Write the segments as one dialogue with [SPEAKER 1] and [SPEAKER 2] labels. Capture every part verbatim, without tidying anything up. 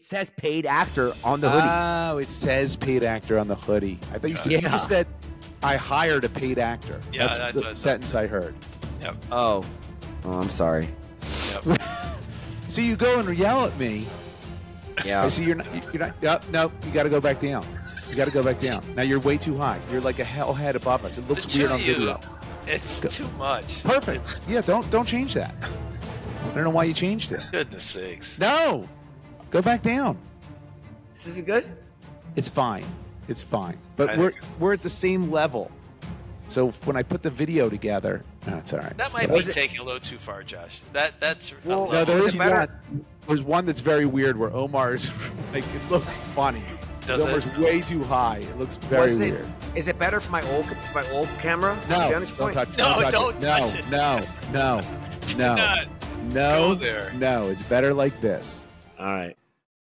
[SPEAKER 1] it says paid actor on the hoodie.
[SPEAKER 2] Oh, it says paid actor on the hoodie. I thought you said,
[SPEAKER 1] Yeah.
[SPEAKER 2] you said I hired a paid actor.
[SPEAKER 3] Yeah,
[SPEAKER 2] that's,
[SPEAKER 3] that's
[SPEAKER 2] the
[SPEAKER 3] what I
[SPEAKER 2] sentence I heard.
[SPEAKER 3] Yep.
[SPEAKER 1] Oh. Oh, I'm sorry.
[SPEAKER 3] Yep.
[SPEAKER 2] So you go and yell at me.
[SPEAKER 1] Yeah.
[SPEAKER 2] I see you're not. You're not. Yep, no, you got to go back down. You got to go back down. Now you're way too high. You're like a hellhead above us. It looks
[SPEAKER 3] To
[SPEAKER 2] weird on
[SPEAKER 3] you,
[SPEAKER 2] video.
[SPEAKER 3] It's
[SPEAKER 2] Go.
[SPEAKER 3] too much.
[SPEAKER 2] Perfect. Yeah, don't don't change that. I don't know why you changed it.
[SPEAKER 3] Goodness sakes.
[SPEAKER 2] No, go back down.
[SPEAKER 1] Is this good?
[SPEAKER 2] It's fine. It's fine. But
[SPEAKER 3] I
[SPEAKER 2] we're
[SPEAKER 3] think it's-
[SPEAKER 2] we're at the same level. So when I put the video together, no, it's all right.
[SPEAKER 3] That might
[SPEAKER 1] Was
[SPEAKER 3] be
[SPEAKER 1] it-
[SPEAKER 3] taking a little too far, Josh. That that's
[SPEAKER 1] Well,
[SPEAKER 3] a
[SPEAKER 2] No,
[SPEAKER 3] level.
[SPEAKER 2] there
[SPEAKER 1] Is
[SPEAKER 2] is
[SPEAKER 1] it better?
[SPEAKER 2] one. There's one that's very weird where Omar is like it looks funny.
[SPEAKER 3] Does
[SPEAKER 2] Omar's
[SPEAKER 3] it?
[SPEAKER 2] way too high. It looks very
[SPEAKER 1] Was it-
[SPEAKER 2] weird.
[SPEAKER 1] Is it better for my old my old camera?
[SPEAKER 2] No,
[SPEAKER 1] To be honest,
[SPEAKER 2] don't
[SPEAKER 1] point?
[SPEAKER 2] touch,
[SPEAKER 3] No,
[SPEAKER 2] don't touch
[SPEAKER 3] don't
[SPEAKER 2] it.
[SPEAKER 3] touch it.
[SPEAKER 2] No, no,
[SPEAKER 3] Do
[SPEAKER 2] no,
[SPEAKER 3] not
[SPEAKER 2] no,
[SPEAKER 3] go
[SPEAKER 2] no,
[SPEAKER 3] there.
[SPEAKER 2] no. It's better like this.
[SPEAKER 1] All right.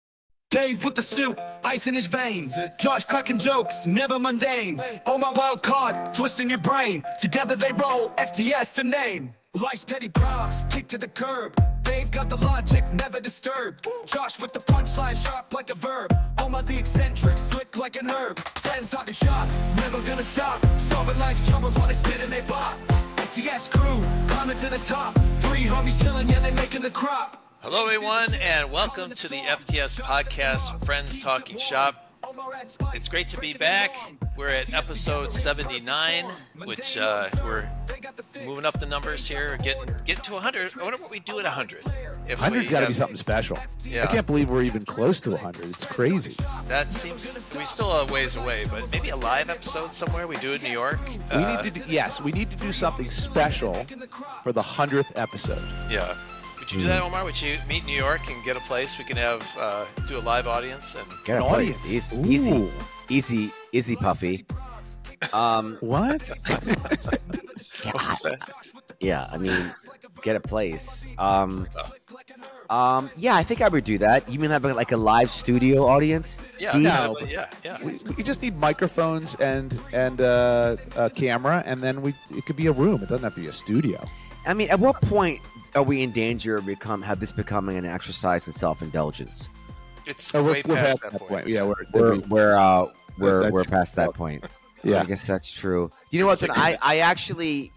[SPEAKER 4] Dave with the suit, ice in his veins. Josh cracking jokes, never mundane. Oh my wild card, twisting your brain. Together they roll, F T S the name. Life's petty props, kick to the curb. Dave got the logic, never disturbed. Josh with the punchline, sharp like a verb. Omar the eccentric, slick like an herb. Friends talking shop, never gonna stop. Solving life's troubles while they spit and they bop. F T S crew, climbing to the top. Three homies chilling, yeah they making the crop.
[SPEAKER 3] Hello, everyone, and welcome to the F T S podcast, Friends Talking Shop. It's great to be back. We're at episode seventy-nine, which uh, we're moving up the numbers here, getting getting to one hundred. I wonder what we do at one hundred. If
[SPEAKER 2] one hundred's
[SPEAKER 3] we
[SPEAKER 2] got to
[SPEAKER 3] have-
[SPEAKER 2] be something special.
[SPEAKER 3] Yeah.
[SPEAKER 2] I can't believe we're even close to one hundred. It's crazy.
[SPEAKER 3] That seems we still a ways away, but maybe a live episode somewhere. We do in New York.
[SPEAKER 2] We
[SPEAKER 3] Uh,
[SPEAKER 2] need to do, yes, we need to do something special for the hundredth episode.
[SPEAKER 3] Yeah. Would you do that, Omar? Would you meet in New York and get a place we can have uh, do a live audience and
[SPEAKER 1] Get
[SPEAKER 2] An
[SPEAKER 1] a place.
[SPEAKER 2] audience.
[SPEAKER 1] Easy, easy,
[SPEAKER 2] Ooh.
[SPEAKER 1] easy, easy, Puffy. Um,
[SPEAKER 2] What?
[SPEAKER 3] What's that?
[SPEAKER 1] yeah, I mean, get a place. Um, um, yeah, I think I would do that. You mean have like a live studio audience?
[SPEAKER 3] Yeah,
[SPEAKER 1] Deep?
[SPEAKER 3] yeah,
[SPEAKER 2] No,
[SPEAKER 3] but yeah, yeah.
[SPEAKER 2] we, we just need microphones and and uh, a camera, and then we it could be a room. It doesn't have to be a studio.
[SPEAKER 1] I mean, at what point are we in danger of become have this becoming an exercise in self-indulgence?
[SPEAKER 3] It's
[SPEAKER 2] Oh, we're,
[SPEAKER 3] way
[SPEAKER 2] we're
[SPEAKER 3] past
[SPEAKER 2] past
[SPEAKER 3] that point.
[SPEAKER 2] Yeah, we're,
[SPEAKER 1] We're
[SPEAKER 2] we-
[SPEAKER 1] we're uh, we're
[SPEAKER 2] that-
[SPEAKER 1] we're past that point.
[SPEAKER 2] Yeah.
[SPEAKER 1] I guess that's true. You know what? Then I I actually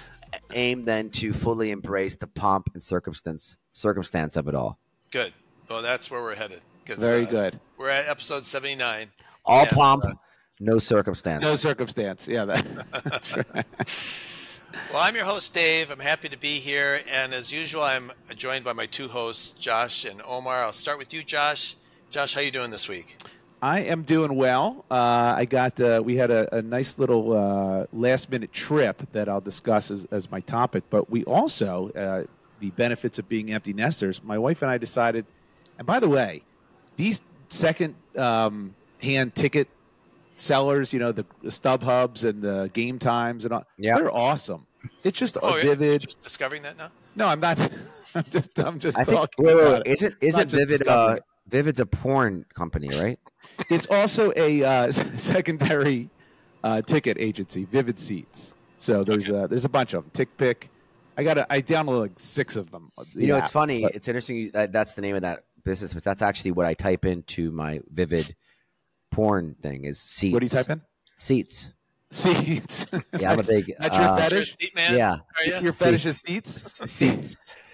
[SPEAKER 1] aim then to fully embrace the pomp and circumstance circumstance of it all.
[SPEAKER 3] Good. Well, that's where we're headed. 'cause,
[SPEAKER 2] very
[SPEAKER 3] uh,
[SPEAKER 2] good.
[SPEAKER 3] We're at episode seventy-nine.
[SPEAKER 1] All
[SPEAKER 3] And,
[SPEAKER 1] pomp,
[SPEAKER 3] uh,
[SPEAKER 1] no circumstance.
[SPEAKER 2] No circumstance. Yeah, that, that's right.
[SPEAKER 3] Well, I'm your host, Dave. I'm happy to be here. And as usual, I'm joined by my two hosts, Josh and Omar. I'll start with you, Josh. Josh, how you doing this week?
[SPEAKER 2] I am doing well. Uh, I got uh, we had a, a nice little uh, last minute trip that I'll discuss as, as my topic. But we also uh, the benefits of being empty nesters. My wife and I decided. And by the way, these second um, hand ticket sellers, you know, the, the StubHubs and the Game Times and all,
[SPEAKER 1] Yeah.
[SPEAKER 2] they're awesome. It's just
[SPEAKER 3] Oh,
[SPEAKER 2] a
[SPEAKER 3] yeah?
[SPEAKER 2] vivid.
[SPEAKER 3] Just discovering that now?
[SPEAKER 2] No, I'm not. I'm just. I'm just
[SPEAKER 1] I think
[SPEAKER 2] talking
[SPEAKER 1] wait, wait,
[SPEAKER 2] about
[SPEAKER 1] wait.
[SPEAKER 2] it.
[SPEAKER 1] Is it is
[SPEAKER 2] Not
[SPEAKER 1] it
[SPEAKER 2] just
[SPEAKER 1] Vivid?
[SPEAKER 2] discovering
[SPEAKER 1] Uh,
[SPEAKER 2] it.
[SPEAKER 1] Vivid's a porn company, right?
[SPEAKER 2] It's also a uh, secondary uh, ticket agency, Vivid Seats. So there's uh, there's a bunch of them. TickPick. I got I downloaded like six of them.
[SPEAKER 1] You know, it's funny.
[SPEAKER 2] but-
[SPEAKER 1] It's interesting. you- That, that's the name of that business, but that's actually what I type into my Vivid porn thing is seats.
[SPEAKER 2] What do you type in?
[SPEAKER 1] Seats.
[SPEAKER 2] Seats.
[SPEAKER 1] Yeah, I'm a big.
[SPEAKER 2] That's your
[SPEAKER 1] uh,
[SPEAKER 2] fetish?
[SPEAKER 3] Seat man?
[SPEAKER 1] Yeah.
[SPEAKER 3] Are ya?
[SPEAKER 2] Your fetish is seats.
[SPEAKER 1] Seats.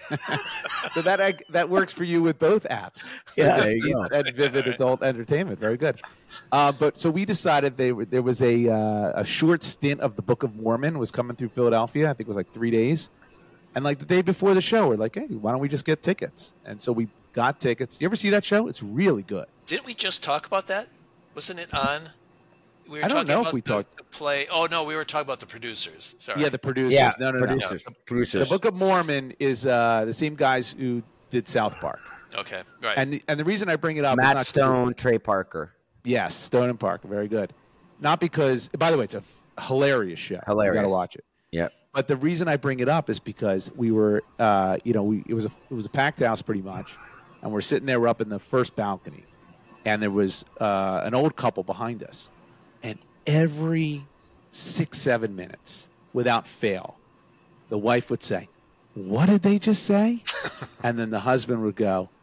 [SPEAKER 2] So that ag- that works for you with both apps.
[SPEAKER 1] Yeah, there you go.
[SPEAKER 2] And Vivid Adult Entertainment. Very good. Uh, but so we decided they were, there was a uh, a short stint of the Book of Mormon was coming through Philadelphia. I think it was like three days. And like the day before the show, we're like, hey, why don't we just get tickets? And so we got tickets. You ever see that show? It's really good.
[SPEAKER 3] Didn't we just talk about that? Wasn't it on? We were
[SPEAKER 2] I don't
[SPEAKER 3] talking
[SPEAKER 2] know if
[SPEAKER 3] about
[SPEAKER 2] we
[SPEAKER 3] the,
[SPEAKER 2] talked-
[SPEAKER 3] the play. Oh, no, we were talking about the producers. Sorry.
[SPEAKER 2] Yeah, the producers.
[SPEAKER 1] Yeah,
[SPEAKER 2] no, no, no.
[SPEAKER 1] producers.
[SPEAKER 2] The
[SPEAKER 1] Producers.
[SPEAKER 2] Book of Mormon is uh, the same guys who did South Park.
[SPEAKER 3] Okay, right.
[SPEAKER 2] And the, and the reason I bring it up is
[SPEAKER 1] Matt
[SPEAKER 2] not 'cause
[SPEAKER 1] Stone,
[SPEAKER 2] of-
[SPEAKER 1] Trey Parker.
[SPEAKER 2] yes, Stone and Park, very good. Not because, by the way, it's a f- hilarious show.
[SPEAKER 1] Hilarious.
[SPEAKER 2] You got to watch it.
[SPEAKER 1] Yep.
[SPEAKER 2] But the reason I bring it up is because we were, uh, you know, we it was a it was a packed house pretty much, and we're sitting there up in the first balcony, and there was uh, an old couple behind us, and every six seven minutes, without fail, the wife would say, "What did they just say?" And then the husband would go,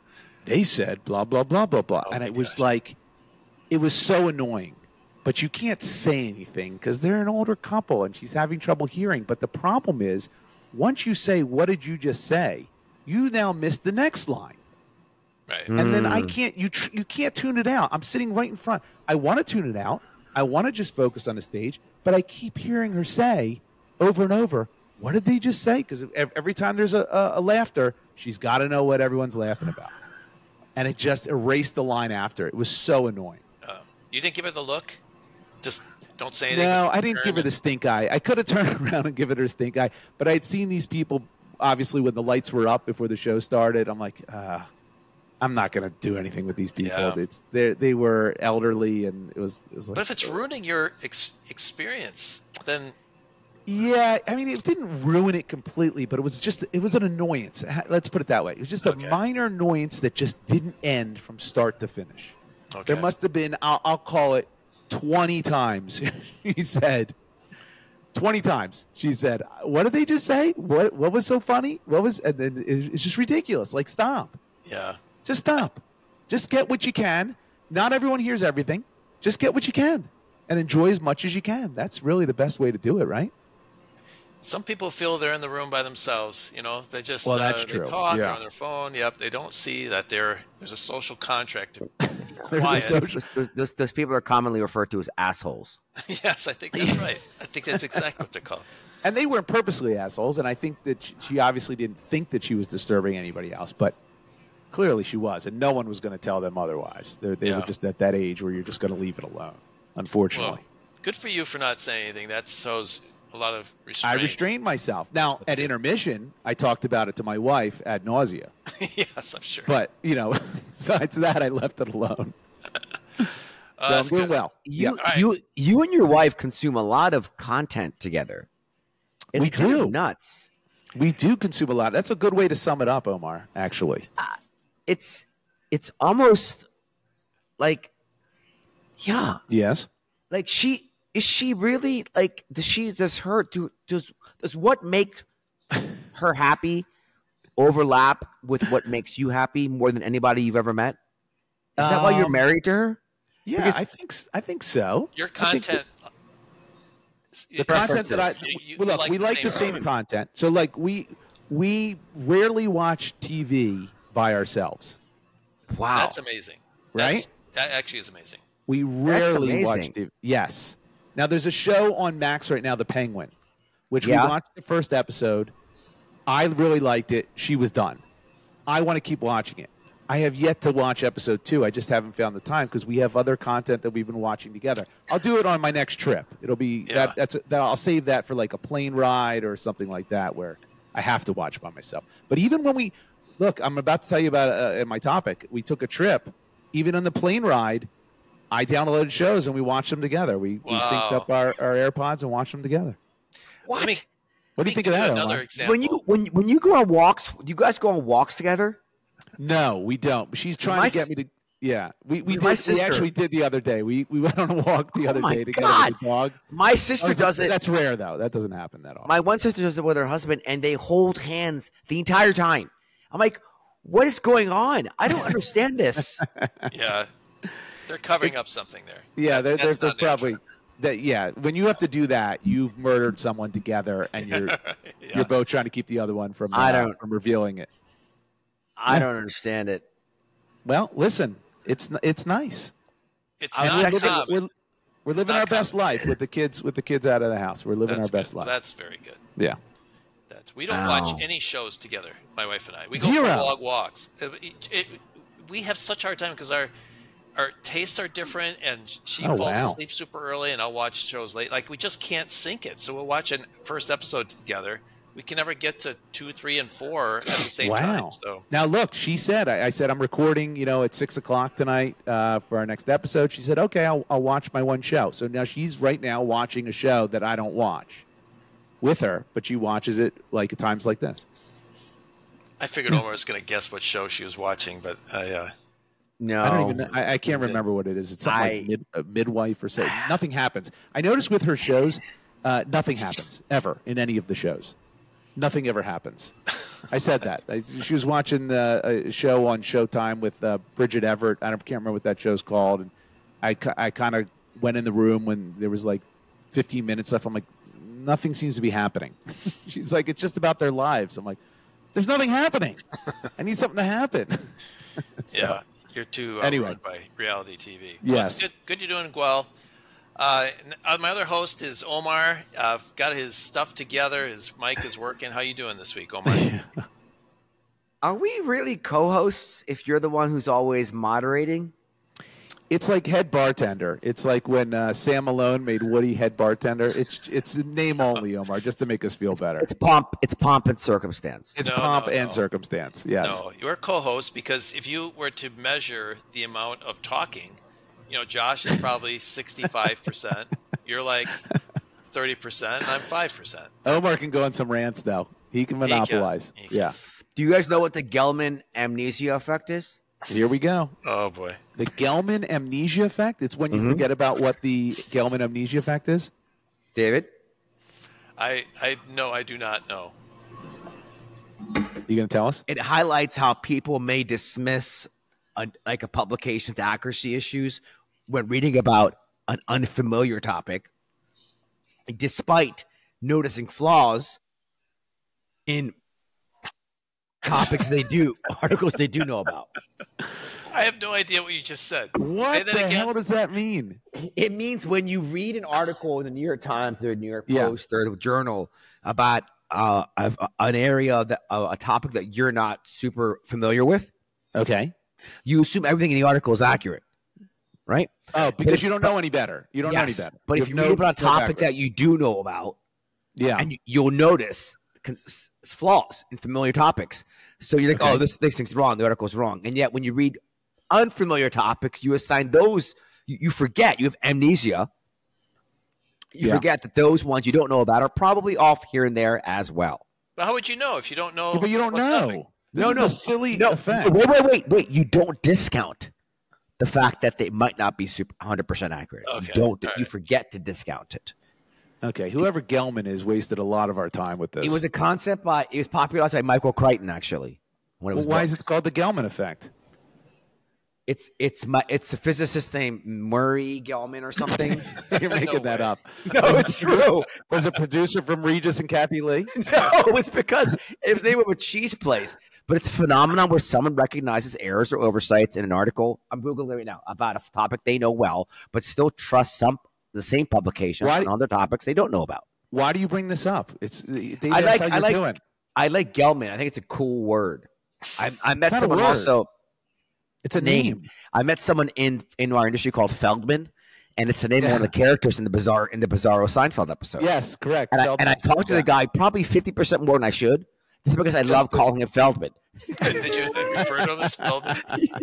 [SPEAKER 2] they said blah, blah, blah, blah, blah.
[SPEAKER 3] Oh
[SPEAKER 2] and
[SPEAKER 3] my
[SPEAKER 2] it was
[SPEAKER 3] gosh.
[SPEAKER 2] like, it was so annoying. But you can't say anything because they're an older couple and she's having trouble hearing. But the problem is, once you say, what did you just say? You now miss the next line.
[SPEAKER 3] Right.
[SPEAKER 2] And then I
[SPEAKER 1] Mm.
[SPEAKER 2] can't, you tr- you can't tune it out. I'm sitting right in front. I want to tune it out. I want to just focus on the stage. But I keep hearing her say over and over, what did they just say? Because every time there's a, a, a laughter, she's got to know what everyone's laughing about. And it just erased the line after. It was so annoying.
[SPEAKER 3] Uh, you didn't give her the look? Just don't say anything.
[SPEAKER 2] No, I didn't
[SPEAKER 3] Turn
[SPEAKER 2] give her
[SPEAKER 3] and-
[SPEAKER 2] the stink eye. I could have turned around and given her a stink eye, but I had seen these people, obviously, when the lights were up before the show started. I'm like, uh, I'm not going to do anything with these people.
[SPEAKER 3] Yeah.
[SPEAKER 2] It's they they were elderly, and it was it was like.
[SPEAKER 3] But if it's ruining your ex- experience, then
[SPEAKER 2] Yeah, I mean, it didn't ruin it completely, but it was just it was an annoyance. Ha- Let's put it that way. It was just
[SPEAKER 3] Okay.
[SPEAKER 2] a minor annoyance that just didn't end from start to finish.
[SPEAKER 3] okay.
[SPEAKER 2] There must have been, I'll, I'll call it twenty times, she said. twenty times. She said, what did they just say? What What was so funny? What was, and then it- it's just ridiculous. Like, stop.
[SPEAKER 3] Yeah.
[SPEAKER 2] Just stop. Just get what you can. Not everyone hears everything. Just get what you can and enjoy as much as you can. That's really the best way to do it, right?
[SPEAKER 3] Some people feel they're in the room by themselves. You know, they just
[SPEAKER 2] Well, that's
[SPEAKER 3] uh,
[SPEAKER 2] true.
[SPEAKER 3] They talk.
[SPEAKER 2] Yeah.
[SPEAKER 3] They're on their phone. Yep. They don't see that there there's a social contract to be
[SPEAKER 2] There's a
[SPEAKER 3] quiet.
[SPEAKER 2] social-
[SPEAKER 1] Those, those, those people are commonly referred to as assholes.
[SPEAKER 3] Yes, I think that's right. I think that's exactly what they're called.
[SPEAKER 2] And they weren't purposely assholes, and I think that she, she obviously didn't think that she was disturbing anybody else, but clearly she was, and no one was going to tell them otherwise. They're, they
[SPEAKER 3] Yeah.
[SPEAKER 2] were just at that age where you're just going to leave it alone, unfortunately.
[SPEAKER 3] Well, good for you for not saying anything. That shows a lot of
[SPEAKER 2] I
[SPEAKER 3] restraint.
[SPEAKER 2] restrained myself. Now, at
[SPEAKER 3] good.
[SPEAKER 2] intermission, I talked about it to my wife ad nausea.
[SPEAKER 3] Yes, I'm sure.
[SPEAKER 2] But, you know, besides that, I left it alone.
[SPEAKER 3] Uh,
[SPEAKER 2] So I'm
[SPEAKER 3] that's
[SPEAKER 2] doing
[SPEAKER 3] good.
[SPEAKER 2] well.
[SPEAKER 1] You,
[SPEAKER 3] right.
[SPEAKER 1] you, you and your wife consume a lot of content together. It's
[SPEAKER 2] We
[SPEAKER 1] kind of
[SPEAKER 2] do.
[SPEAKER 1] nuts.
[SPEAKER 2] We do consume a lot. That's a good way to sum it up, Omar, actually.
[SPEAKER 1] It's it's almost like, yeah,
[SPEAKER 2] Yes.
[SPEAKER 1] like she is she really like does she does her do does does what make her happy overlap with what makes you happy more than anybody you've ever met? Is that why you're
[SPEAKER 2] Um,
[SPEAKER 1] married to her?
[SPEAKER 2] Yeah,
[SPEAKER 1] Because-
[SPEAKER 2] I think s- I think so.
[SPEAKER 3] Your
[SPEAKER 2] I think
[SPEAKER 3] content.
[SPEAKER 2] the content that I
[SPEAKER 3] You- you
[SPEAKER 2] well, look, we like the same
[SPEAKER 3] thing.
[SPEAKER 2] content. So like we we rarely watch T V by ourselves.
[SPEAKER 1] Wow.
[SPEAKER 3] That's amazing.
[SPEAKER 2] Right?
[SPEAKER 3] That's, that actually is amazing.
[SPEAKER 2] We rarely watch
[SPEAKER 1] amazing.
[SPEAKER 2] T V. Yes. Now there's a show on Max right now, The Penguin, which
[SPEAKER 1] Yeah.
[SPEAKER 2] we watched the first episode. I really liked it. She was done. I want to keep watching it. I have yet to watch episode two. I just haven't found the time because we have other content that we've been watching together. I'll do it on my next trip. It'll be
[SPEAKER 3] Yeah.
[SPEAKER 2] that. That's that. I'll save that for like a plane ride or something like that where I have to watch by myself. But even when we look, I'm about to tell you about uh, in my topic. We took a trip. Even on the plane ride, I downloaded shows and we watched them together. We, we synced
[SPEAKER 3] Wow.
[SPEAKER 2] up our, our AirPods and watched them together.
[SPEAKER 1] what?
[SPEAKER 3] Let me,
[SPEAKER 2] What do you
[SPEAKER 3] let me
[SPEAKER 2] think of
[SPEAKER 3] give
[SPEAKER 2] that,
[SPEAKER 3] you Another
[SPEAKER 2] Omar?
[SPEAKER 3] example.
[SPEAKER 1] when you when when you go on walks, do you guys go on walks together?
[SPEAKER 2] No, we don't. But she's trying
[SPEAKER 1] My
[SPEAKER 2] to get
[SPEAKER 1] s-
[SPEAKER 2] me to. Yeah, we we,
[SPEAKER 1] My
[SPEAKER 2] did, we
[SPEAKER 1] sister-
[SPEAKER 2] actually did the other day. We we went on a walk the
[SPEAKER 1] Oh
[SPEAKER 2] other
[SPEAKER 1] my
[SPEAKER 2] day together
[SPEAKER 1] God.
[SPEAKER 2] with the dog.
[SPEAKER 1] My sister
[SPEAKER 2] Oh,
[SPEAKER 1] does it.
[SPEAKER 2] That's rare though. That doesn't happen that often.
[SPEAKER 1] My one sister does it with her husband, and they hold hands the entire time. I'm like, what is going on? I don't understand this.
[SPEAKER 3] Yeah, they're covering up something there.
[SPEAKER 2] yeah, they're, they're,
[SPEAKER 3] That's
[SPEAKER 2] they're
[SPEAKER 3] not natural.
[SPEAKER 2] probably. That, yeah, when you have to do that, you've murdered someone together, and you're
[SPEAKER 3] Yeah.
[SPEAKER 2] you're both trying to keep the other one from
[SPEAKER 1] I
[SPEAKER 2] uh,
[SPEAKER 1] don't-
[SPEAKER 2] from revealing it.
[SPEAKER 1] I don't understand it.
[SPEAKER 2] Well, listen, it's n- it's nice.
[SPEAKER 3] It's
[SPEAKER 1] I was
[SPEAKER 3] not
[SPEAKER 1] actually-
[SPEAKER 3] common.
[SPEAKER 2] We're, we're living
[SPEAKER 3] not
[SPEAKER 2] our best
[SPEAKER 3] common.
[SPEAKER 2] life with the kids with the kids out of the house. We're living
[SPEAKER 3] That's
[SPEAKER 2] our best
[SPEAKER 3] good.
[SPEAKER 2] life.
[SPEAKER 3] That's very good.
[SPEAKER 2] Yeah.
[SPEAKER 3] That's we don't
[SPEAKER 1] Wow.
[SPEAKER 3] watch any shows together. My wife and I. We go
[SPEAKER 2] Zero.
[SPEAKER 3] for long walks. Uh, It, it, we have such a hard time because our our tastes are different, and she
[SPEAKER 2] Oh,
[SPEAKER 3] falls
[SPEAKER 2] wow.
[SPEAKER 3] asleep super early, and I'll watch shows late. Like we just can't sync it. So we'll watch a first episode together. We can never get to two, three, and four at the same
[SPEAKER 2] Wow.
[SPEAKER 3] time. So
[SPEAKER 2] Now look, she said, I, I said, I'm recording, you know, at six o'clock tonight uh, for our next episode. She said, okay, I'll, I'll watch my one show. So now she's right now watching a show that I don't watch with her, but she watches it like at times like this.
[SPEAKER 3] I figured Omar was going to guess what show she was watching, but I, uh,
[SPEAKER 1] No,
[SPEAKER 2] I don't even know. I, I can't remember what it is. It's something
[SPEAKER 1] I-
[SPEAKER 2] like mid, uh, midwife or so. Nothing happens. I notice with her shows, uh, nothing happens ever in any of the shows. Nothing ever happens. I said that. I, she was watching uh, a show on Showtime with uh, Bridget Everett. I don't, can't remember what that show's called. And I, I kind of went in the room when there was like fifteen minutes left. I'm like, nothing seems to be happening. She's like, it's just about their lives. I'm like, there's nothing happening. I need something to happen. So,
[SPEAKER 3] yeah, you're too uh,
[SPEAKER 2] anyway.
[SPEAKER 3] ruined by reality T V.
[SPEAKER 2] Yes.
[SPEAKER 3] Well, it's good, good you're doing well. Uh, my other host is Omar. Uh, got his stuff together. His mic is working. How you doing this week, Omar?
[SPEAKER 1] Are we really co-hosts if you're the one who's always moderating?
[SPEAKER 2] It's like head bartender. It's like when uh, Sam Malone made Woody head bartender. It's it's name only, Omar, just to make us feel better.
[SPEAKER 1] It's pomp. It's pomp and circumstance.
[SPEAKER 2] It's
[SPEAKER 3] No,
[SPEAKER 2] pomp
[SPEAKER 3] no,
[SPEAKER 2] and
[SPEAKER 3] no.
[SPEAKER 2] circumstance. Yes.
[SPEAKER 3] No, you're a co-host because if you were to measure the amount of talking, you know, Josh is probably sixty-five percent. You're like thirty percent, and I'm five percent.
[SPEAKER 2] Omar can go on some rants, though. He can monopolize.
[SPEAKER 3] He can.
[SPEAKER 2] Yeah.
[SPEAKER 1] Do you guys know what the Gelman amnesia effect is?
[SPEAKER 2] Here we go.
[SPEAKER 3] Oh, boy.
[SPEAKER 2] The Gelman amnesia effect. It's when you
[SPEAKER 1] Mhm.
[SPEAKER 2] forget about what the Gelman amnesia effect is.
[SPEAKER 1] David?
[SPEAKER 3] I, I no, I do not know.
[SPEAKER 2] You going to tell us?
[SPEAKER 1] It highlights how people may dismiss a, like a publication's accuracy issues when reading about an unfamiliar topic, despite noticing flaws in topics they do, articles they do know about.
[SPEAKER 3] I have no idea what you just said. Say
[SPEAKER 2] What
[SPEAKER 3] that
[SPEAKER 2] the
[SPEAKER 3] again.
[SPEAKER 2] hell does that mean?
[SPEAKER 1] It means when you read an article in the New York Times or the New York
[SPEAKER 2] Yeah.
[SPEAKER 1] Post or the Journal about uh, a, an area that uh, a topic that you're not super familiar with,
[SPEAKER 2] Okay.
[SPEAKER 1] you assume everything in the article is accurate, right?
[SPEAKER 2] Oh, because you don't know any better. You don't
[SPEAKER 1] Yes,
[SPEAKER 2] know any better.
[SPEAKER 1] but if
[SPEAKER 2] have
[SPEAKER 1] you
[SPEAKER 2] no-
[SPEAKER 1] read about a
[SPEAKER 2] no
[SPEAKER 1] topic
[SPEAKER 2] background.
[SPEAKER 1] that you do know about,
[SPEAKER 2] yeah.
[SPEAKER 1] and you, you'll notice cons- flaws in familiar topics. So you're like,
[SPEAKER 2] Okay.
[SPEAKER 1] oh, this, this thing's wrong. The article's wrong. And yet when you read unfamiliar topics, you assign those, you, you forget, you have amnesia. You
[SPEAKER 2] Yeah.
[SPEAKER 1] forget that those ones you don't know about are probably off here and there as well.
[SPEAKER 3] But how would you know if you don't know?
[SPEAKER 2] Yeah, but you don't
[SPEAKER 3] what's
[SPEAKER 2] know.
[SPEAKER 3] happening?
[SPEAKER 2] This
[SPEAKER 1] No,
[SPEAKER 2] is
[SPEAKER 1] no.
[SPEAKER 2] a silly
[SPEAKER 1] No,
[SPEAKER 2] effect.
[SPEAKER 1] wait, wait, wait, wait. You don't discount the fact that they might not be super one hundred percent accurate.
[SPEAKER 3] Okay,
[SPEAKER 1] You don't.
[SPEAKER 3] all
[SPEAKER 1] You
[SPEAKER 3] right.
[SPEAKER 1] forget to discount it.
[SPEAKER 2] Okay, whoever Gelman is wasted a lot of our time with this.
[SPEAKER 1] It was a concept by, it was popularized by Michael Crichton, actually. When it
[SPEAKER 2] well,
[SPEAKER 1] was
[SPEAKER 2] why is
[SPEAKER 1] booked.
[SPEAKER 2] it called the Gelman effect?
[SPEAKER 1] It's it's my it's a physicist named Murray Gelman or something.
[SPEAKER 2] You're making
[SPEAKER 3] No
[SPEAKER 2] that
[SPEAKER 3] way.
[SPEAKER 2] up.
[SPEAKER 1] No,
[SPEAKER 2] Was
[SPEAKER 1] it's
[SPEAKER 2] it-
[SPEAKER 1] true.
[SPEAKER 2] Was a producer from Regis and Kathy Lee?
[SPEAKER 1] No, it's because it was the name of a cheese place. But it's a phenomenon where someone recognizes errors or oversights in an article. I'm Googling it right now about a topic they know well, but still trust some the same publications
[SPEAKER 2] Why-
[SPEAKER 1] on other topics they don't know about.
[SPEAKER 2] Why do you bring this up? It's Dave,
[SPEAKER 1] I
[SPEAKER 2] that's
[SPEAKER 1] like
[SPEAKER 2] how
[SPEAKER 1] I
[SPEAKER 2] you're
[SPEAKER 1] like
[SPEAKER 2] doing.
[SPEAKER 1] I like Gelman. I think it's a cool word. I, I met
[SPEAKER 2] It's not a
[SPEAKER 1] someone
[SPEAKER 2] word.
[SPEAKER 1] also.
[SPEAKER 2] It's a
[SPEAKER 1] name.
[SPEAKER 2] name.
[SPEAKER 1] I met someone in in our industry called Feldman, and it's the name of
[SPEAKER 2] Yeah.
[SPEAKER 1] one of the characters in the bizarre in the Bizarro Seinfeld episode.
[SPEAKER 2] Yes, correct.
[SPEAKER 1] And I,
[SPEAKER 2] Feldman.
[SPEAKER 1] and I talked to the guy probably fifty percent more than I should, just because I love calling him Feldman.
[SPEAKER 3] Did you refer to him as Feldman?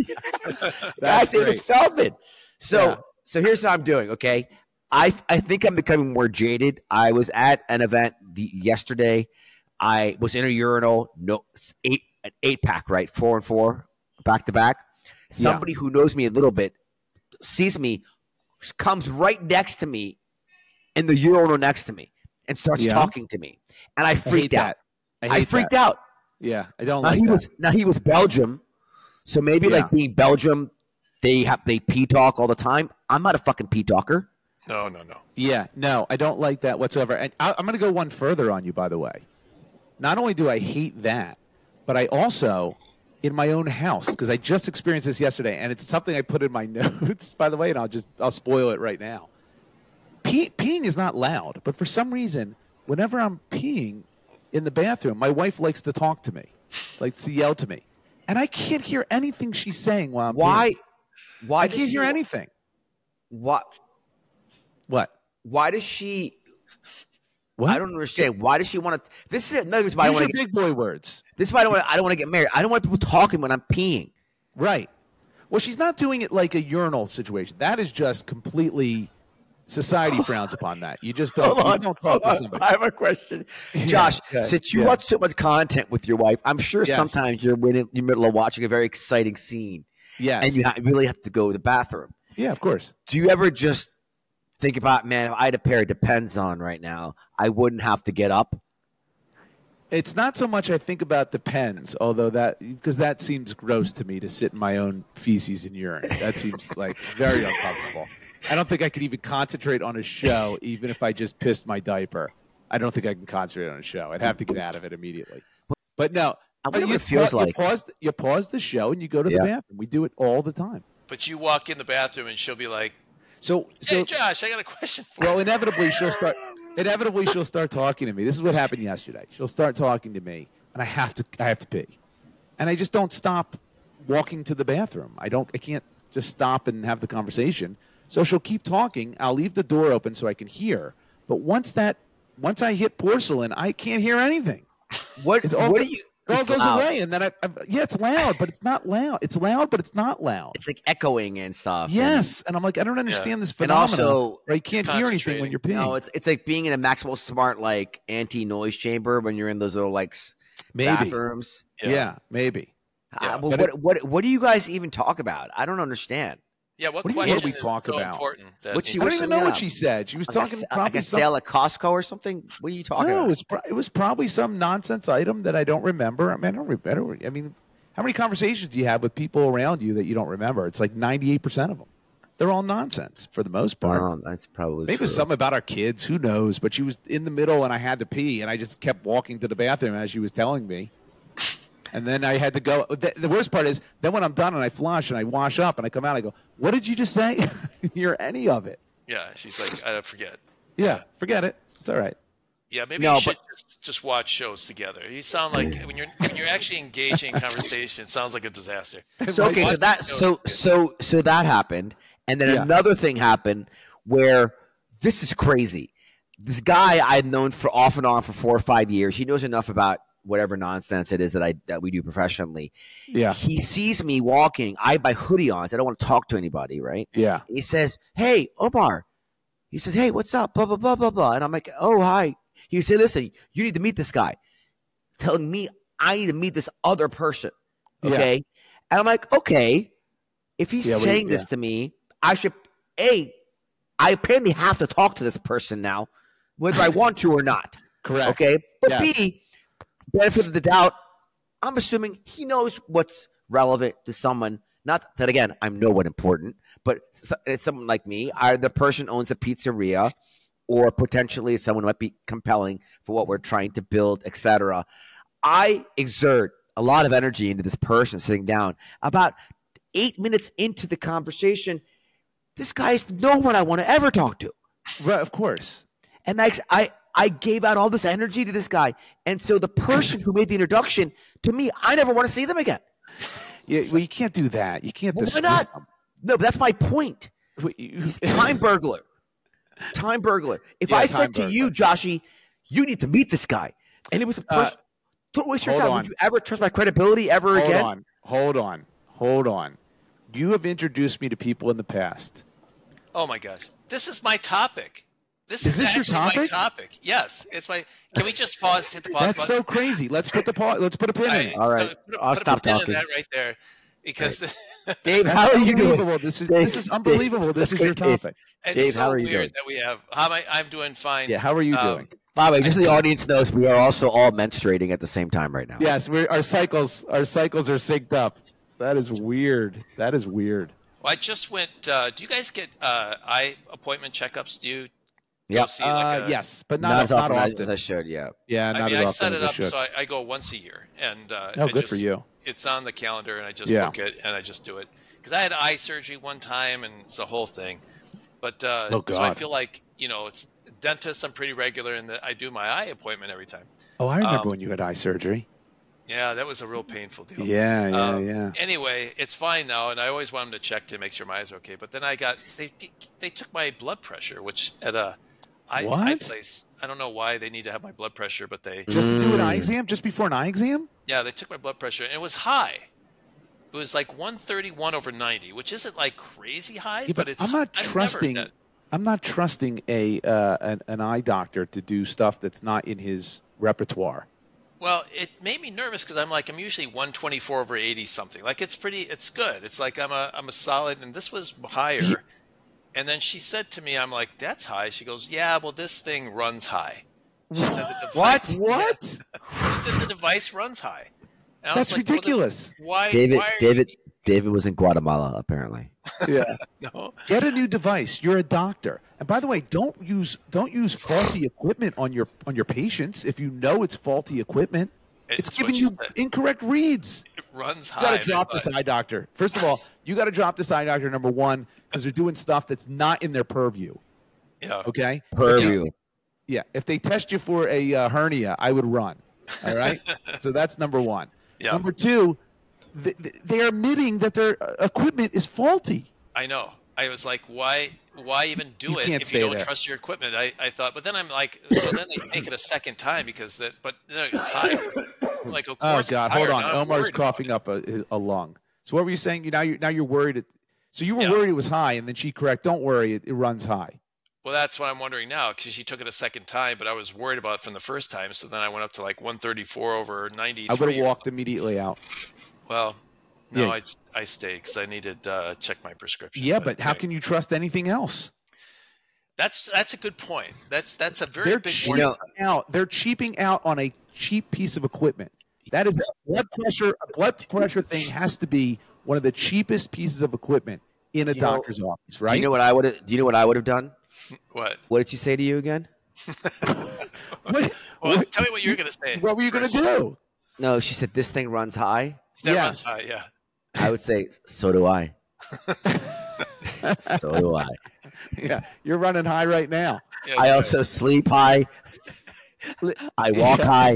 [SPEAKER 1] Guys, it was
[SPEAKER 2] great.
[SPEAKER 1] Feldman. So
[SPEAKER 2] Yeah.
[SPEAKER 1] so here's how I'm doing. Okay, I I think I'm becoming more jaded. I was at an event the, yesterday. I was in a urinal. No, it's eight an eight pack, right? Four and four, back to back. Somebody who knows me a little bit sees me, comes right next to me in the urinal next to me, and starts
[SPEAKER 2] Yeah.
[SPEAKER 1] talking to me, and I
[SPEAKER 2] I
[SPEAKER 1] freaked
[SPEAKER 2] hate
[SPEAKER 1] out.
[SPEAKER 2] that.
[SPEAKER 1] I,
[SPEAKER 2] I, hate
[SPEAKER 1] freaked
[SPEAKER 2] that.
[SPEAKER 1] out.
[SPEAKER 2] Yeah, I don't
[SPEAKER 1] Now
[SPEAKER 2] like
[SPEAKER 1] he
[SPEAKER 2] that.
[SPEAKER 1] was now he was Belgium, so maybe
[SPEAKER 2] Yeah.
[SPEAKER 1] like being Belgium, they have they pee talk all the time. I'm not a fucking pee talker.
[SPEAKER 3] No, no, no.
[SPEAKER 2] Yeah, no, I don't like that whatsoever. And I, I'm going to go one further on you, by the way. Not only do I hate that, but I also, in my own house, because I just experienced this yesterday, and it's something I put in my notes, by the way, and I'll just I'll spoil it right now. Pee, peeing is not loud, but for some reason, whenever I'm peeing in the bathroom, my wife likes to talk to me, likes to yell to me, and I can't hear anything she's saying while I'm
[SPEAKER 1] Why?
[SPEAKER 2] peeing.
[SPEAKER 1] Why
[SPEAKER 2] I
[SPEAKER 1] does
[SPEAKER 2] can't
[SPEAKER 1] she-
[SPEAKER 2] hear anything.
[SPEAKER 1] What?
[SPEAKER 2] What?
[SPEAKER 1] Why does she?
[SPEAKER 2] What?
[SPEAKER 1] I don't understand. Why does she want to? This is another reason why I
[SPEAKER 2] Use
[SPEAKER 1] want
[SPEAKER 2] your
[SPEAKER 1] to. Get,
[SPEAKER 2] big boy words.
[SPEAKER 1] this is why I don't want. I don't want to get married. I don't want people talking when I'm peeing.
[SPEAKER 2] Right. Well, she's not doing it like a urinal situation. That is just completely society frowns upon that. You just don't, you don't talk to somebody.
[SPEAKER 1] I have a question, Josh.
[SPEAKER 2] Yeah,
[SPEAKER 1] Since you
[SPEAKER 2] yeah.
[SPEAKER 1] watch so much content with your wife, I'm sure
[SPEAKER 2] Yes.
[SPEAKER 1] sometimes you're in the middle of watching a very exciting scene,
[SPEAKER 2] Yes.
[SPEAKER 1] and you ha- really have to go to the bathroom.
[SPEAKER 2] yeah, of course.
[SPEAKER 1] Do you ever just think about, man, if I had a pair of Depends on right now, I wouldn't have to get up?
[SPEAKER 2] It's not so much I think about the pens, although that because that seems gross to me to sit in my own feces and urine. That seems like very uncomfortable. I don't think I could even concentrate on a show, even if I just pissed my diaper. I don't think I can concentrate on a show. I'd have to get out of it immediately. But no,
[SPEAKER 1] I wonder
[SPEAKER 2] you,
[SPEAKER 1] what it feels
[SPEAKER 2] you
[SPEAKER 1] like.
[SPEAKER 2] Pause, you pause the show and you go to the
[SPEAKER 1] Yeah.
[SPEAKER 2] bathroom. We do it all the time.
[SPEAKER 3] But you walk in the bathroom and she'll be like,
[SPEAKER 2] So, so
[SPEAKER 3] "Hey, Josh, I got a question for you."
[SPEAKER 2] well, inevitably she'll start. Inevitably she'll start talking to me. This is what happened yesterday. She'll start talking to me, and I have to. I have to pee, and I just don't stop walking to the bathroom. I don't. I can't just stop and have the conversation. So she'll keep talking. I'll leave the door open so I can hear. But once that, once I hit porcelain, I can't hear anything.
[SPEAKER 1] What?
[SPEAKER 2] It's all,
[SPEAKER 1] what do you?
[SPEAKER 2] It all
[SPEAKER 1] it's
[SPEAKER 2] goes
[SPEAKER 1] loud.
[SPEAKER 2] away, and then I, I. Yeah, it's loud, but it's not loud. It's loud, but it's not loud.
[SPEAKER 1] It's like echoing and stuff.
[SPEAKER 2] Yes, and I'm like, I don't understand this
[SPEAKER 1] And
[SPEAKER 2] phenomenon.
[SPEAKER 1] also,
[SPEAKER 2] where you can't hear anything when you're peeing.
[SPEAKER 1] No, it's it's like being in a Maxwell Smart like anti noise chamber when you're in those little like s-
[SPEAKER 2] Maybe.
[SPEAKER 1] bathrooms.
[SPEAKER 2] yeah. maybe.
[SPEAKER 3] Yeah.
[SPEAKER 1] Uh, well,
[SPEAKER 2] But
[SPEAKER 1] what what what do you guys even talk about? I don't understand.
[SPEAKER 3] Yeah, what,
[SPEAKER 2] What do you- what
[SPEAKER 3] question
[SPEAKER 2] do we
[SPEAKER 3] is
[SPEAKER 2] talk
[SPEAKER 3] so
[SPEAKER 2] about?
[SPEAKER 3] important? That
[SPEAKER 1] What's
[SPEAKER 3] needs
[SPEAKER 1] she-
[SPEAKER 2] I
[SPEAKER 3] to
[SPEAKER 2] don't even
[SPEAKER 1] something
[SPEAKER 2] know what
[SPEAKER 1] up.
[SPEAKER 2] she said. She was
[SPEAKER 1] Like
[SPEAKER 2] talking
[SPEAKER 1] a, like
[SPEAKER 2] probably
[SPEAKER 1] a
[SPEAKER 2] some,
[SPEAKER 1] sale at Costco or something. What are you talking
[SPEAKER 2] no, it
[SPEAKER 1] about?
[SPEAKER 2] was pro- it was probably some nonsense item that I don't remember. I mean, I don't, re- I don't. re- I mean, how many conversations do you have with people around you that you don't remember? It's like ninety-eight percent of them. They're all nonsense for the most part.
[SPEAKER 1] Oh, that's probably
[SPEAKER 2] Maybe it was
[SPEAKER 1] true.
[SPEAKER 2] something about our kids. Who knows? But she was in the middle, and I had to pee, and I just kept walking to the bathroom as she was telling me. And then I had to go. The, the worst part is, then when I'm done and I flush and I wash up and I come out, I go, "What did you just say?" I didn't hear any of it.
[SPEAKER 3] Yeah, she's like, I forget.
[SPEAKER 2] Yeah, forget it. It's all right.
[SPEAKER 3] Yeah, maybe
[SPEAKER 1] No,
[SPEAKER 3] you should
[SPEAKER 1] but-
[SPEAKER 3] just, just watch shows together. You sound like when you're when you're actually engaging in conversation, it sounds like a disaster.
[SPEAKER 1] So okay, so
[SPEAKER 3] Watch
[SPEAKER 1] that
[SPEAKER 3] shows
[SPEAKER 1] so
[SPEAKER 3] together.
[SPEAKER 1] so so that happened, and then
[SPEAKER 2] Yeah.
[SPEAKER 1] another thing happened where this is crazy. This guy I've known for off and on for four or five years. He knows enough about whatever nonsense it is that I that we do professionally.
[SPEAKER 2] Yeah,
[SPEAKER 1] He sees me walking. I have my hoodie on. So I don't want to talk to anybody, right?
[SPEAKER 2] yeah.
[SPEAKER 1] He says, "Hey, Omar." He says, "Hey, what's up?" Blah blah blah blah blah. And I'm like, "Oh, hi." He said, "Listen, you need to meet this guy." Telling me I need to meet this other person.
[SPEAKER 2] Yeah.
[SPEAKER 1] Okay. And I'm like, okay, if he's
[SPEAKER 2] Yeah, we-
[SPEAKER 1] saying this
[SPEAKER 2] yeah.
[SPEAKER 1] to me, I should A, I apparently have to talk to this person now, whether I want to or not.
[SPEAKER 2] Correct.
[SPEAKER 1] Okay. But
[SPEAKER 2] Yes.
[SPEAKER 1] B, benefit of the doubt, I'm assuming he knows what's relevant to someone. Not that again, I'm no one important, but s- it's someone like me. Either the person owns a pizzeria, or potentially someone might be compelling for what we're trying to build, et cetera. I exert a lot of energy into this person sitting down. About eight minutes into the conversation, this guy is no one I want to ever talk to.
[SPEAKER 2] Right, of course.
[SPEAKER 1] And I, I, I gave out all this energy to this guy. And so the person who made the introduction to me, I never want to see them again.
[SPEAKER 2] Yeah, well, you can't do that. You can't
[SPEAKER 1] Well, why
[SPEAKER 2] dismiss
[SPEAKER 1] not?
[SPEAKER 2] them.
[SPEAKER 1] No, but that's my point.
[SPEAKER 2] Well, you-
[SPEAKER 1] He's time burglar. Time burglar. If
[SPEAKER 2] Yeah,
[SPEAKER 1] I
[SPEAKER 2] time
[SPEAKER 1] said to you, Joshy, you need to meet this guy, and it was a
[SPEAKER 2] Uh,
[SPEAKER 1] person, don't waste your
[SPEAKER 2] hold
[SPEAKER 1] time.
[SPEAKER 2] on.
[SPEAKER 1] Would you ever trust my credibility ever
[SPEAKER 2] Hold
[SPEAKER 1] again?
[SPEAKER 2] on. Hold on. Hold on. You have introduced me to people in the past.
[SPEAKER 3] Oh my gosh, this is my topic. This
[SPEAKER 2] Is
[SPEAKER 3] is,
[SPEAKER 2] this your
[SPEAKER 3] actually my
[SPEAKER 2] topic?
[SPEAKER 3] topic. Yes, it's my. Can we just pause? Hit the pause
[SPEAKER 2] That's
[SPEAKER 3] button?
[SPEAKER 2] so crazy. Let's put the pa- let's put a pin in
[SPEAKER 3] I-
[SPEAKER 2] it.
[SPEAKER 1] All right,
[SPEAKER 3] so put a-
[SPEAKER 1] I'll
[SPEAKER 3] put a
[SPEAKER 1] stop
[SPEAKER 3] pin in
[SPEAKER 1] talking.
[SPEAKER 3] that right there, because
[SPEAKER 1] Dave,
[SPEAKER 2] That's
[SPEAKER 1] how are you doing?
[SPEAKER 2] unbelievable. This is
[SPEAKER 1] Dave,
[SPEAKER 2] this is unbelievable.
[SPEAKER 1] Dave,
[SPEAKER 2] this is your
[SPEAKER 1] Dave.
[SPEAKER 2] topic.
[SPEAKER 3] it's
[SPEAKER 1] Dave,
[SPEAKER 3] so
[SPEAKER 1] how are you
[SPEAKER 3] weird
[SPEAKER 1] doing?
[SPEAKER 3] that we have. How am I? I'm doing fine.
[SPEAKER 2] Yeah, how are you
[SPEAKER 3] Um,
[SPEAKER 2] doing?
[SPEAKER 1] By the way, just so the audience knows, we are also all menstruating at the same time right now.
[SPEAKER 2] Yes, we're, our cycles our cycles are synced up. That is weird. That is weird.
[SPEAKER 3] Well, I just went. Uh, do you guys get uh, eye appointment checkups? Do you go
[SPEAKER 1] Yep.
[SPEAKER 3] see
[SPEAKER 2] Uh,
[SPEAKER 3] like a,
[SPEAKER 2] yes, but
[SPEAKER 1] Not,
[SPEAKER 2] not,
[SPEAKER 1] as
[SPEAKER 2] not
[SPEAKER 1] often, as-
[SPEAKER 2] often.
[SPEAKER 1] as I should, yeah.
[SPEAKER 2] Yeah, not
[SPEAKER 3] I mean,
[SPEAKER 2] as
[SPEAKER 3] I
[SPEAKER 2] often
[SPEAKER 3] set
[SPEAKER 2] as
[SPEAKER 3] it
[SPEAKER 2] I
[SPEAKER 3] up
[SPEAKER 2] should.
[SPEAKER 3] so I, I go once a year, and uh,
[SPEAKER 2] Oh,
[SPEAKER 3] I
[SPEAKER 2] good
[SPEAKER 3] just,
[SPEAKER 2] for you.
[SPEAKER 3] It's on the calendar, and I just
[SPEAKER 2] Yeah.
[SPEAKER 3] book it, and I just do it because I had eye surgery one time, and it's a whole thing. But uh,
[SPEAKER 2] Oh,
[SPEAKER 3] so I
[SPEAKER 2] God.
[SPEAKER 3] feel like you know, it's dentist. I'm pretty regular, in that I do my eye appointment every time.
[SPEAKER 2] Oh, I remember
[SPEAKER 3] um,
[SPEAKER 2] when you had eye surgery.
[SPEAKER 3] Yeah, that was a real painful deal.
[SPEAKER 2] Yeah, yeah,
[SPEAKER 3] Um,
[SPEAKER 2] yeah.
[SPEAKER 3] Anyway, it's fine now, and I always want them to check to make sure my eyes are okay. But then I got they they took my blood pressure, which at a eye, eye
[SPEAKER 2] What?
[SPEAKER 3] place. I don't know why they need to have my blood pressure, but they
[SPEAKER 2] Just to do an eye
[SPEAKER 1] Mm.
[SPEAKER 2] exam, just before an eye exam.
[SPEAKER 3] yeah they took my blood pressure, and it was high. It was like one thirty-one over ninety, which isn't like crazy high,
[SPEAKER 2] Yeah,
[SPEAKER 3] but,
[SPEAKER 2] but
[SPEAKER 3] it's.
[SPEAKER 2] I'm not
[SPEAKER 3] I've never
[SPEAKER 2] trusting.
[SPEAKER 3] done-
[SPEAKER 2] I'm not trusting a uh, an, an eye doctor to do stuff that's not in his repertoire.
[SPEAKER 3] Well, it made me nervous because I'm like I'm usually one twenty-four over eighty something. Like it's pretty, it's good. It's like I'm a I'm a solid, and this was higher. And then she said to me, I'm like, that's high. She goes, yeah, well, this thing runs high. She said the
[SPEAKER 2] What?
[SPEAKER 3] device,
[SPEAKER 2] What?
[SPEAKER 3] She said the device runs high. And I
[SPEAKER 2] That's
[SPEAKER 3] was like, well,
[SPEAKER 2] ridiculous.
[SPEAKER 3] then why,
[SPEAKER 1] David,
[SPEAKER 3] why are
[SPEAKER 1] David, David was in Guatemala apparently.
[SPEAKER 2] Yeah.
[SPEAKER 3] you, no.
[SPEAKER 2] Get a new device. You're a doctor. And by the way, don't use don't use faulty equipment on your on your patients if you know it's faulty equipment. It's,
[SPEAKER 3] It's
[SPEAKER 2] giving
[SPEAKER 3] what
[SPEAKER 2] you
[SPEAKER 3] she said.
[SPEAKER 2] incorrect reads.
[SPEAKER 3] It runs
[SPEAKER 2] You
[SPEAKER 3] high.
[SPEAKER 2] got to drop
[SPEAKER 3] but-
[SPEAKER 2] this eye doctor. First of all, you got to drop this eye doctor, number one, because they're doing stuff that's not in their purview.
[SPEAKER 3] Yeah.
[SPEAKER 2] Okay?
[SPEAKER 1] Purview.
[SPEAKER 2] Yeah. If they test you for a uh, hernia, I would run. All right? So that's number one.
[SPEAKER 3] Yeah.
[SPEAKER 2] Number two, th- th- they are admitting that their uh, equipment is faulty.
[SPEAKER 3] I know. I was like, why why even do
[SPEAKER 2] You
[SPEAKER 3] it
[SPEAKER 2] can't
[SPEAKER 3] if
[SPEAKER 2] stay
[SPEAKER 3] you don't
[SPEAKER 2] there.
[SPEAKER 3] trust your equipment? I, I thought, but then I'm like, so then they make it a second time because that, but no, it's higher. Like, of
[SPEAKER 2] Oh
[SPEAKER 3] course,
[SPEAKER 2] God!
[SPEAKER 3] it's
[SPEAKER 2] Hold
[SPEAKER 3] higher.
[SPEAKER 2] on.
[SPEAKER 3] Now I'm
[SPEAKER 2] Omar's
[SPEAKER 3] worried about
[SPEAKER 2] coughing
[SPEAKER 3] it.
[SPEAKER 2] up a, his- a lung. So what were you saying? You now you now you're worried. It, so you were
[SPEAKER 3] Yeah.
[SPEAKER 2] worried it was high, and then she correct. Don't worry, it, it runs high.
[SPEAKER 3] Well, that's what I'm wondering now because she took it a second time, but I was worried about it from the first time. So then I went up to like one thirty-four over ninety-three.
[SPEAKER 2] I would have walked immediately out.
[SPEAKER 3] Well, no,
[SPEAKER 2] Yeah.
[SPEAKER 3] I'd, I stayed because I needed to uh, check my prescription.
[SPEAKER 2] Yeah, but how
[SPEAKER 3] anyway,
[SPEAKER 2] can you trust anything else?
[SPEAKER 3] That's that's a good point. That's that's a very
[SPEAKER 2] They're
[SPEAKER 3] big
[SPEAKER 2] cheaping
[SPEAKER 3] point.
[SPEAKER 2] out. They're cheaping out on a cheap piece of equipment. That is a blood pressure. A blood pressure thing has to be one of the cheapest pieces of equipment in a
[SPEAKER 1] You know-
[SPEAKER 2] doctor's office, right?
[SPEAKER 1] Do you know what I would have? Do you know what I would have done?
[SPEAKER 3] What?
[SPEAKER 1] What did she say to you again?
[SPEAKER 2] what,
[SPEAKER 3] Well,
[SPEAKER 2] what-
[SPEAKER 3] tell me what you were going to say.
[SPEAKER 2] what were you going to
[SPEAKER 3] first.
[SPEAKER 2] do?
[SPEAKER 1] No, she said this thing runs high.
[SPEAKER 3] That
[SPEAKER 2] Yes.
[SPEAKER 3] runs high, yeah.
[SPEAKER 1] I would say so do I. So do I.
[SPEAKER 2] Yeah, you're running high right now.
[SPEAKER 3] Yeah,
[SPEAKER 1] I
[SPEAKER 3] yeah.
[SPEAKER 1] also sleep high. I walk high.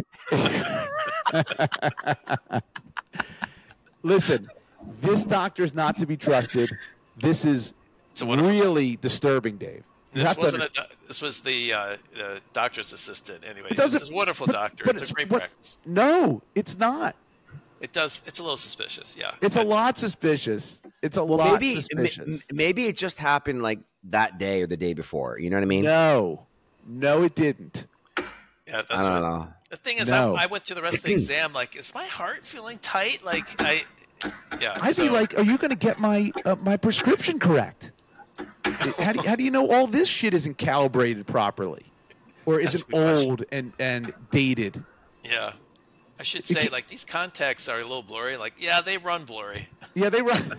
[SPEAKER 2] Listen, this doctor's not to be trusted. This is
[SPEAKER 3] It's a wonderful-
[SPEAKER 2] really disturbing, Dave. You
[SPEAKER 3] This
[SPEAKER 2] have to
[SPEAKER 3] wasn't a,
[SPEAKER 2] understand-
[SPEAKER 3] doc- this was the, uh, the doctor's assistant. Anyway,
[SPEAKER 2] It doesn't-
[SPEAKER 3] this is a wonderful
[SPEAKER 2] but-
[SPEAKER 3] doctor.
[SPEAKER 2] but
[SPEAKER 3] it's a great
[SPEAKER 2] but-
[SPEAKER 3] practice.
[SPEAKER 2] No, it's not.
[SPEAKER 3] It does. It's a little suspicious. Yeah.
[SPEAKER 2] It's a lot suspicious. It's a
[SPEAKER 1] Well,
[SPEAKER 2] lot
[SPEAKER 1] maybe
[SPEAKER 2] suspicious.
[SPEAKER 1] m- maybe it just happened like that day or the day before. You know what I mean?
[SPEAKER 2] No, no, it didn't.
[SPEAKER 3] Yeah. That's
[SPEAKER 1] I don't
[SPEAKER 3] what,
[SPEAKER 1] know.
[SPEAKER 3] The thing is,
[SPEAKER 2] No.
[SPEAKER 3] I, I went through the rest of the exam. Like, is my heart feeling tight? Like, I. Yeah.
[SPEAKER 2] I'd
[SPEAKER 3] so,
[SPEAKER 2] be like, "Are you going to get my uh, my prescription correct? How do, you, how do you know all this shit isn't calibrated properly, or
[SPEAKER 3] That's
[SPEAKER 2] isn't
[SPEAKER 3] a good question.
[SPEAKER 2] old and and dated?"
[SPEAKER 3] Yeah. I should
[SPEAKER 2] It
[SPEAKER 3] say,
[SPEAKER 2] can't-
[SPEAKER 3] like, these contacts are a little blurry. Like, yeah, they run blurry.
[SPEAKER 2] Yeah, they run.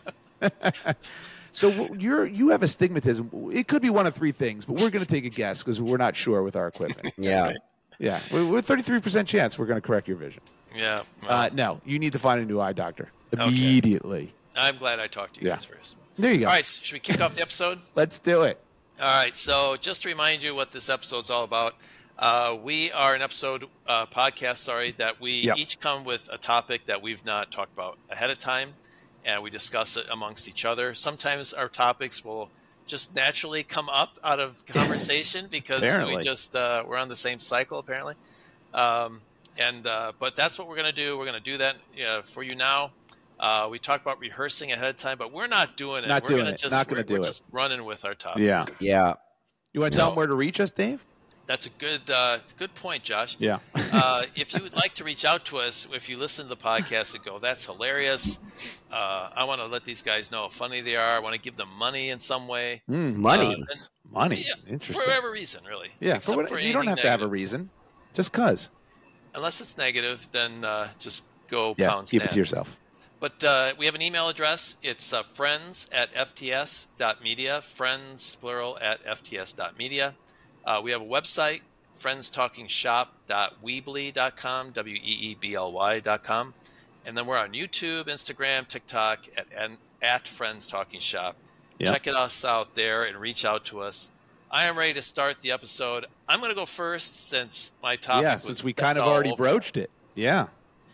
[SPEAKER 2] So you're you have astigmatism. It could be one of three things, but we're going to take a guess because we're not sure with our equipment.
[SPEAKER 1] Yeah.
[SPEAKER 2] Yeah, we're we're thirty-three percent chance we're going to correct your vision.
[SPEAKER 3] Yeah. well,
[SPEAKER 2] Uh, no, you need to find a new eye doctor
[SPEAKER 3] Okay.
[SPEAKER 2] immediately.
[SPEAKER 3] I'm glad I talked to you
[SPEAKER 2] Yeah.
[SPEAKER 3] guys first.
[SPEAKER 2] There you go.
[SPEAKER 3] All right. Should we kick off the episode?
[SPEAKER 2] Let's do it.
[SPEAKER 3] All right, so just to remind you what this episode's all about, uh, we are an episode uh, podcast, sorry, that we
[SPEAKER 2] Yep.
[SPEAKER 3] each come with a topic that we've not talked about ahead of time, and we discuss it amongst each other. Sometimes our topics will just naturally come up out of conversation because
[SPEAKER 2] Apparently.
[SPEAKER 3] we just uh, we're on the same cycle apparently. Um, and uh, but that's what we're gonna do. We're gonna do that uh, for you now. Uh, we talked about rehearsing ahead of time, but we're not doing it.
[SPEAKER 2] Not
[SPEAKER 3] we're
[SPEAKER 2] doing
[SPEAKER 3] gonna
[SPEAKER 2] it.
[SPEAKER 3] Just,
[SPEAKER 2] Not gonna
[SPEAKER 3] we're,
[SPEAKER 2] do
[SPEAKER 3] we're
[SPEAKER 2] it.
[SPEAKER 3] just running with our topics.
[SPEAKER 2] Yeah.
[SPEAKER 1] Yeah.
[SPEAKER 2] You want to tell
[SPEAKER 3] No.
[SPEAKER 2] them where to reach us, Dave?
[SPEAKER 3] That's a good uh, good point, Josh.
[SPEAKER 2] Yeah.
[SPEAKER 3] uh, if you would like to reach out to us, if you listen to the podcast and go, that's hilarious. Uh, I want to let these guys know how funny they are. I want to give them money in some way.
[SPEAKER 2] Mm,
[SPEAKER 1] Money.
[SPEAKER 3] Uh, and-
[SPEAKER 2] money.
[SPEAKER 3] yeah,
[SPEAKER 2] Interesting.
[SPEAKER 3] for whatever reason, really.
[SPEAKER 2] Yeah.
[SPEAKER 3] Except
[SPEAKER 2] For what,
[SPEAKER 3] for
[SPEAKER 2] you don't
[SPEAKER 3] anything
[SPEAKER 2] have to have a
[SPEAKER 3] negative.
[SPEAKER 2] reason. Just cause.
[SPEAKER 3] Unless it's negative, then uh, just go
[SPEAKER 2] Yeah.
[SPEAKER 3] pound
[SPEAKER 2] Keep it
[SPEAKER 3] stand.
[SPEAKER 2] to yourself.
[SPEAKER 3] But uh, we have an email address. It's uh, friends at f t s dot media, friends, plural, at f t s dot media. Uh, we have a website, friends talking shop dot weebly dot com, W E E B L Y dot com. And then we're on YouTube, Instagram, TikTok, at, and, at Friends Talking Shop.
[SPEAKER 2] Yep.
[SPEAKER 3] Check it us out there and reach out to us. I am ready to start the episode. I'm going to go first since my topic
[SPEAKER 2] Yeah,
[SPEAKER 3] was
[SPEAKER 2] since we kind of
[SPEAKER 3] all
[SPEAKER 2] already
[SPEAKER 3] over.
[SPEAKER 2] broached it. Yeah.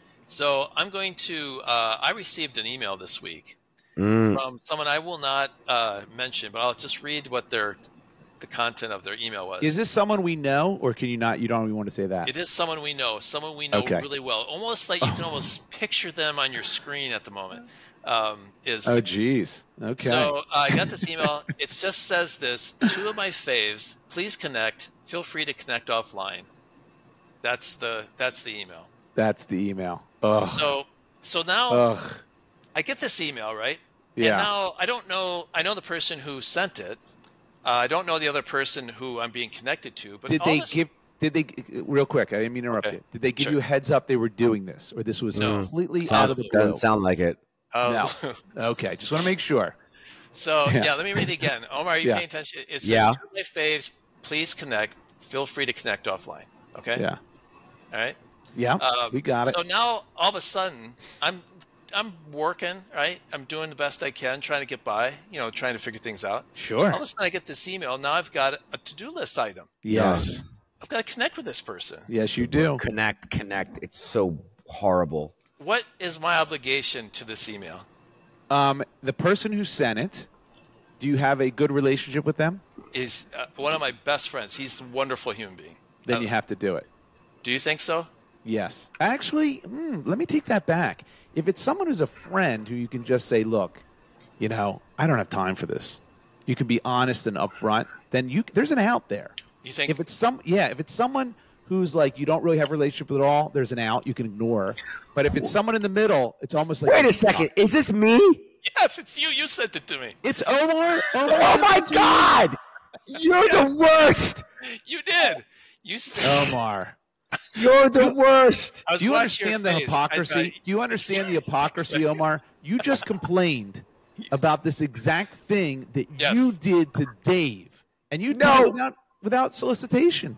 [SPEAKER 3] So I'm going to. Uh, I received an email this week
[SPEAKER 1] Mm.
[SPEAKER 3] from someone I will not uh, mention, but I'll just read what their the content of their email was.
[SPEAKER 2] Is this someone we know, or can you not? You don't even want to say that.
[SPEAKER 3] It is someone we know, someone we know
[SPEAKER 2] Okay.
[SPEAKER 3] really well. Almost like you can almost picture them on your screen at the moment. Um, is
[SPEAKER 2] Oh,
[SPEAKER 3] the-
[SPEAKER 2] geez. Okay.
[SPEAKER 3] so uh, I got this email. It just says this: two of my faves. Please connect. Feel free to connect offline. That's the that's the email.
[SPEAKER 2] That's the email. Ugh.
[SPEAKER 3] So so now.
[SPEAKER 2] Ugh.
[SPEAKER 3] I get this email, right?
[SPEAKER 2] Yeah.
[SPEAKER 3] And now I don't know. I know the person who sent it. Uh, I don't know the other person who I'm being connected to. But
[SPEAKER 2] Did
[SPEAKER 3] all
[SPEAKER 2] they
[SPEAKER 3] this,
[SPEAKER 2] give? Did they, real quick, I didn't mean to interrupt
[SPEAKER 3] Okay.
[SPEAKER 2] you. Did they give
[SPEAKER 3] Sure.
[SPEAKER 2] you a heads up they were doing this? Or this was
[SPEAKER 3] No.
[SPEAKER 2] completely out
[SPEAKER 1] Sounds,
[SPEAKER 2] of the
[SPEAKER 1] doesn't
[SPEAKER 2] blue?
[SPEAKER 1] sound like it.
[SPEAKER 3] Um,
[SPEAKER 2] No. Okay, just want to make sure.
[SPEAKER 3] So
[SPEAKER 2] Yeah.
[SPEAKER 3] yeah. let me read it again. Omar, are you
[SPEAKER 2] Yeah.
[SPEAKER 3] paying attention? It says,
[SPEAKER 1] Yeah.
[SPEAKER 3] "To my faves, please connect. Feel free to connect offline." Okay.
[SPEAKER 2] Yeah.
[SPEAKER 3] All right.
[SPEAKER 2] Yeah,
[SPEAKER 3] Um,
[SPEAKER 2] we got it.
[SPEAKER 3] So now all of a sudden, I'm I'm working, right? I'm doing the best I can, trying to get by, you know, trying to figure things out.
[SPEAKER 2] Sure.
[SPEAKER 3] All of a sudden, I get this email. Now I've got a to-do list item.
[SPEAKER 2] Yes.
[SPEAKER 3] I've got to connect with this person.
[SPEAKER 2] Yes, you do.
[SPEAKER 1] Connect, connect. It's so horrible.
[SPEAKER 3] What is my obligation to this email?
[SPEAKER 2] Um, the person who sent it, do you have a good relationship with them?
[SPEAKER 3] Is uh, one of my best friends. He's a wonderful human being.
[SPEAKER 2] Then
[SPEAKER 3] Uh,
[SPEAKER 2] you have to do it.
[SPEAKER 3] Do you think so?
[SPEAKER 2] Yes. Actually, hmm, let me take that back. If it's someone who's a friend who you can just say, look, you know, I don't have time for this. You can be honest and upfront. Then you there's an out there.
[SPEAKER 3] You think?
[SPEAKER 2] If it's some, yeah, if it's someone who's like you don't really have a relationship with at all, there's an out you can ignore. But if it's someone in the middle, it's almost like
[SPEAKER 1] Wait a second. Is this me?
[SPEAKER 3] Yes, it's you. You sent it to me.
[SPEAKER 2] It's Omar. Omar
[SPEAKER 1] Oh my God! You're the worst.
[SPEAKER 3] You did. You said.
[SPEAKER 2] Omar.
[SPEAKER 1] You're the worst.
[SPEAKER 3] I was
[SPEAKER 2] Do you
[SPEAKER 3] watching your
[SPEAKER 2] understand the
[SPEAKER 3] face. I
[SPEAKER 2] hypocrisy?
[SPEAKER 3] thought-
[SPEAKER 2] Do you understand the hypocrisy, Omar? You just complained about this exact thing that
[SPEAKER 3] Yes.
[SPEAKER 2] you did to Dave, and you did
[SPEAKER 1] No.
[SPEAKER 2] it without without solicitation,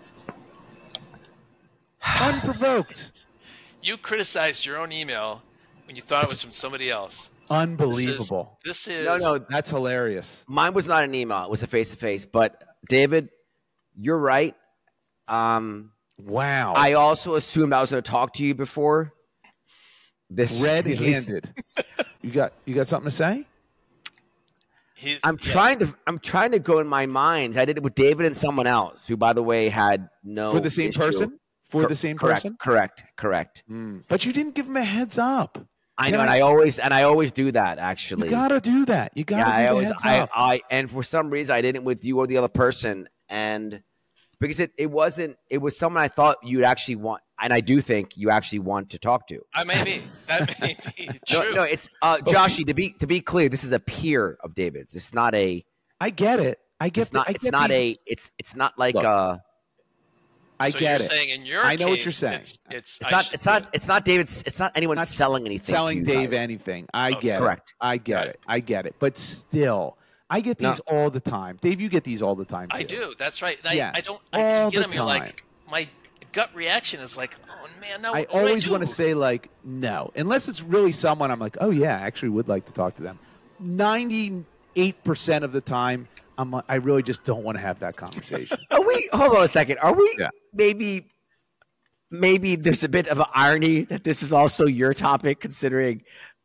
[SPEAKER 2] unprovoked,
[SPEAKER 3] You criticized your own email when you thought it was from somebody else.
[SPEAKER 2] unbelievable.
[SPEAKER 3] This is,
[SPEAKER 1] No,
[SPEAKER 3] this is
[SPEAKER 1] no.
[SPEAKER 2] That's hilarious.
[SPEAKER 1] Mine was not an email. It was a face to face. But David, you're right. Um,
[SPEAKER 2] Wow.
[SPEAKER 1] I also assumed I was going to talk to you before this.
[SPEAKER 2] Red-handed. you got you got something to say?
[SPEAKER 3] he's,
[SPEAKER 1] I'm
[SPEAKER 3] yeah.
[SPEAKER 1] trying to. I'm trying to go in my mind. I did it with David and someone else, who, by the way, had no
[SPEAKER 2] For the same
[SPEAKER 1] issue.
[SPEAKER 2] person? For
[SPEAKER 1] Cor-
[SPEAKER 2] the same
[SPEAKER 1] correct,
[SPEAKER 2] person?
[SPEAKER 1] Correct. Correct.
[SPEAKER 2] Mm. But you didn't give him a heads up.
[SPEAKER 1] I
[SPEAKER 2] Can
[SPEAKER 1] know, and
[SPEAKER 2] I-
[SPEAKER 1] I always and I always do that. Actually,
[SPEAKER 2] You gotta do that. You gotta
[SPEAKER 1] yeah, I
[SPEAKER 2] do the
[SPEAKER 1] always,
[SPEAKER 2] heads
[SPEAKER 1] I,
[SPEAKER 2] up.
[SPEAKER 1] I, and for some reason, I didn't with you or the other person, and because it, it wasn't, it was someone I thought you'd actually want, and I do think you actually want to talk to.
[SPEAKER 3] I may be. That may be
[SPEAKER 1] No,
[SPEAKER 3] true.
[SPEAKER 1] no, it's uh, Joshy. To be to be clear, this is a peer of David's. It's not a.
[SPEAKER 2] I get it. I get
[SPEAKER 1] It's not.
[SPEAKER 2] the, I
[SPEAKER 1] It's
[SPEAKER 2] get
[SPEAKER 1] not
[SPEAKER 2] these-
[SPEAKER 1] a. It's it's not like
[SPEAKER 2] Look,
[SPEAKER 1] uh.
[SPEAKER 2] I
[SPEAKER 3] so
[SPEAKER 2] get
[SPEAKER 3] you're
[SPEAKER 2] it.
[SPEAKER 3] saying in your
[SPEAKER 2] I know
[SPEAKER 3] case,
[SPEAKER 2] what you're saying.
[SPEAKER 3] It's, it's,
[SPEAKER 1] It's
[SPEAKER 3] I
[SPEAKER 1] not.
[SPEAKER 3] should
[SPEAKER 1] It's
[SPEAKER 3] do
[SPEAKER 1] not.
[SPEAKER 3] it.
[SPEAKER 1] It's not David's. It's not anyone
[SPEAKER 2] Not
[SPEAKER 1] selling anything. to
[SPEAKER 2] selling
[SPEAKER 1] you
[SPEAKER 2] Dave
[SPEAKER 1] guys.
[SPEAKER 2] anything. I
[SPEAKER 3] Okay.
[SPEAKER 2] get
[SPEAKER 1] Correct.
[SPEAKER 2] it. I get
[SPEAKER 3] Got
[SPEAKER 2] it.
[SPEAKER 3] it.
[SPEAKER 2] I get it. But still, I get
[SPEAKER 1] No.
[SPEAKER 2] these all the time. Dave, you get these all the time.
[SPEAKER 3] I
[SPEAKER 2] too.
[SPEAKER 3] do. That's right. And I,
[SPEAKER 2] Yes,
[SPEAKER 3] I don't. I
[SPEAKER 2] all
[SPEAKER 3] can get
[SPEAKER 2] the
[SPEAKER 3] them. You're like,
[SPEAKER 2] time.
[SPEAKER 3] my gut reaction is like, oh man, no.
[SPEAKER 2] I
[SPEAKER 3] what do
[SPEAKER 2] always
[SPEAKER 3] do?
[SPEAKER 2] want to say like no, unless it's really someone I'm like, oh yeah, I actually would like to talk to them. Ninety-eight percent of the time, I'm like, I really just don't want to have that conversation.
[SPEAKER 1] Are we? Hold on a second. Are we?
[SPEAKER 2] Yeah.
[SPEAKER 1] Maybe. Maybe there's a bit of an irony that this is also your topic, considering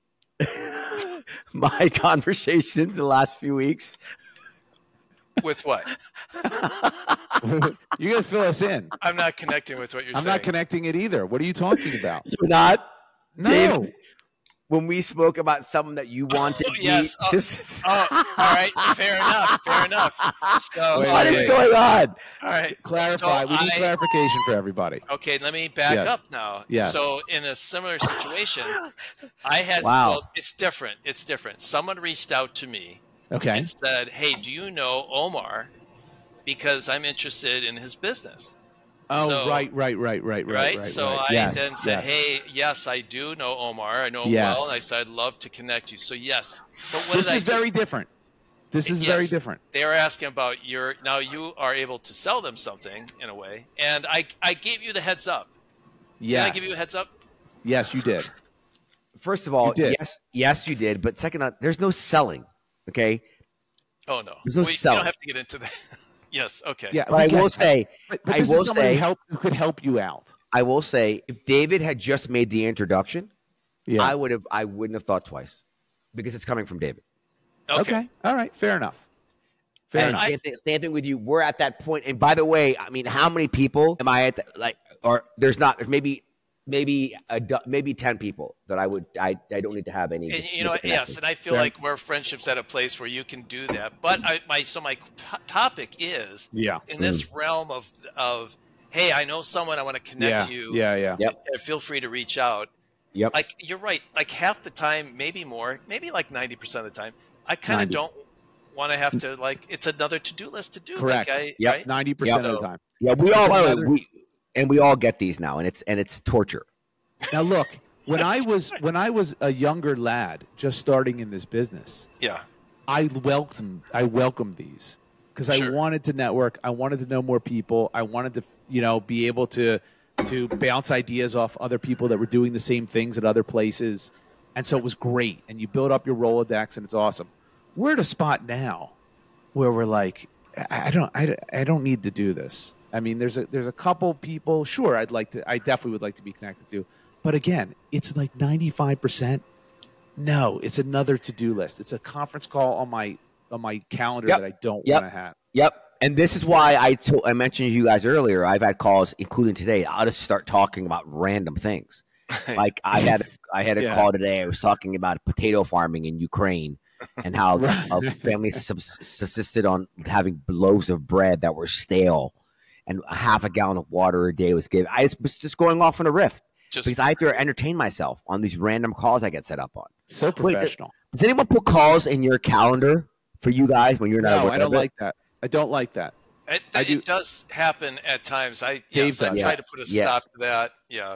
[SPEAKER 1] my conversations in the last few weeks.
[SPEAKER 3] With what?
[SPEAKER 2] You gotta fill us in.
[SPEAKER 3] I'm not connecting with what you're
[SPEAKER 2] I'm
[SPEAKER 3] saying.
[SPEAKER 2] not connecting it either. What are you talking about?
[SPEAKER 1] You're not.
[SPEAKER 2] No.
[SPEAKER 1] David, when we spoke about someone that you wanted,
[SPEAKER 3] Oh, yes.
[SPEAKER 1] me
[SPEAKER 3] Oh,
[SPEAKER 1] to-
[SPEAKER 3] Oh, all right. Fair enough. Fair enough. So,
[SPEAKER 2] Wait,
[SPEAKER 1] what
[SPEAKER 2] wait,
[SPEAKER 1] is
[SPEAKER 2] wait.
[SPEAKER 1] going on?
[SPEAKER 3] all right.
[SPEAKER 2] Clarify.
[SPEAKER 3] So
[SPEAKER 2] we need
[SPEAKER 3] I-
[SPEAKER 2] clarification for everybody.
[SPEAKER 3] Okay, let me back
[SPEAKER 2] Yes.
[SPEAKER 3] up now.
[SPEAKER 2] Yes.
[SPEAKER 3] So in a similar situation, I had
[SPEAKER 1] Wow.
[SPEAKER 3] well, it's different. It's different. Someone reached out to me
[SPEAKER 2] Okay.
[SPEAKER 3] and said, "Hey, do you know Omar? Because I'm interested in his business."
[SPEAKER 2] Oh,
[SPEAKER 3] So-
[SPEAKER 2] right, right, right, right, right,
[SPEAKER 3] Right.
[SPEAKER 2] right.
[SPEAKER 3] so
[SPEAKER 2] right.
[SPEAKER 3] I
[SPEAKER 2] Yes,
[SPEAKER 3] then said,
[SPEAKER 2] yes.
[SPEAKER 3] "Hey, yes, I do know Omar. I know him
[SPEAKER 2] Yes.
[SPEAKER 3] well." And I said, "I'd love to connect you." So yes. But what
[SPEAKER 2] This
[SPEAKER 3] did
[SPEAKER 2] is
[SPEAKER 3] I do?
[SPEAKER 2] very different. This is very
[SPEAKER 3] Yes.
[SPEAKER 2] different.
[SPEAKER 3] They were asking about your now you are able to sell them something in a way, and I I gave you the heads up.
[SPEAKER 2] Yes.
[SPEAKER 3] Did I give you a heads up?
[SPEAKER 2] Yes, you did.
[SPEAKER 1] First of all,
[SPEAKER 2] You did.
[SPEAKER 1] yes, yes, you did. But second, uh, there's no selling. Okay,
[SPEAKER 3] Oh no,
[SPEAKER 1] There's no
[SPEAKER 3] we, we
[SPEAKER 1] selling.
[SPEAKER 3] don't have to get into that. Yes. Okay.
[SPEAKER 2] Yeah,
[SPEAKER 1] but I
[SPEAKER 2] we get
[SPEAKER 1] will
[SPEAKER 2] that.
[SPEAKER 1] say,
[SPEAKER 2] But, but
[SPEAKER 1] I
[SPEAKER 2] this
[SPEAKER 1] will
[SPEAKER 2] is someone
[SPEAKER 1] say,
[SPEAKER 2] who, help, who could help you out.
[SPEAKER 1] I will say, if David had just made the introduction,
[SPEAKER 2] Yeah.
[SPEAKER 1] I would have, I wouldn't have thought twice, because it's coming from David.
[SPEAKER 3] Okay.
[SPEAKER 2] Okay. All right. Fair enough. Fair
[SPEAKER 1] And
[SPEAKER 2] enough.
[SPEAKER 1] same thing, same thing with you. We're at that point. And by the way, I mean, how many people am I at? The, like, or there's not. There's maybe, maybe a, do- maybe ten people that I would. I, I don't need to have any.
[SPEAKER 3] And,
[SPEAKER 1] just
[SPEAKER 3] you know,
[SPEAKER 1] make a
[SPEAKER 3] yes,
[SPEAKER 1] connection.
[SPEAKER 3] and I feel
[SPEAKER 2] Fair.
[SPEAKER 3] like where friendship's at a place where you can do that. But I, my so my p- topic is
[SPEAKER 2] Yeah.
[SPEAKER 3] in this realm of of hey, I know someone, I want to connect
[SPEAKER 2] Yeah.
[SPEAKER 3] you.
[SPEAKER 2] Yeah. Yeah.
[SPEAKER 1] Yep.
[SPEAKER 3] And feel free to reach out.
[SPEAKER 1] Yep.
[SPEAKER 3] Like you're right. Like half the time, maybe more, maybe like ninety percent of the time, I kind of
[SPEAKER 2] ninety.
[SPEAKER 3] don't. want to have to like it's another to-do list to do.
[SPEAKER 2] Correct.
[SPEAKER 3] Like I,
[SPEAKER 1] Yep.
[SPEAKER 3] right?
[SPEAKER 2] ninety percent
[SPEAKER 3] So-
[SPEAKER 2] of the time.
[SPEAKER 1] Yeah, we
[SPEAKER 2] It's
[SPEAKER 1] all
[SPEAKER 2] another-
[SPEAKER 1] we and we all get these now, and it's and it's torture.
[SPEAKER 2] Now look, when I was when I was a younger lad just starting in this business,
[SPEAKER 3] Yeah.
[SPEAKER 2] I welcomed I welcomed these because I
[SPEAKER 3] Sure.
[SPEAKER 2] wanted to network. I wanted to know more people. I wanted to, you know, be able to to bounce ideas off other people that were doing the same things at other places. And so it was great. And you build up your Rolodex, and it's awesome. We're at a spot now where we're like, I I don't, I, I don't need to do this. I mean, there's a there's a couple people. Sure, I'd like to. I definitely would like to be connected to. But again, it's like ninety-five percent. No, it's another to-do list. It's a conference call on my on my calendar
[SPEAKER 1] Yep.
[SPEAKER 2] that I don't
[SPEAKER 1] Yep.
[SPEAKER 2] want to have.
[SPEAKER 1] Yep. And this is why I told I mentioned to you guys earlier. I've had calls, including today. I'll just start talking about random things. Like I had I had a
[SPEAKER 2] Yeah.
[SPEAKER 1] call today. I was talking about potato farming in Ukraine and how a family subs- subsisted on having loaves of bread that were stale, and a half a gallon of water a day was given. I was just going off on a riff
[SPEAKER 3] Just
[SPEAKER 1] because I have to entertain myself on these random calls I get set up on.
[SPEAKER 2] So
[SPEAKER 1] Wait,
[SPEAKER 2] professional.
[SPEAKER 1] Does anyone put calls in your calendar for you guys when you're not?
[SPEAKER 2] No,
[SPEAKER 1] aware
[SPEAKER 2] I don't
[SPEAKER 1] of it?
[SPEAKER 2] like that. I don't like that.
[SPEAKER 3] It,
[SPEAKER 2] I
[SPEAKER 3] it
[SPEAKER 2] do-
[SPEAKER 3] does happen at times. I
[SPEAKER 2] Dave
[SPEAKER 3] yes, I
[SPEAKER 2] does.
[SPEAKER 3] try
[SPEAKER 1] Yeah.
[SPEAKER 3] to put a
[SPEAKER 1] Yeah.
[SPEAKER 3] stop to that. Yeah,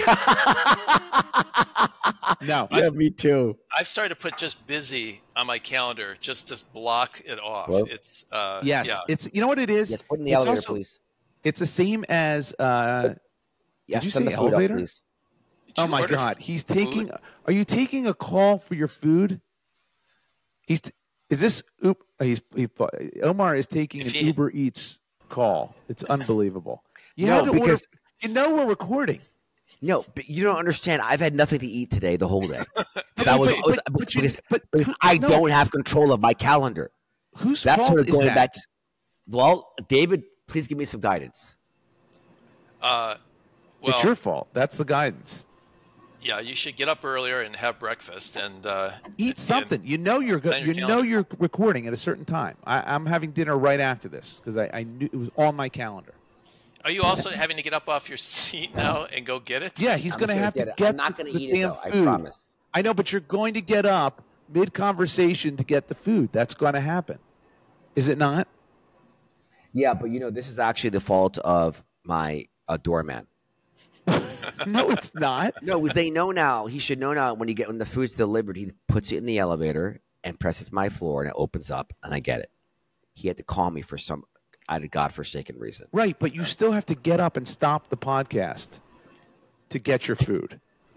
[SPEAKER 2] No,
[SPEAKER 1] yeah, me too.
[SPEAKER 3] I've started to put just busy on my calendar just to block it off.
[SPEAKER 1] Well,
[SPEAKER 3] it's uh,
[SPEAKER 2] yes,
[SPEAKER 3] yeah.
[SPEAKER 2] it's you know what it is.
[SPEAKER 1] Yes, put in the
[SPEAKER 2] It's
[SPEAKER 1] elevator,
[SPEAKER 2] also-
[SPEAKER 1] please.
[SPEAKER 2] It's the same as. Uh,
[SPEAKER 1] Yes,
[SPEAKER 2] you
[SPEAKER 1] send
[SPEAKER 2] say
[SPEAKER 1] the food up,
[SPEAKER 2] elevator?
[SPEAKER 1] please.
[SPEAKER 3] Did
[SPEAKER 2] oh
[SPEAKER 3] you
[SPEAKER 2] my
[SPEAKER 3] order
[SPEAKER 2] God,
[SPEAKER 3] f-
[SPEAKER 2] he's
[SPEAKER 3] food?
[SPEAKER 2] taking. Are you taking a call for your food? He's. Is this? Oop, he's. He, Omar is taking
[SPEAKER 3] If
[SPEAKER 2] an
[SPEAKER 3] he-
[SPEAKER 2] Uber Eats call. It's unbelievable. You
[SPEAKER 1] No,
[SPEAKER 2] had to order.
[SPEAKER 1] because-
[SPEAKER 2] You know we're recording.
[SPEAKER 1] No, but you don't understand. I've had nothing to eat today the whole day.
[SPEAKER 2] But-
[SPEAKER 1] That was,
[SPEAKER 2] but-
[SPEAKER 1] I was-
[SPEAKER 2] but- but you-
[SPEAKER 1] because,
[SPEAKER 2] but
[SPEAKER 1] because
[SPEAKER 2] who-
[SPEAKER 1] I
[SPEAKER 2] no.
[SPEAKER 1] don't have control of my calendar.
[SPEAKER 2] Whose
[SPEAKER 1] That's
[SPEAKER 2] fault
[SPEAKER 1] sort of
[SPEAKER 2] is
[SPEAKER 1] going
[SPEAKER 2] that?
[SPEAKER 1] back. Well, David, please give me some guidance.
[SPEAKER 3] Uh, well,
[SPEAKER 2] it's your fault. That's the guidance.
[SPEAKER 3] yeah, you should get up earlier and have breakfast and uh,
[SPEAKER 2] Eat something. You know you're good.
[SPEAKER 3] Plan
[SPEAKER 2] You
[SPEAKER 3] your
[SPEAKER 2] know
[SPEAKER 3] calendar.
[SPEAKER 2] you're recording at a certain time. I, I'm having dinner right after this because I, I knew it was on my calendar.
[SPEAKER 3] Are you also having to get up off your seat now and go get it?
[SPEAKER 2] Yeah, he's
[SPEAKER 1] I'm
[SPEAKER 2] going to
[SPEAKER 1] gonna
[SPEAKER 2] have
[SPEAKER 1] get
[SPEAKER 2] to
[SPEAKER 1] it.
[SPEAKER 2] get
[SPEAKER 1] I'm not
[SPEAKER 2] the,
[SPEAKER 1] going
[SPEAKER 2] the
[SPEAKER 1] to eat it
[SPEAKER 2] damn
[SPEAKER 1] though.
[SPEAKER 2] food.
[SPEAKER 1] I promise.
[SPEAKER 2] I know, but you're going to get up mid conversation to get the food. That's going to happen. Is it not?
[SPEAKER 1] Yeah, but you know this is actually the fault of my uh, doorman.
[SPEAKER 2] No, it's not.
[SPEAKER 1] No, because they know now. He should know now when you get when the food's delivered. He puts it in the elevator and presses my floor, and it opens up, and I get it. He had to call me for some I had a godforsaken reason.
[SPEAKER 2] Right, but you still have to get up and stop the podcast to get your food.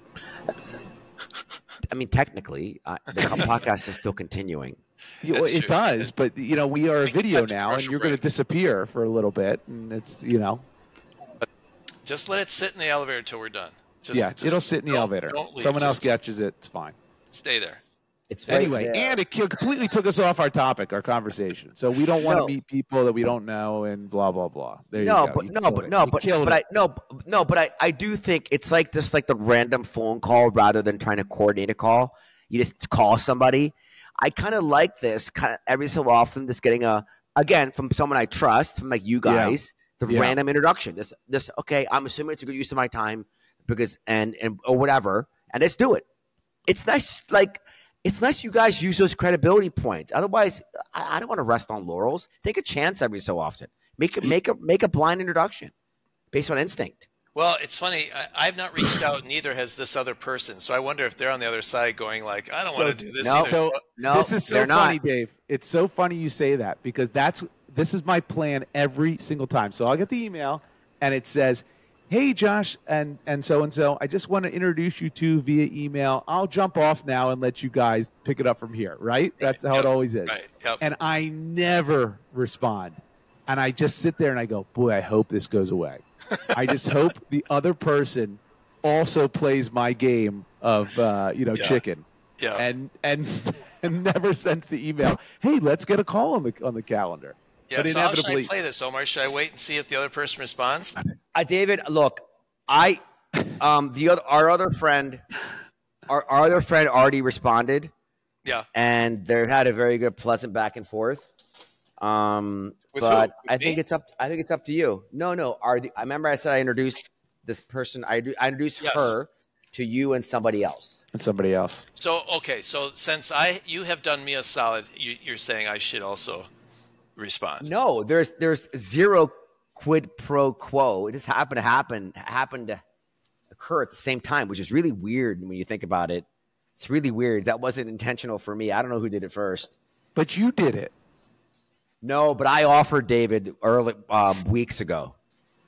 [SPEAKER 1] I mean, technically, uh, the podcast is still continuing.
[SPEAKER 2] You know,
[SPEAKER 3] That's
[SPEAKER 2] it
[SPEAKER 3] true.
[SPEAKER 2] does, but you know we are a
[SPEAKER 3] We can
[SPEAKER 2] video
[SPEAKER 3] cut to
[SPEAKER 2] now, and
[SPEAKER 3] commercial
[SPEAKER 2] you're going to
[SPEAKER 3] break.
[SPEAKER 2] disappear for a little bit, and it's you know
[SPEAKER 3] Just let it sit in the elevator until we're done. Just,
[SPEAKER 2] yeah,
[SPEAKER 3] just
[SPEAKER 2] it'll sit in the
[SPEAKER 3] don't-
[SPEAKER 2] elevator.
[SPEAKER 3] don't leave.
[SPEAKER 2] Someone else
[SPEAKER 3] Just
[SPEAKER 2] catches it. It's fine.
[SPEAKER 3] Stay there.
[SPEAKER 1] It's right
[SPEAKER 2] Anyway,
[SPEAKER 1] there.
[SPEAKER 2] and it ki- completely took us off our topic, our conversation. So we don't want to
[SPEAKER 1] No.
[SPEAKER 2] meet people that we don't know, and blah blah blah. There you
[SPEAKER 1] no,
[SPEAKER 2] go.
[SPEAKER 1] but
[SPEAKER 2] You
[SPEAKER 1] no,
[SPEAKER 2] killed
[SPEAKER 1] but
[SPEAKER 2] it.
[SPEAKER 1] no,
[SPEAKER 2] You
[SPEAKER 1] but
[SPEAKER 2] killed
[SPEAKER 1] but
[SPEAKER 2] it.
[SPEAKER 1] I no, b- no, but I I do think it's like just like the random phone call rather than trying to coordinate a call. You just call somebody. I kind of like this kind of every so often. Just getting a again from someone I trust, from like you
[SPEAKER 2] Yeah.
[SPEAKER 1] guys, the
[SPEAKER 2] Yeah.
[SPEAKER 1] random introduction. This this okay. I'm assuming it's a good use of my time because and and or whatever, and let's do it. It's nice, like. It's nice you guys use those credibility points. Otherwise, I, I don't want to rest on laurels. Take a chance every so often. Make a, make a make a blind introduction based on instinct.
[SPEAKER 3] Well, it's funny. I, I've not reached out, neither has this other person. So I wonder if they're on the other side going like, I don't
[SPEAKER 2] So-
[SPEAKER 3] want to do this
[SPEAKER 1] no.
[SPEAKER 3] either.
[SPEAKER 2] So
[SPEAKER 1] No,
[SPEAKER 2] this is so
[SPEAKER 1] they're
[SPEAKER 2] funny,
[SPEAKER 1] not.
[SPEAKER 2] Dave. It's so funny you say that because that's this is my plan every single time. So I'll get the email and it says, "Hey Josh and and so and so, I just want to introduce you to via email. I'll jump off now and let you guys pick it up from here." Right? That's how
[SPEAKER 3] Yep.
[SPEAKER 2] it always is.
[SPEAKER 3] Right. Yep.
[SPEAKER 2] And I never respond. And I just sit there and I go, "Boy, I hope this goes away." I just hope the other person also plays my game of uh, you know
[SPEAKER 3] Yeah.
[SPEAKER 2] chicken
[SPEAKER 3] yeah.
[SPEAKER 2] and and and never sends the email. Hey, let's get a call on the on the calendar.
[SPEAKER 3] yeah.
[SPEAKER 2] but
[SPEAKER 3] So how should I
[SPEAKER 2] inevitably-
[SPEAKER 3] play this, Omar? Should I wait and see if the other person responds?
[SPEAKER 1] Uh, David, look, I, um, the other, our other friend, our, our other friend already responded,
[SPEAKER 3] Yeah.
[SPEAKER 1] and they had a very good, pleasant back and forth. Um,
[SPEAKER 3] With who?
[SPEAKER 1] but
[SPEAKER 3] With
[SPEAKER 1] I think
[SPEAKER 3] me?
[SPEAKER 1] it's up. I think it's up to you. No, no. Are the, I remember I said I introduced this person. I, I introduced
[SPEAKER 3] Yes.
[SPEAKER 1] her to you and somebody else.
[SPEAKER 2] And somebody else.
[SPEAKER 3] So okay, so since I you have done me a solid, you, you're saying I should also respond.
[SPEAKER 1] No, there's there's zero quid pro quo. It just happened to happen happened to occur at the same time, which is really weird when you think about it. It's really weird. That wasn't intentional for me. I don't know who did it first.
[SPEAKER 2] But you did it.
[SPEAKER 1] No, but I offered David early um, weeks ago.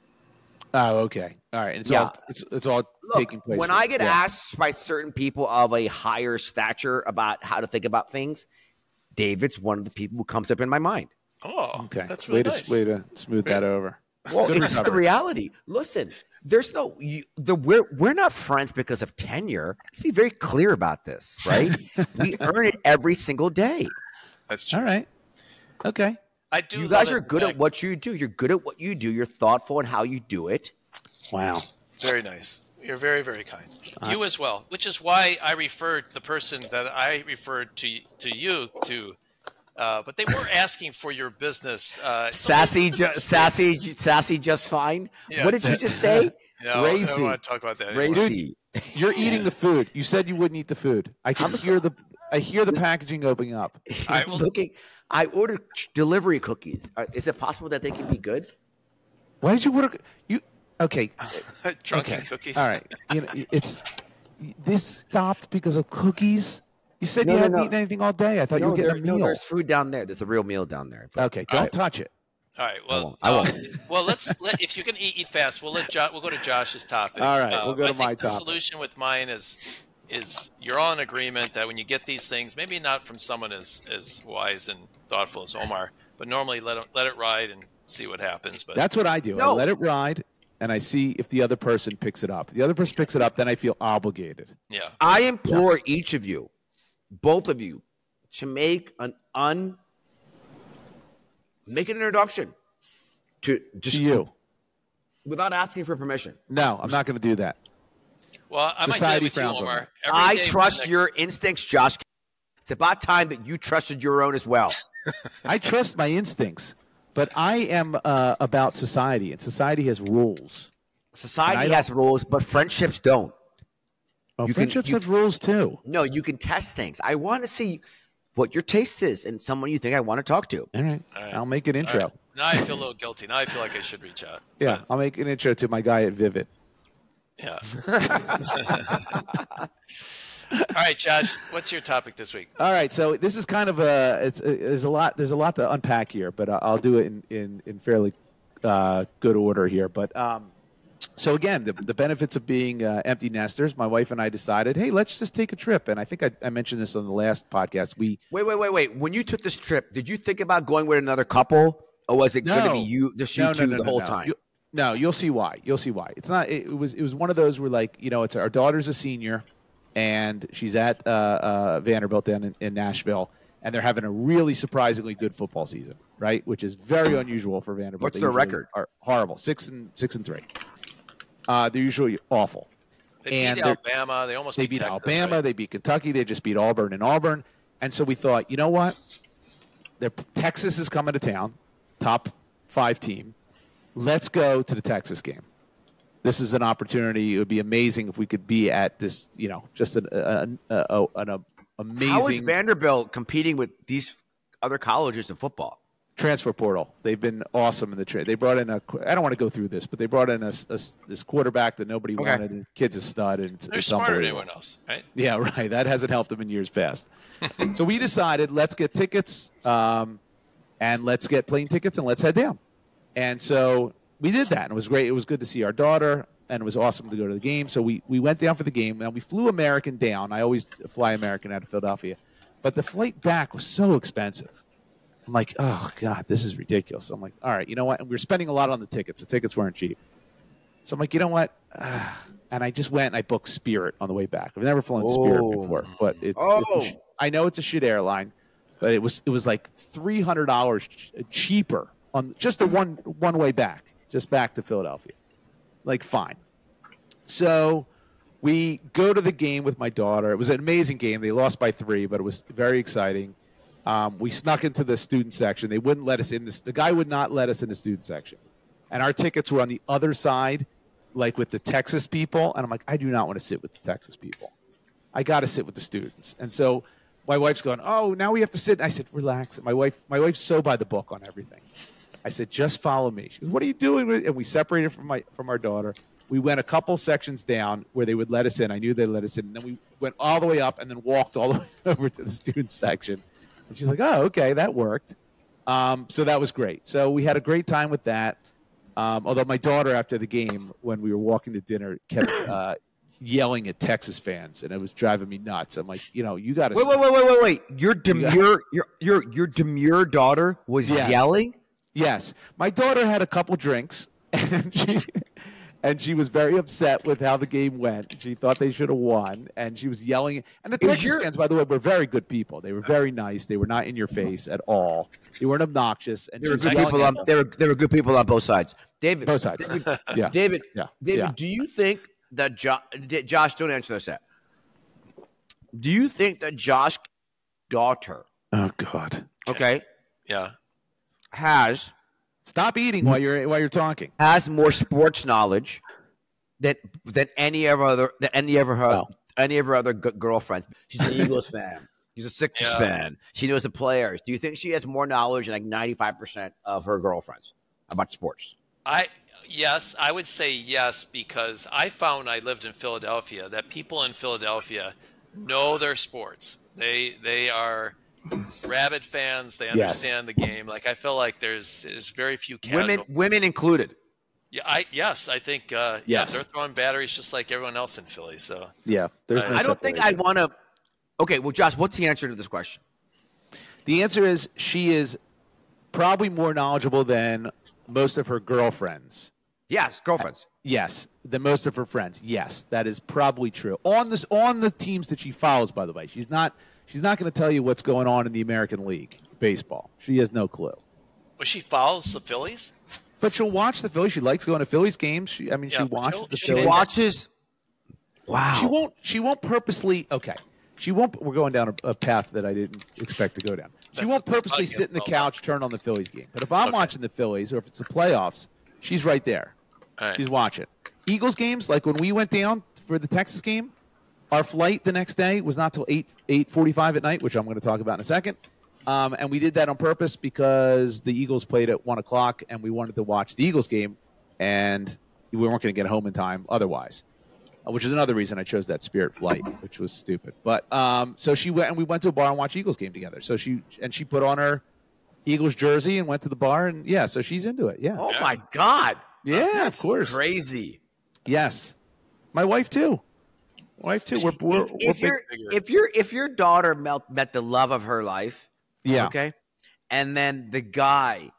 [SPEAKER 2] Oh, okay. All right. It's
[SPEAKER 1] Yeah.
[SPEAKER 2] all it's it's all
[SPEAKER 1] Look,
[SPEAKER 2] taking place.
[SPEAKER 1] when
[SPEAKER 2] for-
[SPEAKER 1] I get
[SPEAKER 2] yeah.
[SPEAKER 1] asked by certain people of a higher stature about how to think about things, David's one of the people who comes up in my mind.
[SPEAKER 3] Oh,
[SPEAKER 2] Okay.
[SPEAKER 3] that's really
[SPEAKER 2] way
[SPEAKER 3] nice.
[SPEAKER 2] to way to smooth that over.
[SPEAKER 1] Well,
[SPEAKER 2] Good
[SPEAKER 1] it's just the
[SPEAKER 2] recovery.
[SPEAKER 1] reality. Listen, there's no you, the we're we're not friends because of tenure. Let's be very clear about this, right? We earn it every single day.
[SPEAKER 3] That's true.
[SPEAKER 2] All right. Okay.
[SPEAKER 3] I do.
[SPEAKER 1] You
[SPEAKER 3] love
[SPEAKER 1] guys
[SPEAKER 3] it
[SPEAKER 1] are good
[SPEAKER 3] back-
[SPEAKER 1] at what you do. You're good at what you do. You're thoughtful in how you do it.
[SPEAKER 2] Wow.
[SPEAKER 3] Very nice. You're very, very kind. You as well, which is why I referred the person that I referred to to you to. Uh, but they were asking for your business. Uh, so
[SPEAKER 1] Sassy,
[SPEAKER 3] this-
[SPEAKER 1] ju- sassy, ju- sassy, just fine.
[SPEAKER 3] Yeah,
[SPEAKER 1] what did you
[SPEAKER 3] that-
[SPEAKER 1] just say?
[SPEAKER 3] No, I don't
[SPEAKER 2] Racy.
[SPEAKER 3] want to talk about that. anymore.
[SPEAKER 1] Racy.
[SPEAKER 2] You're eating the food. You said you wouldn't eat the food. I can hear the I hear the packaging opening up.
[SPEAKER 3] I
[SPEAKER 1] I'm
[SPEAKER 3] will-
[SPEAKER 1] looking. I ordered ch- delivery cookies. Are- Is it possible that they can be good?
[SPEAKER 2] Why did you order you okay.
[SPEAKER 3] Drunken
[SPEAKER 2] Okay.
[SPEAKER 3] cookies.
[SPEAKER 2] All right. You know, it's this stopped because of cookies. You said
[SPEAKER 1] No,
[SPEAKER 2] you
[SPEAKER 1] no,
[SPEAKER 2] hadn't
[SPEAKER 1] no.
[SPEAKER 2] eaten anything all day. I thought you
[SPEAKER 1] No,
[SPEAKER 2] were getting
[SPEAKER 1] there-
[SPEAKER 2] a
[SPEAKER 1] no,
[SPEAKER 2] meal.
[SPEAKER 1] there's food down there. There's a real meal down there. But
[SPEAKER 2] Okay, don't
[SPEAKER 3] right.
[SPEAKER 2] touch it.
[SPEAKER 3] All right. Well,
[SPEAKER 1] won't. I won't.
[SPEAKER 3] uh, well, let's let if you can eat, eat fast. We'll let jo- we'll go to Josh's topic.
[SPEAKER 2] All right, we'll go
[SPEAKER 3] I
[SPEAKER 2] to
[SPEAKER 3] think
[SPEAKER 2] my
[SPEAKER 3] the
[SPEAKER 2] topic.
[SPEAKER 3] solution with mine is is you're all in agreement that when you get these things, maybe not from someone as as wise and thoughtful as Omar, but normally let 'em- let it ride and see what happens. But
[SPEAKER 2] That's what I do. I
[SPEAKER 1] No.
[SPEAKER 2] let it ride and I see if the other person picks it up. If the other person picks it up, then I feel obligated.
[SPEAKER 3] yeah,
[SPEAKER 1] I implore each of you, both of you, to make an un make an introduction to just
[SPEAKER 2] To you.
[SPEAKER 1] without asking for permission.
[SPEAKER 2] No, I'm not going to do that.
[SPEAKER 3] well, I
[SPEAKER 2] Society
[SPEAKER 3] might do it with you,
[SPEAKER 2] frowns on
[SPEAKER 3] Omar.
[SPEAKER 2] that.
[SPEAKER 3] Every
[SPEAKER 1] I
[SPEAKER 3] day
[SPEAKER 1] trust
[SPEAKER 3] when
[SPEAKER 1] your instincts, Josh. It's about time that you trusted your own as well.
[SPEAKER 2] I trust my instincts, but I am uh, about society, and society has rules. And I
[SPEAKER 1] Society
[SPEAKER 2] don't-
[SPEAKER 1] has rules, but friendships don't.
[SPEAKER 2] Well,
[SPEAKER 1] You can-
[SPEAKER 2] friendships
[SPEAKER 1] you-
[SPEAKER 2] have rules too.
[SPEAKER 1] No, you can test things. I want to see what your taste is and someone you think I want to talk to.
[SPEAKER 2] All right.
[SPEAKER 3] All right.
[SPEAKER 2] I'll make an
[SPEAKER 3] All
[SPEAKER 2] intro.
[SPEAKER 3] right. Now I feel a little guilty. Now I feel like I should reach out.
[SPEAKER 2] Yeah, I'll make an intro to my guy at Vivid.
[SPEAKER 3] Yeah. All right, Josh. What's your topic this week?
[SPEAKER 2] All right, so this is kind of a it's uh there's a lot there's a lot to unpack here, but uh, I'll do it in in, in fairly uh, good order here. But um, so again, the, the benefits of being uh, empty nesters. My wife and I decided, hey, let's just take a trip, and I think I, I mentioned this on the last podcast. We
[SPEAKER 1] Wait, wait, wait, wait. When you took this trip, did you think about going with another couple, or was it going to
[SPEAKER 2] No.
[SPEAKER 1] be you, just you
[SPEAKER 2] no,
[SPEAKER 1] two,
[SPEAKER 2] no, no,
[SPEAKER 1] the
[SPEAKER 2] no,
[SPEAKER 1] whole
[SPEAKER 2] no.
[SPEAKER 1] time?
[SPEAKER 2] You, no, you'll see why. You'll see why. It's not. It, it was. It was one of those where, like, you know, it's our daughter's a senior, and she's at uh, uh, Vanderbilt down in, in Nashville, and they're having a really surprisingly good football season, right? Which is very unusual for Vanderbilt.
[SPEAKER 1] What's
[SPEAKER 2] They
[SPEAKER 1] their
[SPEAKER 2] usually
[SPEAKER 1] record?
[SPEAKER 2] Are horrible. Six and six and three. Uh, they're usually awful.
[SPEAKER 3] They
[SPEAKER 2] And
[SPEAKER 3] beat
[SPEAKER 2] they're-
[SPEAKER 3] Alabama. They almost
[SPEAKER 2] They
[SPEAKER 3] beat,
[SPEAKER 2] beat
[SPEAKER 3] Texas,
[SPEAKER 2] Alabama.
[SPEAKER 3] right?
[SPEAKER 2] They beat Kentucky. They just beat Auburn and Auburn. And so we thought, you know what? They're, Texas is coming to town, top five team. Let's go to the Texas game. This is an opportunity. It would be amazing if we could be at this, you know, just an, an, a, a, an amazing
[SPEAKER 1] How is Vanderbilt competing with these other colleges in football?
[SPEAKER 2] transfer portal. They've been awesome in the trade. They brought in a. I don't want to go through this, but they brought in a, a this quarterback that nobody
[SPEAKER 1] Okay.
[SPEAKER 2] wanted. And the kid's a stud, and it's,
[SPEAKER 3] They're
[SPEAKER 2] it's
[SPEAKER 3] smarter than
[SPEAKER 2] unbelievable.
[SPEAKER 3] anyone else, right?
[SPEAKER 2] Yeah, right. That hasn't helped them in years past. So we decided, let's get tickets, um, and let's get plane tickets, and let's head down. And so we did that, and it was great. It was good to see our daughter, and it was awesome to go to the game. So we, we went down for the game, and we flew American down. I always fly American out of Philadelphia. But the flight back was so expensive. I'm like, oh, God, this is ridiculous. I'm like, all right, you know what? And we were spending a lot on the tickets. The tickets weren't cheap. So I'm like, you know what? Ah. And I just went and I booked Spirit on the way back. I've never flown Spirit
[SPEAKER 1] Oh.
[SPEAKER 2] before, but it's,
[SPEAKER 1] Oh.
[SPEAKER 2] it's a sh- I know it's a shit airline, but it was it was like three hundred dollars ch- cheaper on just the one one way back, just back to Philadelphia. Like, fine. So we go to the game with my daughter. It was an amazing game. They lost by three, but it was very exciting. Um, we snuck into the student section. They wouldn't let us in. This, the guy would not let us in the student section. And our tickets were on the other side, like with the Texas people, and I'm like, I do not want to sit with the Texas people. I got to sit with the students. And so my wife's going, oh, now we have to sit. I said, relax. And my wife, my wife's so by the book on everything. I said, just follow me. She goes, what are you doing? And we separated from my from our daughter. We went a couple sections down where they would let us in. I knew they let us in. And then we went all the way up and then walked all the way over to the student section. And she's like, oh, okay, that worked. Um, so that was great. So we had a great time with that. Um, although my daughter, after the game, when we were walking to dinner, kept uh, yelling at Texas fans, and it was driving me nuts. I'm like, you know, you got to
[SPEAKER 1] wait, wait, wait, wait, wait, wait. Your demure, your your your demure daughter was
[SPEAKER 2] Yes.
[SPEAKER 1] yelling.
[SPEAKER 2] Yes, my daughter had a couple drinks, and she and she was very upset with how the game went. She thought they should have won, and she was yelling. And the
[SPEAKER 1] Is
[SPEAKER 2] Texas
[SPEAKER 1] your-
[SPEAKER 2] fans, by the way, were very good people. They were very nice. They were not in your face at all. They weren't obnoxious. And
[SPEAKER 1] There
[SPEAKER 2] she
[SPEAKER 1] were
[SPEAKER 2] was
[SPEAKER 1] good
[SPEAKER 2] yelling
[SPEAKER 1] people
[SPEAKER 2] at
[SPEAKER 1] on.
[SPEAKER 2] them.
[SPEAKER 1] There were there were good people on both sides. David,
[SPEAKER 2] Both sides.
[SPEAKER 1] David,
[SPEAKER 2] Yeah.
[SPEAKER 1] David,
[SPEAKER 2] Yeah.
[SPEAKER 1] David,
[SPEAKER 2] Yeah.
[SPEAKER 1] do you think that jo- D- Josh? Don't answer this yet. Do you think that Josh's daughter,
[SPEAKER 2] Oh God!
[SPEAKER 1] okay,
[SPEAKER 3] Yeah.
[SPEAKER 1] has
[SPEAKER 2] Stop eating while you're while you're talking.
[SPEAKER 1] has more sports knowledge than than any of her other than any of her
[SPEAKER 2] Well.
[SPEAKER 1] any of her other g- girlfriends? She's an Eagles fan. She's a Sixers
[SPEAKER 3] Yeah.
[SPEAKER 1] fan. She knows the players. Do you think she has more knowledge than like ninety-five percent of her girlfriends about sports?
[SPEAKER 3] I yes, I would say yes, because I found I lived in Philadelphia that people in Philadelphia know their sports. They they are rabid fans. They understand the game. Like I feel like there's there's very few casual.
[SPEAKER 1] Women, women included.
[SPEAKER 3] Yeah, I yes, I think uh,
[SPEAKER 2] Yes.
[SPEAKER 3] yeah, they're throwing batteries just like everyone else in Philly. So
[SPEAKER 2] Yeah, there's.
[SPEAKER 3] I
[SPEAKER 2] No
[SPEAKER 1] I don't think I want to. Okay, well, Josh, what's the answer to this question?
[SPEAKER 2] The answer is she is probably more knowledgeable than most of her girlfriends.
[SPEAKER 1] Yes, girlfriends.
[SPEAKER 2] Yes, than most of her friends. Yes, that is probably true. On this, on the teams that she follows, by the way, she's not. She's not going to tell you what's going on in the American League baseball. She has no clue.
[SPEAKER 3] well, she follows the Phillies.
[SPEAKER 2] But she'll watch the Phillies. She likes going to Phillies games. She, I mean,
[SPEAKER 3] Yeah,
[SPEAKER 2] she
[SPEAKER 3] but
[SPEAKER 2] watches
[SPEAKER 3] she'll-
[SPEAKER 2] the
[SPEAKER 3] she
[SPEAKER 1] She
[SPEAKER 2] Phillies.
[SPEAKER 1] watches. Wow.
[SPEAKER 2] She won't. She won't purposely. Okay. She won't. We're going down a, a path that I didn't expect to go down. She
[SPEAKER 3] That's
[SPEAKER 2] won't
[SPEAKER 3] what this
[SPEAKER 2] purposely
[SPEAKER 3] podcast
[SPEAKER 2] sit in the
[SPEAKER 3] is all about.
[SPEAKER 2] couch, turn on the Phillies game. But if I'm
[SPEAKER 3] Okay.
[SPEAKER 2] watching the Phillies, or if it's the playoffs, she's right there.
[SPEAKER 3] All right.
[SPEAKER 2] She's watching. Eagles games, like when we went down for the Texas game, our flight the next day was not till eight eight forty five at night, which I'm going to talk about in a second. Um, and we did that on purpose because the Eagles played at one o'clock, and we wanted to watch the Eagles game, and we weren't going to get home in time otherwise. uh, Which is another reason I chose that Spirit flight, which was stupid. But um, so she went, and we went to a bar and watched Eagles game together. So she and she put on her Eagles jersey and went to the bar, and yeah, so she's into it. Yeah,
[SPEAKER 1] Oh my God.
[SPEAKER 2] yeah,
[SPEAKER 1] That's
[SPEAKER 2] of course.
[SPEAKER 1] crazy.
[SPEAKER 2] Yes, my wife too. My wife too. We're, we're,
[SPEAKER 1] if,
[SPEAKER 2] we're
[SPEAKER 1] if
[SPEAKER 2] big-
[SPEAKER 1] your if your if your daughter met, met the love of her life,
[SPEAKER 2] yeah.
[SPEAKER 1] okay, and then the guy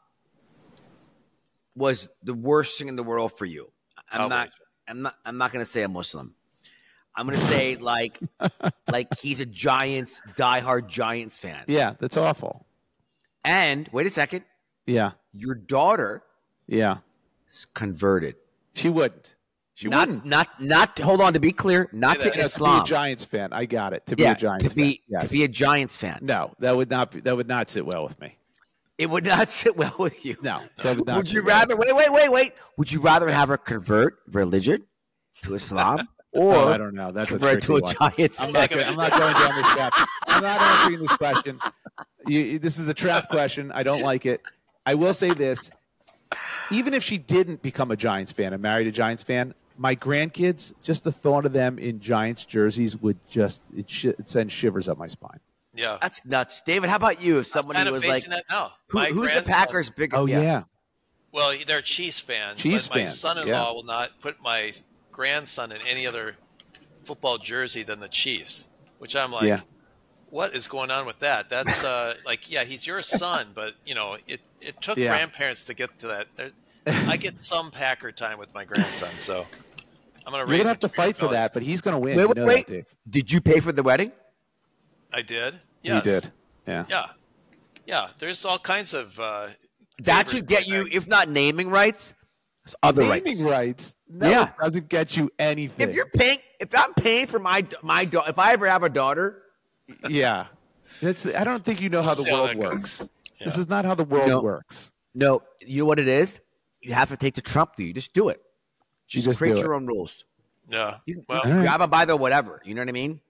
[SPEAKER 1] was the worst thing in the world for you. I'm not.
[SPEAKER 3] Cowboys.
[SPEAKER 1] I'm not. I'm not going to say a Muslim. I'm going to say like like he's a Giants diehard Giants fan.
[SPEAKER 2] Yeah, that's awful.
[SPEAKER 1] And wait a second,
[SPEAKER 2] Yeah,
[SPEAKER 1] your daughter
[SPEAKER 2] yeah.
[SPEAKER 1] is converted.
[SPEAKER 2] She wouldn't. She
[SPEAKER 1] not
[SPEAKER 2] wouldn't.
[SPEAKER 1] not not. Hold on. To be clear, not
[SPEAKER 3] Say
[SPEAKER 1] to
[SPEAKER 3] that.
[SPEAKER 2] Yeah,
[SPEAKER 1] Islam.
[SPEAKER 2] to be a Giants fan. I got it. To be
[SPEAKER 1] yeah,
[SPEAKER 2] a Giants
[SPEAKER 1] to be
[SPEAKER 2] fan. Yes.
[SPEAKER 1] to be a Giants fan.
[SPEAKER 2] no, that would not be, that would not sit well with me.
[SPEAKER 1] It would not sit well with you.
[SPEAKER 2] No, that would not.
[SPEAKER 1] Would
[SPEAKER 2] sit
[SPEAKER 1] you
[SPEAKER 2] well.
[SPEAKER 1] rather wait, wait, wait, wait? Would you rather have her convert religion to Islam or
[SPEAKER 2] Oh, I don't know. That's a
[SPEAKER 1] convert
[SPEAKER 2] tricky
[SPEAKER 1] to a
[SPEAKER 2] one.
[SPEAKER 1] Giants
[SPEAKER 2] I'm
[SPEAKER 1] fan?
[SPEAKER 2] not. Going, I'm not going down this path. I'm not answering this question. You, this is a trap question. I don't like it. I will say this: even if she didn't become a Giants fan and married a Giants fan, my grandkids, just the thought of them in Giants jerseys would just it, sh- it send shivers up my spine.
[SPEAKER 3] Yeah.
[SPEAKER 1] That's nuts, David. How about you? If somebody
[SPEAKER 3] kind of
[SPEAKER 1] was like,
[SPEAKER 3] facing that now.
[SPEAKER 1] who,
[SPEAKER 3] My
[SPEAKER 1] who's the
[SPEAKER 3] grandson-
[SPEAKER 1] Packers' big?
[SPEAKER 2] Oh yeah,
[SPEAKER 3] Well, they're Chiefs fans.
[SPEAKER 2] Chiefs
[SPEAKER 3] but my
[SPEAKER 2] fans,
[SPEAKER 3] son-in-law
[SPEAKER 2] yeah.
[SPEAKER 3] will not put my grandson in any other football jersey than the Chiefs, which I'm like,
[SPEAKER 2] Yeah.
[SPEAKER 3] what is going on with that? That's uh, like, yeah, he's your son, but you know, it it took
[SPEAKER 2] Yeah.
[SPEAKER 3] grandparents to get to that. There, I get some Packer time with my grandson, so I'm gonna
[SPEAKER 2] you're
[SPEAKER 3] raise.
[SPEAKER 2] gonna have
[SPEAKER 3] it
[SPEAKER 2] to fight for that,
[SPEAKER 3] Phillies.
[SPEAKER 2] but he's gonna win.
[SPEAKER 1] Wait,
[SPEAKER 2] You
[SPEAKER 1] wait,
[SPEAKER 2] know
[SPEAKER 1] wait.
[SPEAKER 2] that, Dave.
[SPEAKER 1] Did you pay for the wedding?
[SPEAKER 3] I did. Yes.
[SPEAKER 2] He did. Yeah.
[SPEAKER 3] Yeah. Yeah. There's all kinds of. Uh,
[SPEAKER 1] That
[SPEAKER 3] favors
[SPEAKER 1] should get
[SPEAKER 3] going
[SPEAKER 1] you,
[SPEAKER 3] back.
[SPEAKER 1] if not naming rights, other
[SPEAKER 2] Naming
[SPEAKER 1] rights.
[SPEAKER 2] rights. No,
[SPEAKER 1] Yeah.
[SPEAKER 2] it doesn't get you anything.
[SPEAKER 1] If you're paying, if I'm paying for my my daughter, if I ever have a daughter,
[SPEAKER 2] yeah, that's. I don't think you know how the
[SPEAKER 3] see how
[SPEAKER 2] world
[SPEAKER 3] that goes.
[SPEAKER 2] works.
[SPEAKER 3] Yeah.
[SPEAKER 2] This is not how the world
[SPEAKER 1] No.
[SPEAKER 2] works.
[SPEAKER 1] no, you know what it is? You have to take the Trump view. You just do it.
[SPEAKER 2] You
[SPEAKER 1] Just,
[SPEAKER 2] just
[SPEAKER 1] create
[SPEAKER 2] do
[SPEAKER 1] your
[SPEAKER 2] it.
[SPEAKER 1] own rules.
[SPEAKER 3] Yeah.
[SPEAKER 1] You can
[SPEAKER 3] Well,
[SPEAKER 1] you can grab them by the whatever. You know what I mean?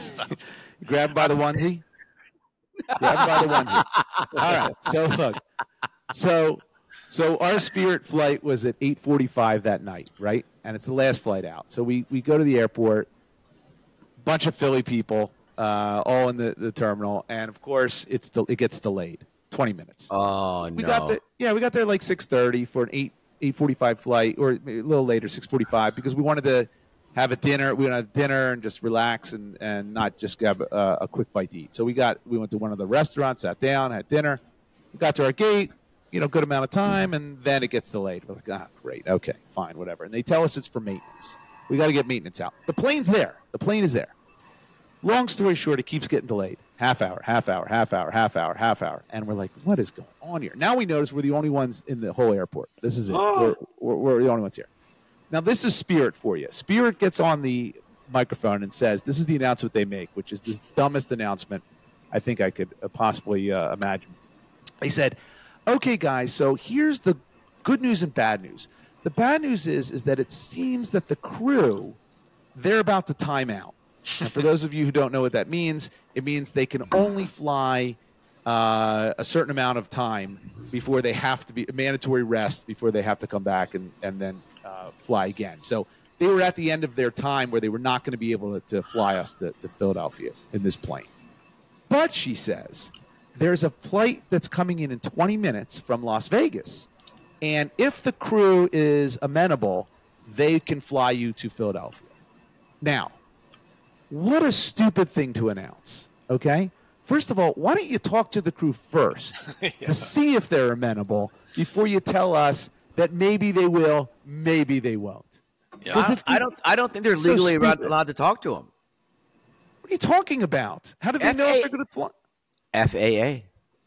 [SPEAKER 2] Grab him by the onesie. Grab him by the onesie. All right. So look. So so our Spirit flight was at eight forty-five that night, right? And it's the last flight out. So we we go to the airport. Bunch of Philly people, uh, all in the, the terminal, and of course it's the, it gets delayed twenty minutes.
[SPEAKER 1] Oh
[SPEAKER 2] We
[SPEAKER 1] no!
[SPEAKER 2] got the yeah, we got there like six thirty for an eight eight forty five flight, or a little later, six forty five, because we wanted to have a dinner. We wanted to have dinner and just relax and, and not just grab a, a quick bite to eat. So we got we went to one of the restaurants, sat down, had dinner. We got to our gate, you know, good amount of time, and then it gets delayed. We're like, ah, great, okay, fine, whatever. And they tell us it's for maintenance. We got to get maintenance out. The plane's there. The plane is there. Long story short, it keeps getting delayed. Half hour, half hour, half hour, half hour, half hour. And we're like, what is going on here? Now we notice we're the only ones in the whole airport. This is it. We're, we're, we're the only ones here. Now, this is Spirit for you. Spirit gets on the microphone and says, this is the announcement they make, which is the dumbest announcement I think I could uh, possibly uh, imagine. They said, okay, guys, so here's the good news and bad news. The bad news is, is that it seems that the crew, they're about to time out. And for those of you who don't know what that means, it means they can only fly uh, a certain amount of time before they have to be mandatory rest before they have to come back and, and then uh, fly again. So they were at the end of their time where they were not going to be able to, to fly us to, to Philadelphia in this plane. But she says there's a flight that's coming in in twenty minutes from Las Vegas. And if the crew is amenable, they can fly you to Philadelphia. Now, what a stupid thing to announce, okay? First of all, why don't you talk to the crew first yeah. to see if they're amenable before you tell us that maybe they will, maybe they won't?
[SPEAKER 1] Yeah, I,
[SPEAKER 2] if
[SPEAKER 1] I don't. I don't think they're
[SPEAKER 2] so
[SPEAKER 1] legally allowed,
[SPEAKER 2] stupid.
[SPEAKER 1] allowed to talk to them.
[SPEAKER 2] What are you talking about? How do they
[SPEAKER 1] F A
[SPEAKER 2] know if they're going to fly?
[SPEAKER 1] F A A.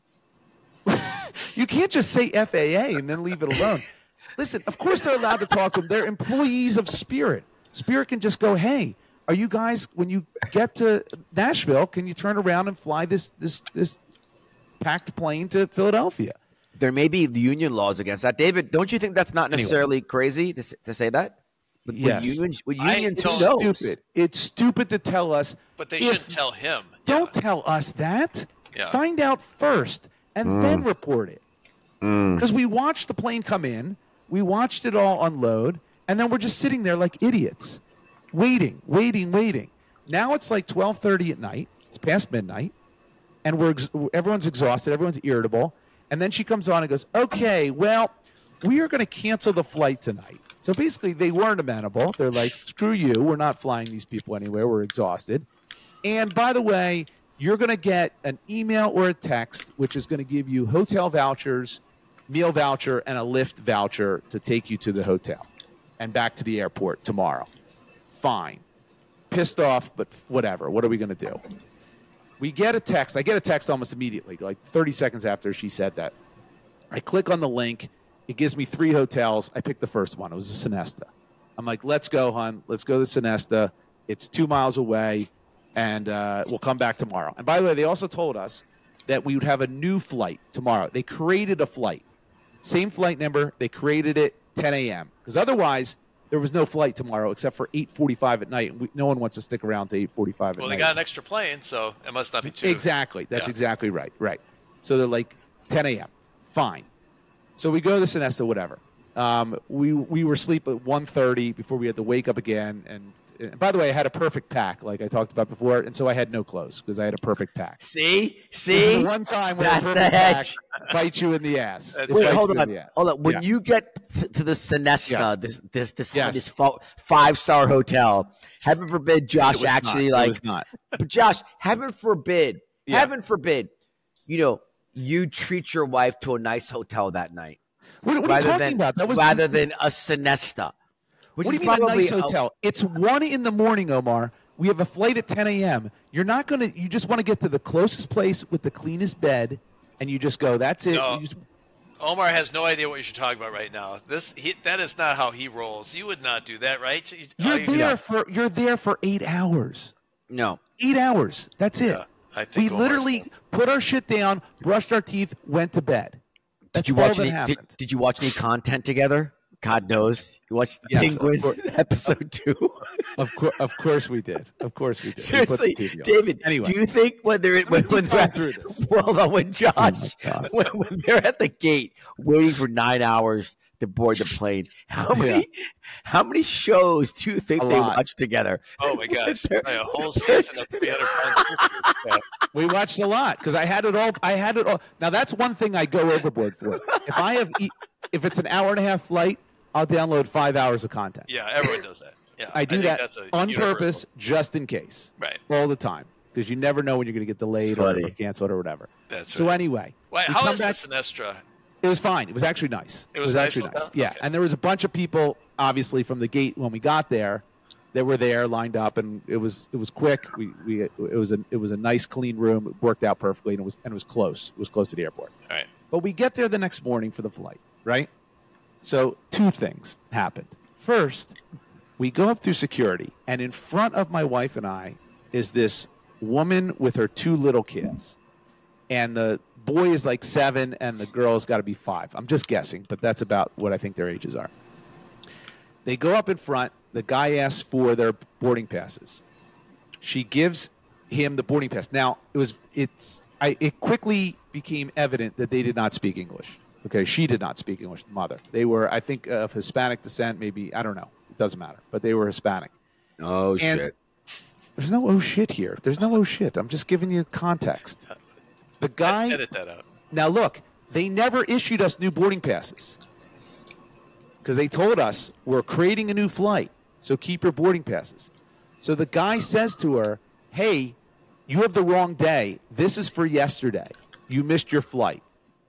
[SPEAKER 2] You can't just say F A A and then leave it alone. Listen, of course they're allowed to talk to them. They're employees of Spirit. Spirit can just go, hey, are you guys, when you get to Nashville, can you turn around and fly this this this packed plane to Philadelphia?
[SPEAKER 1] There may be union laws against that. David, don't you think that's not necessarily anyway. crazy to, to say that? With,
[SPEAKER 2] yes.
[SPEAKER 1] With union, with
[SPEAKER 3] I
[SPEAKER 1] union
[SPEAKER 2] it's
[SPEAKER 3] don't-
[SPEAKER 2] stupid. It's stupid to tell us.
[SPEAKER 3] But they
[SPEAKER 2] if-
[SPEAKER 3] shouldn't tell him.
[SPEAKER 2] Don't
[SPEAKER 3] Yeah.
[SPEAKER 2] tell us that.
[SPEAKER 3] Yeah.
[SPEAKER 2] Find out first and
[SPEAKER 1] Mm.
[SPEAKER 2] then report it. Because we watched the plane come in, we watched it all unload, and then we're just sitting there like idiots, waiting, waiting, waiting. Now it's like twelve thirty at night. It's past midnight, and we're ex- everyone's exhausted. Everyone's irritable. And then she comes on and goes, okay, well, we are going to cancel the flight tonight. So basically, they weren't amenable. They're like, screw you. We're not flying these people anywhere. We're exhausted. And by the way, you're going to get an email or a text, which is going to give you hotel vouchers, meal voucher, and a Lyft voucher to take you to the hotel and back to the airport tomorrow. Fine. Pissed off, but whatever. What are we going to do? We get a text. I get a text almost immediately, like thirty seconds after she said that. I click on the link. It gives me three hotels. I picked the first one. It was a Sonesta. I'm like, let's go, hon. Let's go to Sonesta. It's two miles away, and uh, we'll come back tomorrow. And by the way, they also told us that we would have a new flight tomorrow. They created a flight. Same flight number. They created it ten a.m. because otherwise there was no flight tomorrow except for eight forty-five at night. And we, no one wants to stick around to eight forty-five at
[SPEAKER 3] Well,
[SPEAKER 2] night.
[SPEAKER 3] they got an extra plane, so it must not be too.
[SPEAKER 2] Exactly. That's
[SPEAKER 3] Yeah.
[SPEAKER 2] exactly right. Right. So they're like ten a.m. Fine. So we go to Sonesta, whatever. Um, we we were asleep at one thirty before we had to wake up again. And, and by the way, I had a perfect pack, like I talked about before, and so I had no clothes because I had a perfect pack.
[SPEAKER 1] See,
[SPEAKER 2] This is
[SPEAKER 1] see,
[SPEAKER 2] the one time where a
[SPEAKER 1] that's the
[SPEAKER 2] perfect pack
[SPEAKER 1] hedge.
[SPEAKER 2] bites you in the ass.
[SPEAKER 3] That's
[SPEAKER 2] It
[SPEAKER 1] Wait,
[SPEAKER 2] bites
[SPEAKER 1] hold
[SPEAKER 2] you in
[SPEAKER 1] on,
[SPEAKER 2] the ass.
[SPEAKER 1] hold on. When
[SPEAKER 2] Yeah.
[SPEAKER 1] you get th- to the Sonesta,
[SPEAKER 2] Yeah.
[SPEAKER 1] this this this,
[SPEAKER 2] Yes.
[SPEAKER 1] this five star hotel, heaven forbid Josh
[SPEAKER 2] It was
[SPEAKER 1] actually
[SPEAKER 2] not.
[SPEAKER 1] like
[SPEAKER 2] It was not.
[SPEAKER 1] But Josh, heaven forbid,
[SPEAKER 2] Yeah.
[SPEAKER 1] heaven forbid, you know, you treat your wife to a nice hotel that night,
[SPEAKER 2] What, what are you
[SPEAKER 1] rather
[SPEAKER 2] talking
[SPEAKER 1] than
[SPEAKER 2] about? That was
[SPEAKER 1] rather than a Sonesta. Which
[SPEAKER 2] What do
[SPEAKER 1] is
[SPEAKER 2] you mean a
[SPEAKER 1] probably
[SPEAKER 2] nice hotel? It's one in the morning, Omar. We have a flight at ten a.m. You're not going to – you just want to get to the closest place with the cleanest bed, and you just go, that's it.
[SPEAKER 3] No.
[SPEAKER 2] You just-
[SPEAKER 3] Omar has no idea what you're talking about right now. This he, that is not how he rolls. You would not do that, right? You-
[SPEAKER 2] you're,
[SPEAKER 3] all you-
[SPEAKER 2] there for, you're there for eight hours.
[SPEAKER 1] no.
[SPEAKER 2] Eight hours. That's it.
[SPEAKER 3] Yeah, I think
[SPEAKER 2] we
[SPEAKER 3] Omar's
[SPEAKER 2] literally
[SPEAKER 3] done.
[SPEAKER 2] put our shit down, brushed our teeth, went to bed. That's
[SPEAKER 1] Did you
[SPEAKER 2] all
[SPEAKER 1] watch
[SPEAKER 2] that
[SPEAKER 1] any?
[SPEAKER 2] happened.
[SPEAKER 1] Did, did you watch any content together? God knows. You watched the
[SPEAKER 2] Yes, of
[SPEAKER 1] Penguin
[SPEAKER 2] course.
[SPEAKER 1] episode two.
[SPEAKER 2] Of course, of course we did. Of course we did. We put the
[SPEAKER 1] Seriously,
[SPEAKER 2] T V on.
[SPEAKER 1] David.
[SPEAKER 2] Anyway,
[SPEAKER 1] Do you think when they're when,
[SPEAKER 2] keep
[SPEAKER 1] when
[SPEAKER 2] going
[SPEAKER 1] they're
[SPEAKER 2] through this.
[SPEAKER 1] well, no, when Josh
[SPEAKER 2] Oh God.
[SPEAKER 1] when, when they're at the gate waiting for nine hours to board the plane, how many how many shows do you think
[SPEAKER 2] A
[SPEAKER 1] they
[SPEAKER 2] lot.
[SPEAKER 1] watch together?
[SPEAKER 3] Oh my gosh, a whole season of three hundred pound sisters. Yeah.
[SPEAKER 2] we watched a lot because I had it all. I had it all. Now that's one thing I go overboard for. If I have, e- if it's an hour and a half flight, I'll download five hours of content.
[SPEAKER 3] Yeah, everyone does that. Yeah,
[SPEAKER 2] I do
[SPEAKER 3] think
[SPEAKER 2] that
[SPEAKER 3] that's a
[SPEAKER 2] on
[SPEAKER 3] universal-
[SPEAKER 2] purpose, just in case,
[SPEAKER 3] Right.
[SPEAKER 2] all the time, because you never know when you're going to get delayed or,
[SPEAKER 1] Funny.
[SPEAKER 2] or canceled or whatever.
[SPEAKER 3] That's
[SPEAKER 2] So
[SPEAKER 3] right.
[SPEAKER 2] anyway,
[SPEAKER 3] Wait,
[SPEAKER 2] we
[SPEAKER 3] how
[SPEAKER 2] come
[SPEAKER 3] is
[SPEAKER 2] back-
[SPEAKER 3] the Sinestra?
[SPEAKER 2] It was fine. It was actually nice.
[SPEAKER 3] It was nice,
[SPEAKER 2] actually
[SPEAKER 3] okay.
[SPEAKER 2] nice. Yeah,
[SPEAKER 3] Okay.
[SPEAKER 2] and there was a bunch of people, obviously, from the gate when we got there, that were there lined up, and it was it was quick. We we it was a it was a nice clean room. It worked out perfectly, and it was and it was close. It was close to the airport.
[SPEAKER 3] All right.
[SPEAKER 2] But we get there the next morning for the flight, right? So two things happened. First, we go up through security, and in front of my wife and I is this woman with her two little kids. And the boy is like seven, and the girl's got to be five. I'm just guessing, but that's about what I think their ages are. They go up in front. The guy asks for their boarding passes. She gives him the boarding pass. Now, it was it's I, it quickly became evident that they did not speak English. Okay, she did not speak English, the mother. They were, I think, of Hispanic descent, maybe. I don't know. It doesn't matter. But they were Hispanic.
[SPEAKER 1] Oh
[SPEAKER 2] And
[SPEAKER 1] shit!
[SPEAKER 2] there's no oh shit here. There's no oh shit. I'm just giving you context. The guy.
[SPEAKER 3] Edit that out.
[SPEAKER 2] Now, look, they never issued us new boarding passes because they told us we're creating a new flight, so keep your boarding passes. So the guy says to her, hey, you have the wrong day. This is for yesterday. You missed your flight.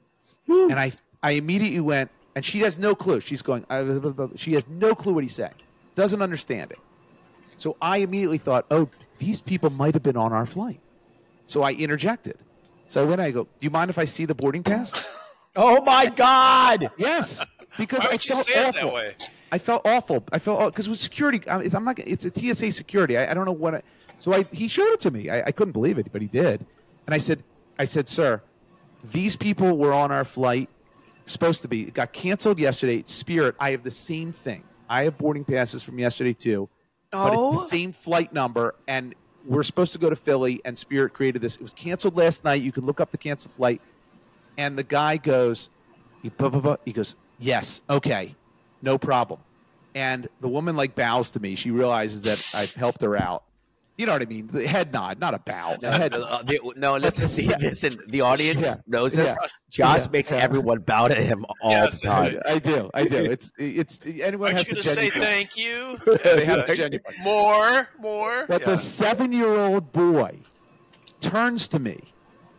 [SPEAKER 2] And I, I immediately went, and she has no clue. She's going, uh, she has no clue what he's saying, doesn't understand it. So I immediately thought, oh, these people might have been on our flight. So I interjected. So when I go, do you mind if I see the boarding pass?
[SPEAKER 1] Oh my God!
[SPEAKER 2] Yes, because
[SPEAKER 3] Why
[SPEAKER 2] I
[SPEAKER 3] would you
[SPEAKER 2] felt
[SPEAKER 3] say it
[SPEAKER 2] awful.
[SPEAKER 3] that way?
[SPEAKER 2] I felt awful. I felt because with security, I- I'm not. It's a T S A security. I, I don't know what. I, so I he showed it to me. I, I couldn't believe it, but he did. And I said, I said, sir, these people were on our flight. Supposed to be. It got canceled yesterday. Spirit. I have the same thing. I have boarding passes from yesterday too, but
[SPEAKER 1] Oh.
[SPEAKER 2] it's the same flight number and. We're supposed to go to Philly, and Spirit created this. It was canceled last night. You can look up the canceled flight. And the guy goes, he, blah, blah, blah. He goes, yes, okay, no problem. And the woman like bows to me. She realizes that I've helped her out. You know what I mean? The head nod, not a bow. A head nod.
[SPEAKER 1] Uh, the- no, listen,
[SPEAKER 2] the
[SPEAKER 1] the,
[SPEAKER 2] se-
[SPEAKER 1] listen. The audience
[SPEAKER 2] Yeah.
[SPEAKER 1] knows this.
[SPEAKER 2] Yeah.
[SPEAKER 1] Josh
[SPEAKER 2] Yeah.
[SPEAKER 1] makes
[SPEAKER 2] Yeah.
[SPEAKER 1] everyone bow to him all
[SPEAKER 3] Yes,
[SPEAKER 1] the time.
[SPEAKER 2] I do. I do. It's it's anyone
[SPEAKER 3] Aren't
[SPEAKER 2] has
[SPEAKER 3] you
[SPEAKER 2] to
[SPEAKER 3] going to say
[SPEAKER 2] genuine.
[SPEAKER 3] thank you?
[SPEAKER 2] They have to genuine.
[SPEAKER 3] More, more.
[SPEAKER 2] But
[SPEAKER 3] Yeah.
[SPEAKER 2] the seven-year-old boy turns to me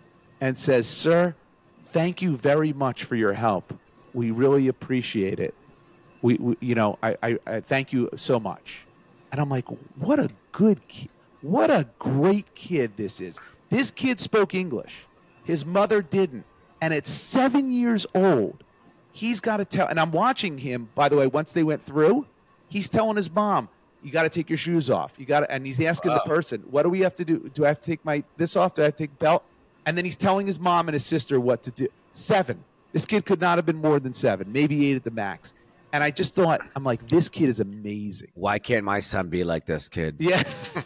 [SPEAKER 2] and says, "Sir, thank you very much for your help. We really appreciate it. We, we you know, I, I, I thank you so much." And I'm like, "What a good kid! What a great kid this is. This kid spoke English. His mother didn't, and at seven years old, he's got to tell." And I'm watching him. By the way, once they went through, he's telling his mom, "You got to take your shoes off. You got to," and he's asking the person, "What do we have to do? Do I have to take my this off? Do I have to take belt?" And then he's telling his mom and his sister what to do. Seven. This kid could not have been more than seven, maybe eight at the max. And I just thought, I'm like, this kid is amazing.
[SPEAKER 1] Why can't my son be like this kid?
[SPEAKER 2] Yeah.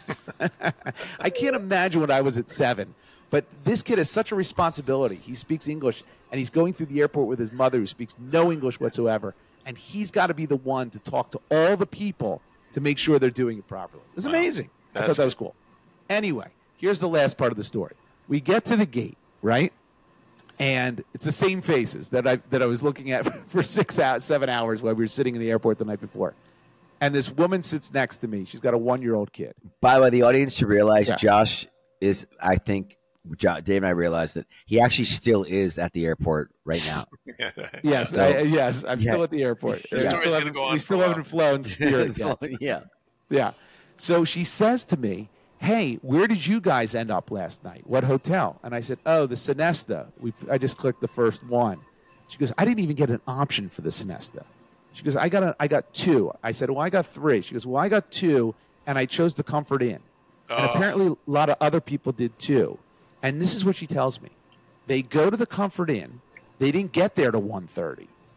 [SPEAKER 2] I can't imagine what I was at seven. But this kid has such a responsibility. He speaks English, and he's going through the airport with his mother who speaks no English whatsoever. And he's got to be the one to talk to all the people to make sure they're doing it properly. It was amazing. I
[SPEAKER 3] That's
[SPEAKER 2] thought that was cool. Anyway, here's the last part of the story. We get to the gate, right? And it's the same faces that I that I was looking at for six hours, seven hours while we were sitting in the airport the night before. And this woman sits next to me. She's got a one-year-old kid.
[SPEAKER 1] By the way, the audience should realize
[SPEAKER 2] Yeah.
[SPEAKER 1] Josh is, I think, Jo- Dave and I realized that he actually still is at the airport right now.
[SPEAKER 2] Yes,
[SPEAKER 1] So-
[SPEAKER 2] I, yes, I'm
[SPEAKER 1] Yeah.
[SPEAKER 2] still at the airport.
[SPEAKER 3] The
[SPEAKER 2] we
[SPEAKER 3] story's
[SPEAKER 2] still
[SPEAKER 3] gonna
[SPEAKER 2] haven't,
[SPEAKER 3] go on
[SPEAKER 2] we
[SPEAKER 3] for
[SPEAKER 2] still
[SPEAKER 3] a while.
[SPEAKER 2] haven't flown Spirit yet.
[SPEAKER 1] yeah.
[SPEAKER 2] Yeah. So she says to me, "Hey, where did you guys end up last night? What hotel?" And I said, "Oh, the Sonesta. We I just clicked the first one." She goes, "I didn't even get an option for the Sonesta." She goes, "I got a, I got two." I said, "Well, I got three." She goes, "Well, I got two, and I chose the Comfort Inn." And
[SPEAKER 3] Oh.
[SPEAKER 2] apparently a lot of other people did too. And this is what she tells me. They go to the Comfort Inn. They didn't get there to one thirty.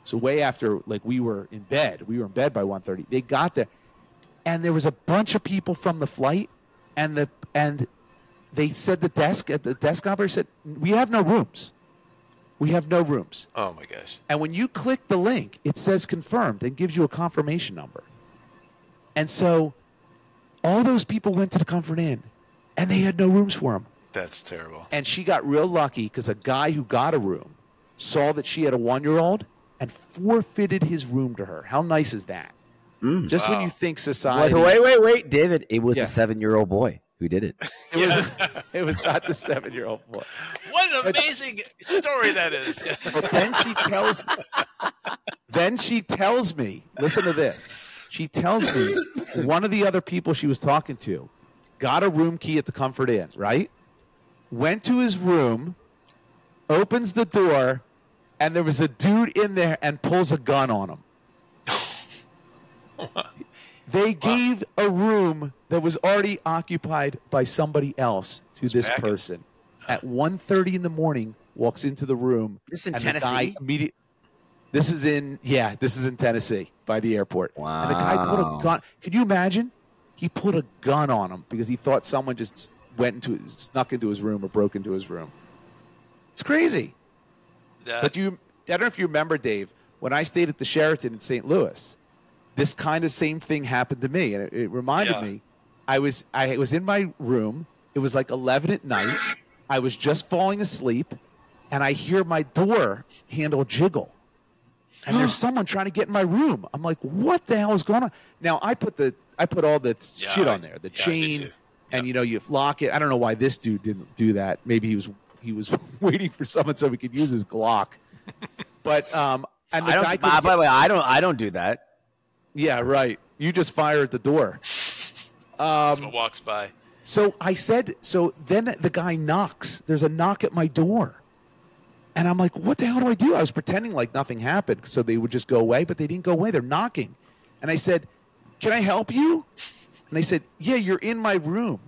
[SPEAKER 2] So way after, like, we were in bed. We were in bed by one thirty. They got there, and there was a bunch of people from the flight, and the and they said the desk at the desk operator said, we have no rooms. We have no rooms.
[SPEAKER 3] Oh, my gosh.
[SPEAKER 2] And when you click the link, it says confirmed and gives you a confirmation number. And so all those people went to the Comfort Inn, and they had no rooms for them.
[SPEAKER 3] That's terrible.
[SPEAKER 2] And she got real lucky because a guy who got a room saw that she had a one-year-old and forfeited his room to her. How nice is that?
[SPEAKER 1] Mm.
[SPEAKER 2] Just
[SPEAKER 3] Wow.
[SPEAKER 2] when you think society...
[SPEAKER 1] Wait, wait, wait, wait, David. It was
[SPEAKER 2] Yeah.
[SPEAKER 1] a seven-year-old boy who did it.
[SPEAKER 2] It, was, it was not the seven-year-old boy.
[SPEAKER 3] What an amazing story that is.
[SPEAKER 2] But then she tells me, then she tells me, listen to this. She tells me one of the other people she was talking to got a room key at the Comfort Inn, right? Went to his room, opens the door, and there was a dude in there and pulls a gun on him. They gave a room that was already occupied by somebody else to this
[SPEAKER 3] Packing.
[SPEAKER 2] person. At one thirty in the morning, walks into the room.
[SPEAKER 1] This in
[SPEAKER 2] and the guy
[SPEAKER 1] Tennessee?
[SPEAKER 2] immediate- This is in, yeah, this is in Tennessee by the airport. And the guy put
[SPEAKER 1] Wow.
[SPEAKER 2] a gun. Can you imagine? He put a gun on him because he thought someone just went into, snuck into his room or broke into his room. It's crazy.
[SPEAKER 3] That-
[SPEAKER 2] But you, I don't know if you remember, Dave, when I stayed at the Sheraton in Saint Louis, this kind of same thing happened to me, and it, it reminded
[SPEAKER 3] Yeah.
[SPEAKER 2] me. I was I was in my room. It was like eleven at night. I was just falling asleep, and I hear my door handle jiggle, and there's someone trying to get in my room. I'm like, what the hell is going on? Now I put the I put all the
[SPEAKER 3] Yeah,
[SPEAKER 2] shit
[SPEAKER 3] I-
[SPEAKER 2] on there, the
[SPEAKER 3] yeah, me
[SPEAKER 2] chain,
[SPEAKER 3] too.
[SPEAKER 2] and you know you lock it. I don't know why this dude didn't do that. Maybe he was he was waiting for someone so he could use his Glock. But um, and the
[SPEAKER 1] I
[SPEAKER 2] guy
[SPEAKER 1] don't.
[SPEAKER 2] couldn't
[SPEAKER 1] By
[SPEAKER 2] get-
[SPEAKER 1] the way, I don't. I don't do that.
[SPEAKER 2] yeah, right. You just fire at the door.
[SPEAKER 3] Someone walks by.
[SPEAKER 2] So I said, so then the guy knocks. There's a knock at my door. And I'm like, what the hell do I do? I was pretending like nothing happened so they would just go away, but they didn't go away. They're knocking. And I said, can I help you? And they said, yeah, you're in my room.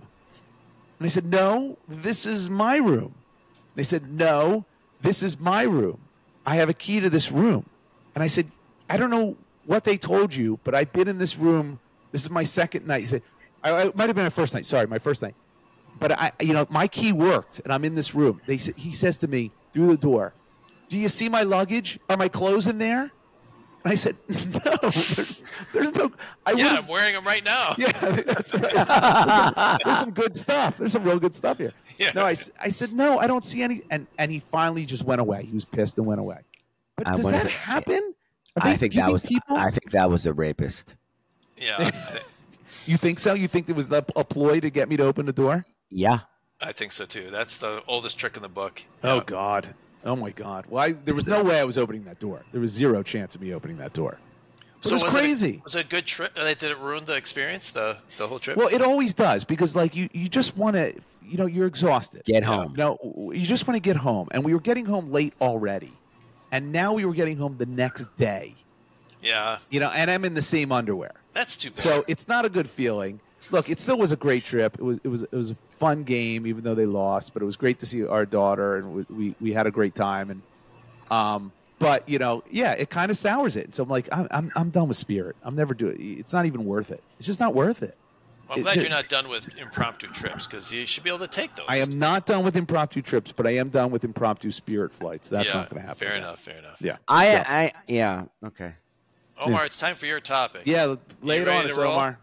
[SPEAKER 2] And I said, no, this is my room. And they said, no, this is my room. I have a key to this room. And I said, I don't know what they told you, but I've been in this room. This is my second night. He said, I, I it might have been my first night. Sorry, my first night. But I, you know, my key worked, and I'm in this room. They said, he says to me through the door, "Do you see my luggage? Are my clothes in there?" And I said, "No, there's, there's no." I
[SPEAKER 3] Yeah,
[SPEAKER 2] would've-
[SPEAKER 3] I'm wearing them right now.
[SPEAKER 2] yeah, that's right. There's some, there's some good stuff. There's some real good stuff here.
[SPEAKER 3] Yeah.
[SPEAKER 2] No, I, s- I said, no, I don't see any. And, and he finally just went away. He was pissed and went away. But
[SPEAKER 1] I
[SPEAKER 2] does
[SPEAKER 1] wonder
[SPEAKER 2] that
[SPEAKER 1] if-
[SPEAKER 2] happen? Are
[SPEAKER 1] I
[SPEAKER 2] they-
[SPEAKER 1] think
[SPEAKER 2] do you
[SPEAKER 1] that was.
[SPEAKER 2] people,
[SPEAKER 1] I think that was a rapist.
[SPEAKER 3] Yeah, I,
[SPEAKER 2] you think so? You think there was a, a ploy to get me to open the door?
[SPEAKER 1] Yeah.
[SPEAKER 3] I think so too. That's the oldest trick in the book.
[SPEAKER 2] Oh,
[SPEAKER 3] Yeah.
[SPEAKER 2] God. Oh, my God. Well, I, there was no way I was opening that door. There was zero chance of me opening that door. But it was
[SPEAKER 3] was
[SPEAKER 2] crazy.
[SPEAKER 3] It, was it a good trip? Uh, Did it ruin the experience? The the whole trip?
[SPEAKER 2] Well, it always does because, like, you, you just want to, you know, you're exhausted.
[SPEAKER 1] Get
[SPEAKER 2] You
[SPEAKER 1] home.
[SPEAKER 2] know, you just want to get home. And we were getting home late already. And now we were getting home the next day.
[SPEAKER 3] yeah,
[SPEAKER 2] You know, and I'm in the same underwear.
[SPEAKER 3] that's too bad.
[SPEAKER 2] So it's not a good feeling. Look, it still was a great trip. It was it was it was a fun game, even though they lost. But it was great to see our daughter, and we we, we had a great time. And um, but you know, yeah, it kind of sours it. So I'm like, I'm I'm, I'm done with Spirit. I'm never doing. It's not even worth it. It's just not worth it.
[SPEAKER 3] Well, I'm
[SPEAKER 2] it-
[SPEAKER 3] glad
[SPEAKER 2] it-
[SPEAKER 3] you're not done with impromptu trips because you should be able to take those.
[SPEAKER 2] I am not done with impromptu trips, but I am done with impromptu Spirit flights. That's
[SPEAKER 3] yeah,
[SPEAKER 2] not going to happen.
[SPEAKER 3] Fair
[SPEAKER 2] again.
[SPEAKER 3] enough. Fair enough.
[SPEAKER 2] Yeah.
[SPEAKER 1] I.
[SPEAKER 2] So-
[SPEAKER 1] I. Yeah. Okay.
[SPEAKER 3] Omar, it's time for your topic.
[SPEAKER 2] yeah. Lay
[SPEAKER 3] You
[SPEAKER 2] it
[SPEAKER 3] ready
[SPEAKER 2] on
[SPEAKER 3] to
[SPEAKER 2] us,
[SPEAKER 3] roll?
[SPEAKER 2] Omar.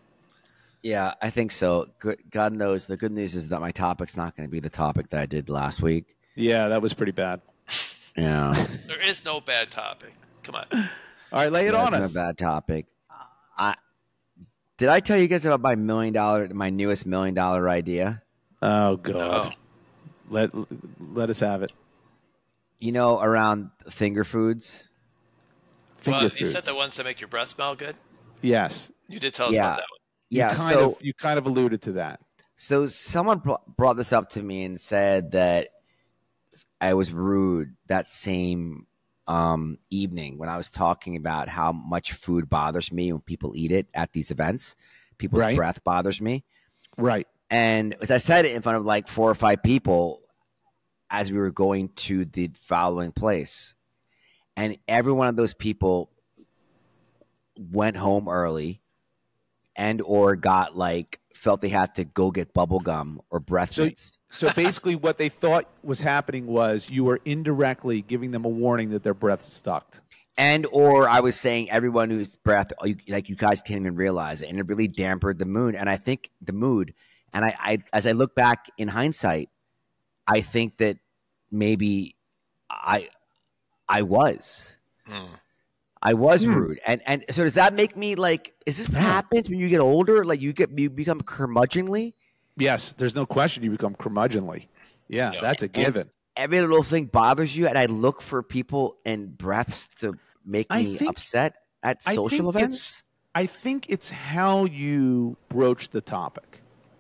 [SPEAKER 1] Yeah, I think so. Good, God knows. The good news is that my topic's not going to be the topic that I did last week.
[SPEAKER 2] Yeah, that was pretty bad.
[SPEAKER 1] Yeah.
[SPEAKER 3] There is no bad topic. Come on.
[SPEAKER 2] All right, lay it on
[SPEAKER 1] That's
[SPEAKER 2] us.
[SPEAKER 1] not a bad topic. I did I tell you guys about my million dollar, my newest million dollar idea?
[SPEAKER 2] Oh God.
[SPEAKER 3] No.
[SPEAKER 2] Let let us have it.
[SPEAKER 1] You know, around finger foods.
[SPEAKER 2] Finger
[SPEAKER 3] Well,
[SPEAKER 2] foods.
[SPEAKER 3] you said the ones that make your breath smell good.
[SPEAKER 2] Yes.
[SPEAKER 3] You did tell us
[SPEAKER 1] Yeah.
[SPEAKER 3] about that one.
[SPEAKER 2] You
[SPEAKER 1] Yeah.
[SPEAKER 2] kind
[SPEAKER 1] So,
[SPEAKER 2] of you kind of alluded to that.
[SPEAKER 1] so someone br- brought this up to me and said that I was rude that same um, evening when I was talking about how much food bothers me when people eat it at these events. People's
[SPEAKER 2] Right.
[SPEAKER 1] breath bothers me.
[SPEAKER 2] Right.
[SPEAKER 1] And as I said it in front of like four or five people as we were going to the following place. and every one of those people went home early and or got like felt they had to go get bubble gum or breath
[SPEAKER 2] So,
[SPEAKER 1] mints.
[SPEAKER 2] so basically, what they thought was happening was you were indirectly giving them a warning that their breath stuck.
[SPEAKER 1] And or I was saying everyone whose breath, you, like you guys can't even realize it, and it really dampened the mood. And I think the mood, and I, I as I look back in hindsight, I think that maybe I I was.
[SPEAKER 3] Mm.
[SPEAKER 1] I was
[SPEAKER 2] Hmm.
[SPEAKER 1] rude, and and so does that make me like? Is this what happens when you get older? Like you get you become curmudgeonly.
[SPEAKER 2] Yes, there's no question you become curmudgeonly. Yeah,
[SPEAKER 3] Yeah.
[SPEAKER 2] that's a given.
[SPEAKER 1] Every little thing bothers you, and I look for people and breaths to make
[SPEAKER 2] I
[SPEAKER 1] me
[SPEAKER 2] think-
[SPEAKER 1] upset at
[SPEAKER 2] I
[SPEAKER 1] social
[SPEAKER 2] think
[SPEAKER 1] events.
[SPEAKER 2] it's- I think it's how you broach the topic.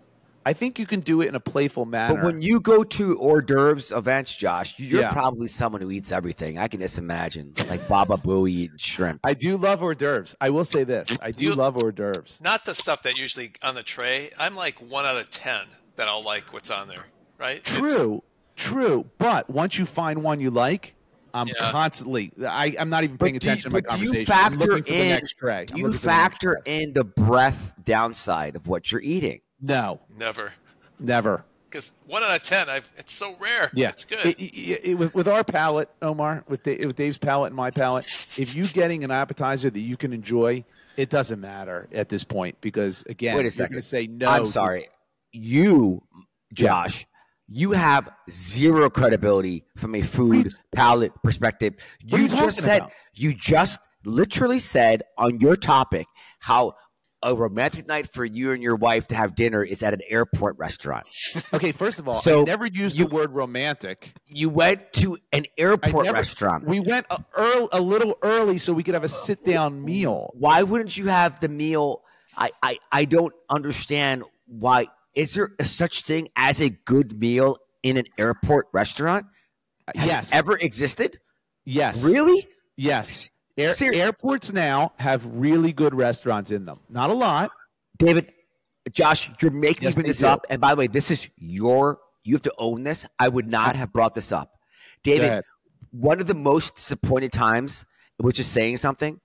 [SPEAKER 2] I think you can do it in a playful manner.
[SPEAKER 1] But when you go to hors d'oeuvres events, Josh, you're
[SPEAKER 2] Yeah.
[SPEAKER 1] probably someone who eats everything. I can just imagine, like Baba Booey eating shrimp.
[SPEAKER 2] I do love hors d'oeuvres. I will say this. I do
[SPEAKER 3] You-
[SPEAKER 2] love hors d'oeuvres.
[SPEAKER 3] Not the stuff that usually on the tray. I'm like one out of ten that I'll like what's on there, right? It's-
[SPEAKER 2] True, true. But once you find one you like, I'm
[SPEAKER 3] Yeah.
[SPEAKER 2] constantly. I, I'm not even paying
[SPEAKER 1] But do you-
[SPEAKER 2] attention to my
[SPEAKER 1] but do you
[SPEAKER 2] conversation. I'm
[SPEAKER 1] factor
[SPEAKER 2] looking for the
[SPEAKER 1] in-
[SPEAKER 2] next tray.
[SPEAKER 1] Do
[SPEAKER 2] I'm
[SPEAKER 1] you
[SPEAKER 2] looking for the next
[SPEAKER 1] factor
[SPEAKER 2] tray.
[SPEAKER 1] in the breath downside of what you're eating?
[SPEAKER 2] No,
[SPEAKER 3] Never.
[SPEAKER 2] never.
[SPEAKER 3] Because one out of ten, I've, it's so rare.
[SPEAKER 2] Yeah,
[SPEAKER 3] It's good.
[SPEAKER 2] It- it- it- with, with our palate, Omar, with, Da- with Dave's palate and my palate, if you getting an appetizer that you can enjoy, it doesn't matter at this point because again,
[SPEAKER 1] Wait a
[SPEAKER 2] you're
[SPEAKER 1] second.
[SPEAKER 2] going to say no.
[SPEAKER 1] I'm
[SPEAKER 2] to-
[SPEAKER 1] sorry. You, Josh, you have zero credibility from a food palate perspective.
[SPEAKER 2] What are
[SPEAKER 1] You
[SPEAKER 2] you
[SPEAKER 1] just
[SPEAKER 2] talking
[SPEAKER 1] said,
[SPEAKER 2] about?
[SPEAKER 1] you just literally said on your topic how a romantic night for you and your wife to have dinner is at an airport restaurant.
[SPEAKER 2] Okay, first of all,
[SPEAKER 1] So
[SPEAKER 2] I never used
[SPEAKER 1] you-
[SPEAKER 2] the word romantic.
[SPEAKER 1] You went to an
[SPEAKER 2] I
[SPEAKER 1] airport
[SPEAKER 2] never,
[SPEAKER 1] restaurant.
[SPEAKER 2] We went a, earl, a little early so we could have a sit down meal.
[SPEAKER 1] Why wouldn't you have the meal? I, I, I don't understand why. Is there a such thing as a good meal in an airport restaurant? Has
[SPEAKER 2] yes,
[SPEAKER 1] it ever existed?
[SPEAKER 2] yes,
[SPEAKER 1] Really?
[SPEAKER 2] yes. Air,
[SPEAKER 1] Ser-
[SPEAKER 2] airports now have really good restaurants in them. Not a lot.
[SPEAKER 1] David, Josh, you're making
[SPEAKER 2] Yes,
[SPEAKER 1] me bring
[SPEAKER 2] they
[SPEAKER 1] this
[SPEAKER 2] do.
[SPEAKER 1] up. And by the way, this is your, you have to own this. I would not have brought this up.
[SPEAKER 2] Go
[SPEAKER 1] David,
[SPEAKER 2] ahead.
[SPEAKER 1] one of the most disappointed times, which is saying something,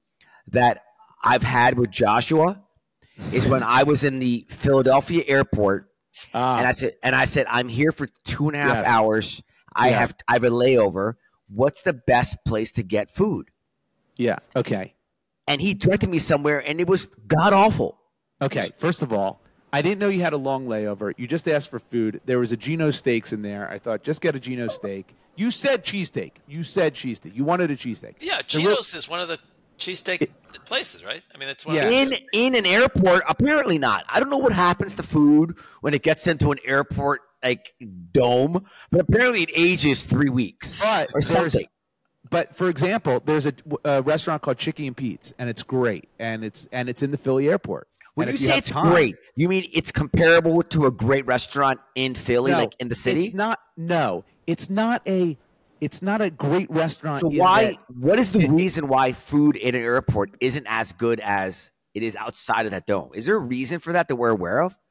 [SPEAKER 1] that I've had with Joshua is when I was in the Philadelphia airport
[SPEAKER 2] Ah,
[SPEAKER 1] and I said, and I said, I'm here for two and a half
[SPEAKER 2] Yes.
[SPEAKER 1] hours. I
[SPEAKER 2] Yes.
[SPEAKER 1] have, I have a layover. What's the best place to get food?
[SPEAKER 2] yeah. Okay.
[SPEAKER 1] And he directed me somewhere, and it was god awful.
[SPEAKER 2] Okay. First of all, I didn't know you had a long layover. You just asked for food. There was a Geno Steaks in there. I thought, just get a Geno Steak. You said cheesesteak. You said cheesesteak. You wanted a cheesesteak.
[SPEAKER 3] yeah,
[SPEAKER 2] The real-
[SPEAKER 3] Geno's is one of the cheesesteak places, right? I mean, it's one
[SPEAKER 2] Yeah.
[SPEAKER 3] of the
[SPEAKER 1] In in an airport, apparently not. I don't know what happens to food when it gets into an airport like dome, but apparently it ages three weeks
[SPEAKER 2] But
[SPEAKER 1] or
[SPEAKER 2] there's-
[SPEAKER 1] something.
[SPEAKER 2] But for example, there's a, a restaurant called Chicky and Pete's, and it's great, and it's and it's in the Philly airport.
[SPEAKER 1] When
[SPEAKER 2] And
[SPEAKER 1] you
[SPEAKER 2] if
[SPEAKER 1] say
[SPEAKER 2] have
[SPEAKER 1] it's
[SPEAKER 2] time-
[SPEAKER 1] great, you mean it's comparable to a great restaurant in Philly,
[SPEAKER 2] No,
[SPEAKER 1] like in the city?
[SPEAKER 2] It's not. No, it's not a. It's not a great restaurant.
[SPEAKER 1] So
[SPEAKER 2] in
[SPEAKER 1] why?
[SPEAKER 2] that-
[SPEAKER 1] What is the
[SPEAKER 2] it-
[SPEAKER 1] reason why food in an airport isn't as good as it is outside of that dome? Is there a reason for that that we're aware of?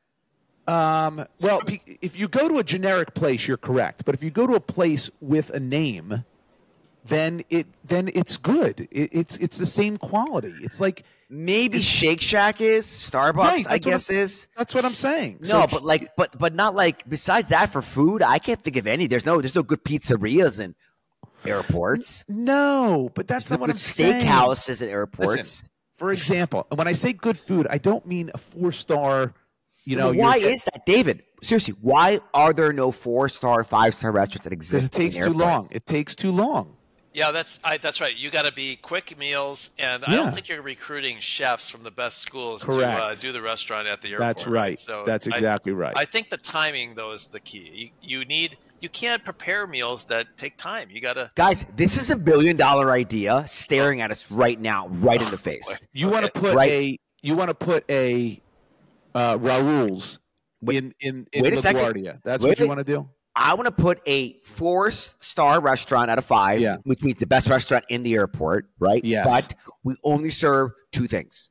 [SPEAKER 2] Um, well, be- if you go to a generic place, you're correct. But if you go to a place with a name, then it then it's good. It, it's it's the same quality. It's like
[SPEAKER 1] Maybe Shake Shack is, Starbucks,
[SPEAKER 2] Right,
[SPEAKER 1] I
[SPEAKER 2] that's what
[SPEAKER 1] guess is.
[SPEAKER 2] that's what I'm saying.
[SPEAKER 1] No,
[SPEAKER 2] So-
[SPEAKER 1] but like, but but not like. Besides that, for food, I can't think of any. There's no, there's no good pizzerias in airports.
[SPEAKER 2] no, but that's
[SPEAKER 1] There's
[SPEAKER 2] not
[SPEAKER 1] no
[SPEAKER 2] what
[SPEAKER 1] good
[SPEAKER 2] I'm saying.
[SPEAKER 1] steakhouses at airports.
[SPEAKER 2] Listen, for example, when I say good food, I don't mean a four star. You know,
[SPEAKER 1] But why
[SPEAKER 2] you're-
[SPEAKER 1] is that, David? Seriously, why are there no four star, five star restaurants that
[SPEAKER 2] because
[SPEAKER 1] exist?
[SPEAKER 2] it takes
[SPEAKER 1] in
[SPEAKER 2] too long.
[SPEAKER 1] airports?
[SPEAKER 2] It takes too long.
[SPEAKER 3] Yeah, that's I, that's right. You got to be quick meals, and I
[SPEAKER 2] Yeah.
[SPEAKER 3] don't think you're recruiting chefs from the best schools to uh,
[SPEAKER 2] Correct.
[SPEAKER 3] do the restaurant at the airport.
[SPEAKER 2] That's right.
[SPEAKER 3] So
[SPEAKER 2] That's
[SPEAKER 3] I-
[SPEAKER 2] exactly right.
[SPEAKER 3] I think the timing though is the key. You, you need you can't prepare meals that take time. You got to
[SPEAKER 1] Guys, this is a billion dollar idea staring at us right now, right in the face.
[SPEAKER 2] You want to
[SPEAKER 3] Okay.
[SPEAKER 2] put
[SPEAKER 1] Right.
[SPEAKER 2] a you want to put a uh, Raoul's in in, in
[SPEAKER 1] wait a second.
[SPEAKER 2] LaGuardia. That's
[SPEAKER 1] Wait,
[SPEAKER 2] what you
[SPEAKER 1] wait.
[SPEAKER 2] want to do.
[SPEAKER 1] I want to put a four star restaurant out of five,
[SPEAKER 2] Yeah.
[SPEAKER 1] which means the best restaurant in the airport, right?
[SPEAKER 2] Yes.
[SPEAKER 1] But we only serve two things: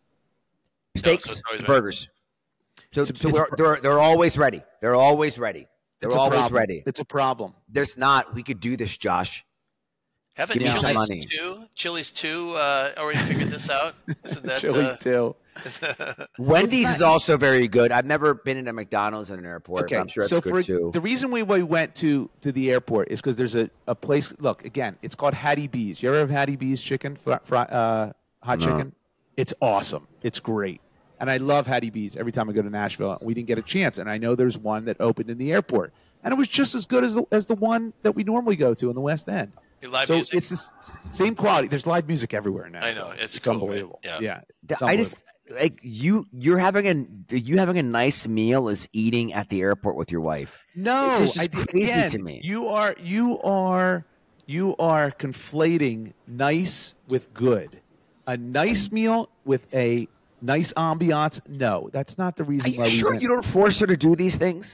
[SPEAKER 1] steaks
[SPEAKER 3] so it's always
[SPEAKER 1] and
[SPEAKER 3] ready.
[SPEAKER 1] burgers. So,
[SPEAKER 2] It's a-
[SPEAKER 1] so
[SPEAKER 2] it's a
[SPEAKER 1] we're,
[SPEAKER 2] pro-
[SPEAKER 1] they're they're always ready. They're always ready. They're
[SPEAKER 2] It's a
[SPEAKER 1] always
[SPEAKER 2] problem.
[SPEAKER 1] ready.
[SPEAKER 2] It's a problem.
[SPEAKER 1] There's not. We could do this, Josh.
[SPEAKER 3] Haven't
[SPEAKER 1] Give me some
[SPEAKER 3] Chili's
[SPEAKER 1] money.
[SPEAKER 3] two, Chili's two uh, already figured this out? Isn't that
[SPEAKER 2] Chili's
[SPEAKER 3] uh,
[SPEAKER 2] too.
[SPEAKER 1] Wendy's
[SPEAKER 2] not-
[SPEAKER 1] is also very good. I've never been in a McDonald's in an airport,
[SPEAKER 2] Okay,
[SPEAKER 1] but I'm sure it's
[SPEAKER 2] so
[SPEAKER 1] good
[SPEAKER 2] for
[SPEAKER 1] too.
[SPEAKER 2] the reason we, we went to to the airport is because there's a, a place. Look, again, it's called Hattie B's. You ever have Hattie B's chicken, fr- fr- uh, hot
[SPEAKER 1] No.
[SPEAKER 2] chicken? It's awesome. It's great, and I love Hattie B's every time I go to Nashville. We didn't get a chance, and I know there's one that opened in the airport, and it was just as good as the, as the one that we normally go to in the West End.
[SPEAKER 3] live
[SPEAKER 2] so
[SPEAKER 3] music?
[SPEAKER 2] it's the s- same quality. There's live music everywhere now.
[SPEAKER 3] I know, it's
[SPEAKER 2] it's
[SPEAKER 3] cool, right?
[SPEAKER 2] unbelievable.
[SPEAKER 3] Yeah.
[SPEAKER 2] yeah it's
[SPEAKER 1] I just
[SPEAKER 2] unbelievable.
[SPEAKER 1] like you. You're having a you having a nice meal is eating at the airport with your wife.
[SPEAKER 2] No,
[SPEAKER 1] This is just
[SPEAKER 2] I did-
[SPEAKER 1] crazy
[SPEAKER 2] again,
[SPEAKER 1] to me.
[SPEAKER 2] You are you are you are conflating nice with good. A nice meal with a nice ambiance. No, that's not the
[SPEAKER 1] Are
[SPEAKER 2] reason
[SPEAKER 1] you
[SPEAKER 2] why we
[SPEAKER 1] sure
[SPEAKER 2] went.
[SPEAKER 1] you don't force her to do these things?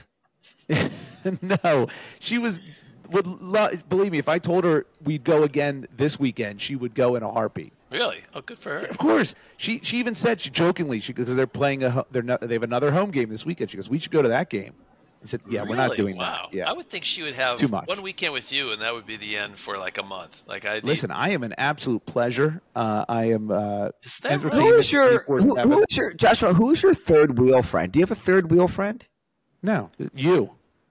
[SPEAKER 2] No, she was would lo- believe me. If I told her we'd go again this weekend, she would go in a heartbeat.
[SPEAKER 3] Really? Oh, good for her.
[SPEAKER 2] Of course, she she even said she jokingly she because they're playing a ho- they're not, they have another home game this weekend. She goes, we should go to that game. I said, yeah, we're not
[SPEAKER 3] Really?
[SPEAKER 2] doing
[SPEAKER 3] wow.
[SPEAKER 2] that. Yeah,
[SPEAKER 3] I would think she would have
[SPEAKER 2] too much.
[SPEAKER 3] one weekend with you, and that would be the end for like a month. Like I
[SPEAKER 2] listen, I am an absolute pleasure. Uh, I am uh,
[SPEAKER 3] Is that right?
[SPEAKER 2] entertainment
[SPEAKER 1] Who is your who,
[SPEAKER 2] twenty-four seven.
[SPEAKER 1] who is your Joshua? Who is your third wheel friend? Do you have a third wheel friend?
[SPEAKER 2] No, th- you.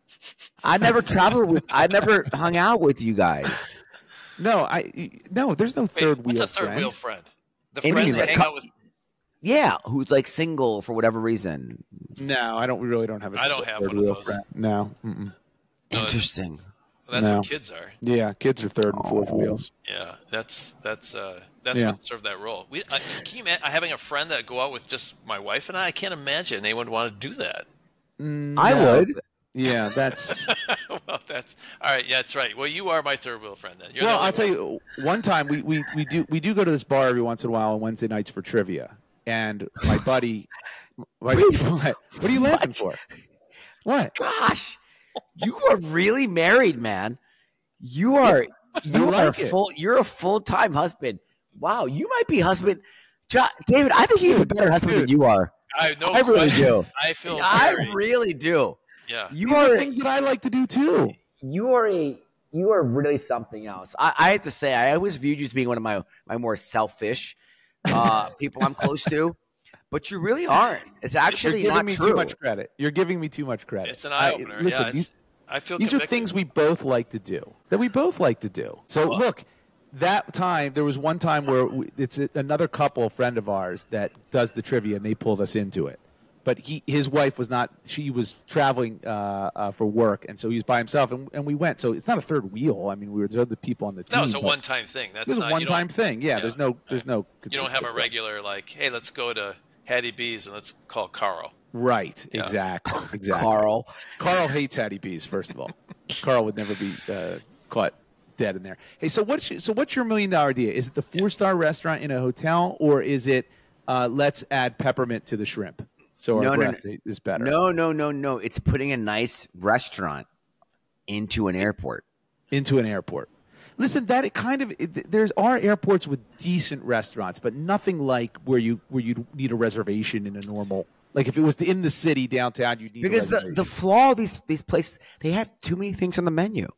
[SPEAKER 1] I never traveled with. I never hung out with you guys.
[SPEAKER 2] No, I no. There's no
[SPEAKER 3] Wait,
[SPEAKER 2] third
[SPEAKER 3] what's
[SPEAKER 2] wheel.
[SPEAKER 3] a third
[SPEAKER 2] friend.
[SPEAKER 3] wheel friend? The
[SPEAKER 1] Amy,
[SPEAKER 3] friend
[SPEAKER 1] like,
[SPEAKER 3] that hang
[SPEAKER 1] co-
[SPEAKER 3] out with.
[SPEAKER 1] Yeah, who's like single for whatever reason.
[SPEAKER 2] No, I don't. We really don't have a
[SPEAKER 3] I don't have
[SPEAKER 2] third
[SPEAKER 3] one of
[SPEAKER 2] wheel
[SPEAKER 3] those.
[SPEAKER 2] friend. No. Mm-mm.
[SPEAKER 3] No, it's-
[SPEAKER 1] Interesting.
[SPEAKER 3] Well, that's
[SPEAKER 2] No.
[SPEAKER 3] what kids are.
[SPEAKER 2] Yeah, kids are third and fourth
[SPEAKER 1] Oh.
[SPEAKER 2] wheels.
[SPEAKER 3] Yeah, that's that's uh, that's
[SPEAKER 2] Yeah.
[SPEAKER 3] what served that role. We I, can you imagine having a friend that go out with just my wife and I? I can't imagine anyone would want to do that.
[SPEAKER 1] I
[SPEAKER 2] No.
[SPEAKER 1] would.
[SPEAKER 2] Yeah, that's.
[SPEAKER 3] Well, that's all right. Yeah, that's right. Well, you are my third wheel friend then. You're
[SPEAKER 2] well,
[SPEAKER 3] the only
[SPEAKER 2] I'll tell
[SPEAKER 3] one.
[SPEAKER 2] you. One time we, we we do we do go to this bar every once in a while on Wednesday nights for trivia, and my buddy. My, what? What are you laughing for? What?
[SPEAKER 1] Gosh, you are really married, man. You are. You
[SPEAKER 2] like
[SPEAKER 1] are
[SPEAKER 2] it.
[SPEAKER 1] full. You're a full time husband. Wow, you might be husband. Jo- David, I think he's a better husband than
[SPEAKER 2] dude.
[SPEAKER 1] you are.
[SPEAKER 3] I have no
[SPEAKER 1] I really
[SPEAKER 3] question.
[SPEAKER 1] do.
[SPEAKER 3] I feel
[SPEAKER 1] I
[SPEAKER 3] very,
[SPEAKER 1] really do.
[SPEAKER 3] yeah.
[SPEAKER 1] You
[SPEAKER 2] These
[SPEAKER 1] are.
[SPEAKER 2] are things that I like to do too.
[SPEAKER 1] you are a. You are really something else. I, I have to say, I always viewed you as being one of my my more selfish uh, people I'm close to, but you really aren't. It's actually
[SPEAKER 2] You're giving
[SPEAKER 1] not
[SPEAKER 2] me
[SPEAKER 1] true.
[SPEAKER 2] too much credit. You're giving me too much credit.
[SPEAKER 3] It's an
[SPEAKER 2] I-
[SPEAKER 3] eye opener.
[SPEAKER 2] Listen,
[SPEAKER 3] yeah,
[SPEAKER 2] these,
[SPEAKER 3] it's, I feel
[SPEAKER 2] these are
[SPEAKER 3] convicted.
[SPEAKER 2] things we both like to do. That we both like to do. So
[SPEAKER 3] Well-
[SPEAKER 2] look, that time there was one time where we, it's a, another couple, a friend of ours, that does the trivia, and they pulled us into it. But he, his wife was not. She was traveling uh, uh, for work, and so he was by himself, and, and we went. So it's not a third wheel. I mean, we were there's other people on the team.
[SPEAKER 3] No, it's a
[SPEAKER 2] but
[SPEAKER 3] one-time thing. That's
[SPEAKER 2] It was
[SPEAKER 3] not
[SPEAKER 2] a
[SPEAKER 3] you
[SPEAKER 2] one-time
[SPEAKER 3] don't-
[SPEAKER 2] thing. Yeah,
[SPEAKER 3] yeah,
[SPEAKER 2] there's no, there's no.
[SPEAKER 3] You don't have a regular like, hey, let's go to Hattie B's and let's call Carl.
[SPEAKER 2] Right.
[SPEAKER 3] Yeah.
[SPEAKER 2] Exactly. Exactly.
[SPEAKER 1] Carl.
[SPEAKER 2] Carl hates Hattie B's. First of all, Carl would never be uh, caught dead in there. Hey, so what's your, so what's your million dollar idea? Is it the four star restaurant in a hotel, or is it uh, let's add peppermint to the shrimp so our
[SPEAKER 1] No, no,
[SPEAKER 2] breath is better?
[SPEAKER 1] No, no, no, no. It's putting a nice restaurant into an airport.
[SPEAKER 2] Into an airport. Listen, that it kind of it, there's are airports with decent restaurants, but nothing like where you where you need a reservation in a normal. Like if it was in the city downtown, you'd need
[SPEAKER 1] Because
[SPEAKER 2] a
[SPEAKER 1] the,
[SPEAKER 2] reservation.
[SPEAKER 1] the flaw of these these places, they have too many things on the menu.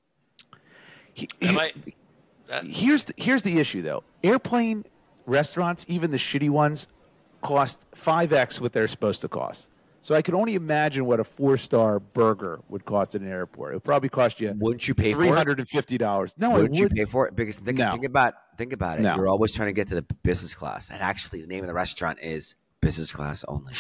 [SPEAKER 2] He-
[SPEAKER 3] Am
[SPEAKER 2] he-
[SPEAKER 3] I? That,
[SPEAKER 2] here's the, here's the issue though. Airplane restaurants, even the shitty ones, cost five x what they're supposed to cost. So I can only imagine what a four star burger would cost at an airport. It would probably cost you
[SPEAKER 1] Wouldn't you pay for
[SPEAKER 2] three
[SPEAKER 1] it?
[SPEAKER 2] hundred and fifty dollars. No,
[SPEAKER 1] Wouldn't
[SPEAKER 2] I
[SPEAKER 1] you
[SPEAKER 2] would.
[SPEAKER 1] pay for it? Because think,
[SPEAKER 2] No.
[SPEAKER 1] think about think about it.
[SPEAKER 2] No.
[SPEAKER 1] You're always trying to get to the business class, and actually, the name of the restaurant is business class only.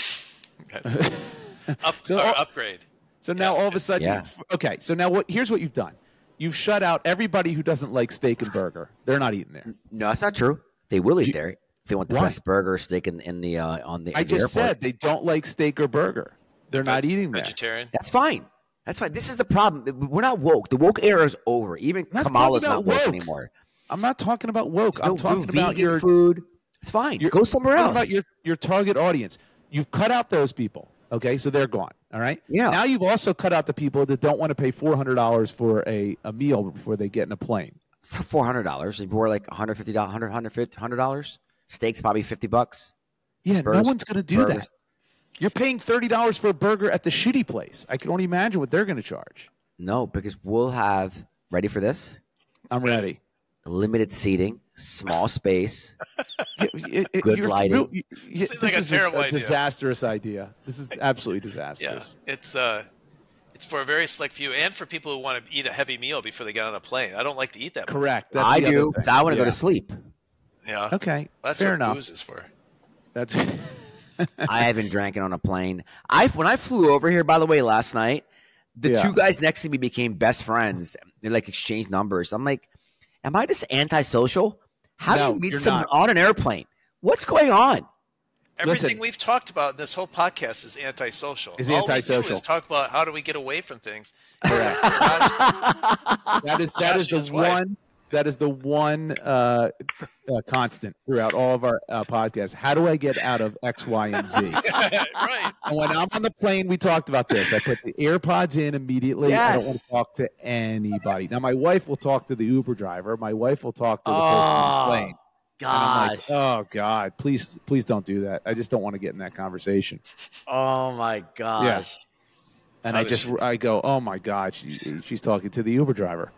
[SPEAKER 3] up,
[SPEAKER 2] So-
[SPEAKER 3] or upgrade.
[SPEAKER 2] So now all of a sudden,
[SPEAKER 1] Yeah.
[SPEAKER 2] okay. So now what? Here's what you've done. You've shut out everybody who doesn't like steak and burger. They're not eating there.
[SPEAKER 1] No, that's not true. They will eat
[SPEAKER 2] You-
[SPEAKER 1] there. If they want the
[SPEAKER 2] Why?
[SPEAKER 1] best burger steak in, in the uh, on the,
[SPEAKER 2] I
[SPEAKER 1] in the
[SPEAKER 2] just
[SPEAKER 1] airport.
[SPEAKER 2] said they don't like steak or burger. They're not eating there.
[SPEAKER 3] Vegetarian.
[SPEAKER 1] That's fine. That's fine. This is the problem. We're not woke. The woke era is over. Even
[SPEAKER 2] not
[SPEAKER 1] Kamala's
[SPEAKER 2] talking
[SPEAKER 1] not
[SPEAKER 2] about
[SPEAKER 1] woke,
[SPEAKER 2] woke.
[SPEAKER 1] anymore.
[SPEAKER 2] I'm not talking about woke.
[SPEAKER 1] There's
[SPEAKER 2] I'm
[SPEAKER 1] no
[SPEAKER 2] talking
[SPEAKER 1] vegan
[SPEAKER 2] about your
[SPEAKER 1] food. It's fine.
[SPEAKER 2] You're-
[SPEAKER 1] Go somewhere
[SPEAKER 2] What
[SPEAKER 1] else.
[SPEAKER 2] about your, your target audience? You've cut out those people, okay? So they're gone, all right?
[SPEAKER 1] Yeah.
[SPEAKER 2] Now you've also cut out the people that don't want to pay four hundred dollars for a, a meal before they get in a plane.
[SPEAKER 1] It's not four hundred dollars. If we're like one hundred fifty dollars, one hundred dollars. Steak's probably fifty bucks.
[SPEAKER 2] Yeah, no
[SPEAKER 1] Burgers-
[SPEAKER 2] one's going to do
[SPEAKER 1] burgers.
[SPEAKER 2] that. You're paying thirty dollars for a burger at the shitty place. I can only imagine what they're going to charge.
[SPEAKER 1] No, because we'll have ready for this
[SPEAKER 2] I'm ready.
[SPEAKER 1] limited seating, small space,
[SPEAKER 2] It- it-
[SPEAKER 1] Good
[SPEAKER 2] you're-
[SPEAKER 1] lighting.
[SPEAKER 2] you- you-
[SPEAKER 3] Seems
[SPEAKER 2] this
[SPEAKER 3] like a
[SPEAKER 2] is
[SPEAKER 3] terrible
[SPEAKER 2] a,
[SPEAKER 3] idea.
[SPEAKER 2] disastrous idea. This is absolutely
[SPEAKER 3] Yeah,
[SPEAKER 2] disastrous.
[SPEAKER 3] it's uh, it's for a very select few, and for people who want to eat a heavy meal before they get on a plane. I don't like to eat that. much.
[SPEAKER 2] Correct. That's
[SPEAKER 1] I
[SPEAKER 2] the other
[SPEAKER 1] do.
[SPEAKER 2] thing.
[SPEAKER 1] 'Cause I want to go
[SPEAKER 2] Yeah.
[SPEAKER 1] to sleep.
[SPEAKER 3] Yeah.
[SPEAKER 2] Okay,
[SPEAKER 3] That's
[SPEAKER 2] fair
[SPEAKER 3] what
[SPEAKER 2] enough.
[SPEAKER 3] booze is for.
[SPEAKER 2] That's
[SPEAKER 1] I haven't drinking on a plane. I when I flew over here, by the way, last night, the
[SPEAKER 2] Yeah.
[SPEAKER 1] two guys next to me became best friends. They like exchanged numbers. I'm like, am I just antisocial? How
[SPEAKER 2] No,
[SPEAKER 1] do you meet
[SPEAKER 2] you're
[SPEAKER 1] someone
[SPEAKER 2] not.
[SPEAKER 1] on an airplane? What's going on?
[SPEAKER 3] Everything
[SPEAKER 2] Listen.
[SPEAKER 3] we've talked about in this whole podcast is antisocial.
[SPEAKER 2] Is
[SPEAKER 3] All we
[SPEAKER 2] antisocial.
[SPEAKER 3] do is talk about how do we get away from things.
[SPEAKER 2] Correct.
[SPEAKER 3] Josh,
[SPEAKER 2] that is that
[SPEAKER 3] Josh
[SPEAKER 2] is
[SPEAKER 3] and
[SPEAKER 2] the
[SPEAKER 3] his wife.
[SPEAKER 2] one that is the one uh, uh, constant throughout all of our uh, podcasts. How do I get out of X, Y, and Z?
[SPEAKER 3] right.
[SPEAKER 2] And when I'm on the plane, we talked about this. I put the AirPods in immediately. I don't
[SPEAKER 1] Yes.
[SPEAKER 2] want to talk to anybody. Now, my wife will talk to the Uber driver. My wife will talk to the person on the plane. And I'm like,
[SPEAKER 1] Gosh.
[SPEAKER 2] oh God, please, please don't do that. I just don't want to get in that conversation.
[SPEAKER 1] Oh my gosh.
[SPEAKER 2] And
[SPEAKER 3] How
[SPEAKER 2] I
[SPEAKER 3] does
[SPEAKER 2] just,
[SPEAKER 3] she-
[SPEAKER 2] I go, oh my God, she, she's talking to the Uber driver,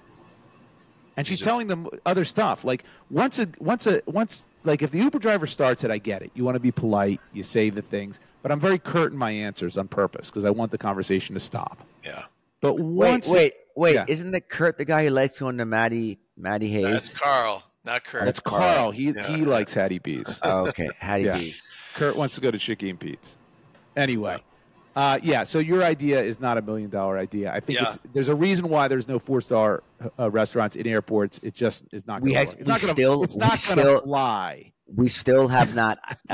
[SPEAKER 2] and she's
[SPEAKER 3] just-
[SPEAKER 2] telling them other stuff. Like once a, once a, once, like if the Uber driver starts it, I get it. You want to be polite, you say the things, but I'm very curt in my answers on purpose because I want the conversation to stop.
[SPEAKER 3] Yeah.
[SPEAKER 2] But
[SPEAKER 1] Wait,
[SPEAKER 2] once,
[SPEAKER 1] wait, wait.
[SPEAKER 2] yeah.
[SPEAKER 1] Isn't the Kurt the guy who likes going to Maddie Maddie Hayes?
[SPEAKER 3] That's Carl, not Kurt.
[SPEAKER 2] that's Carl. He
[SPEAKER 3] Yeah.
[SPEAKER 2] he likes Hattie B's.
[SPEAKER 1] Oh, okay. Hattie
[SPEAKER 2] Yeah.
[SPEAKER 1] B's.
[SPEAKER 2] Kurt wants to go to Chicky and Pete's. Anyway, uh, yeah. So your idea is not a million dollar idea. I think
[SPEAKER 3] Yeah.
[SPEAKER 2] it's, there's a reason why there's no four star uh, restaurants in airports. It just is not.
[SPEAKER 1] We
[SPEAKER 2] Gonna
[SPEAKER 1] has-
[SPEAKER 2] work. It's
[SPEAKER 1] we
[SPEAKER 2] not gonna.
[SPEAKER 1] still-
[SPEAKER 2] it's
[SPEAKER 1] we
[SPEAKER 2] not gonna
[SPEAKER 1] still-
[SPEAKER 2] fly.
[SPEAKER 1] We still have not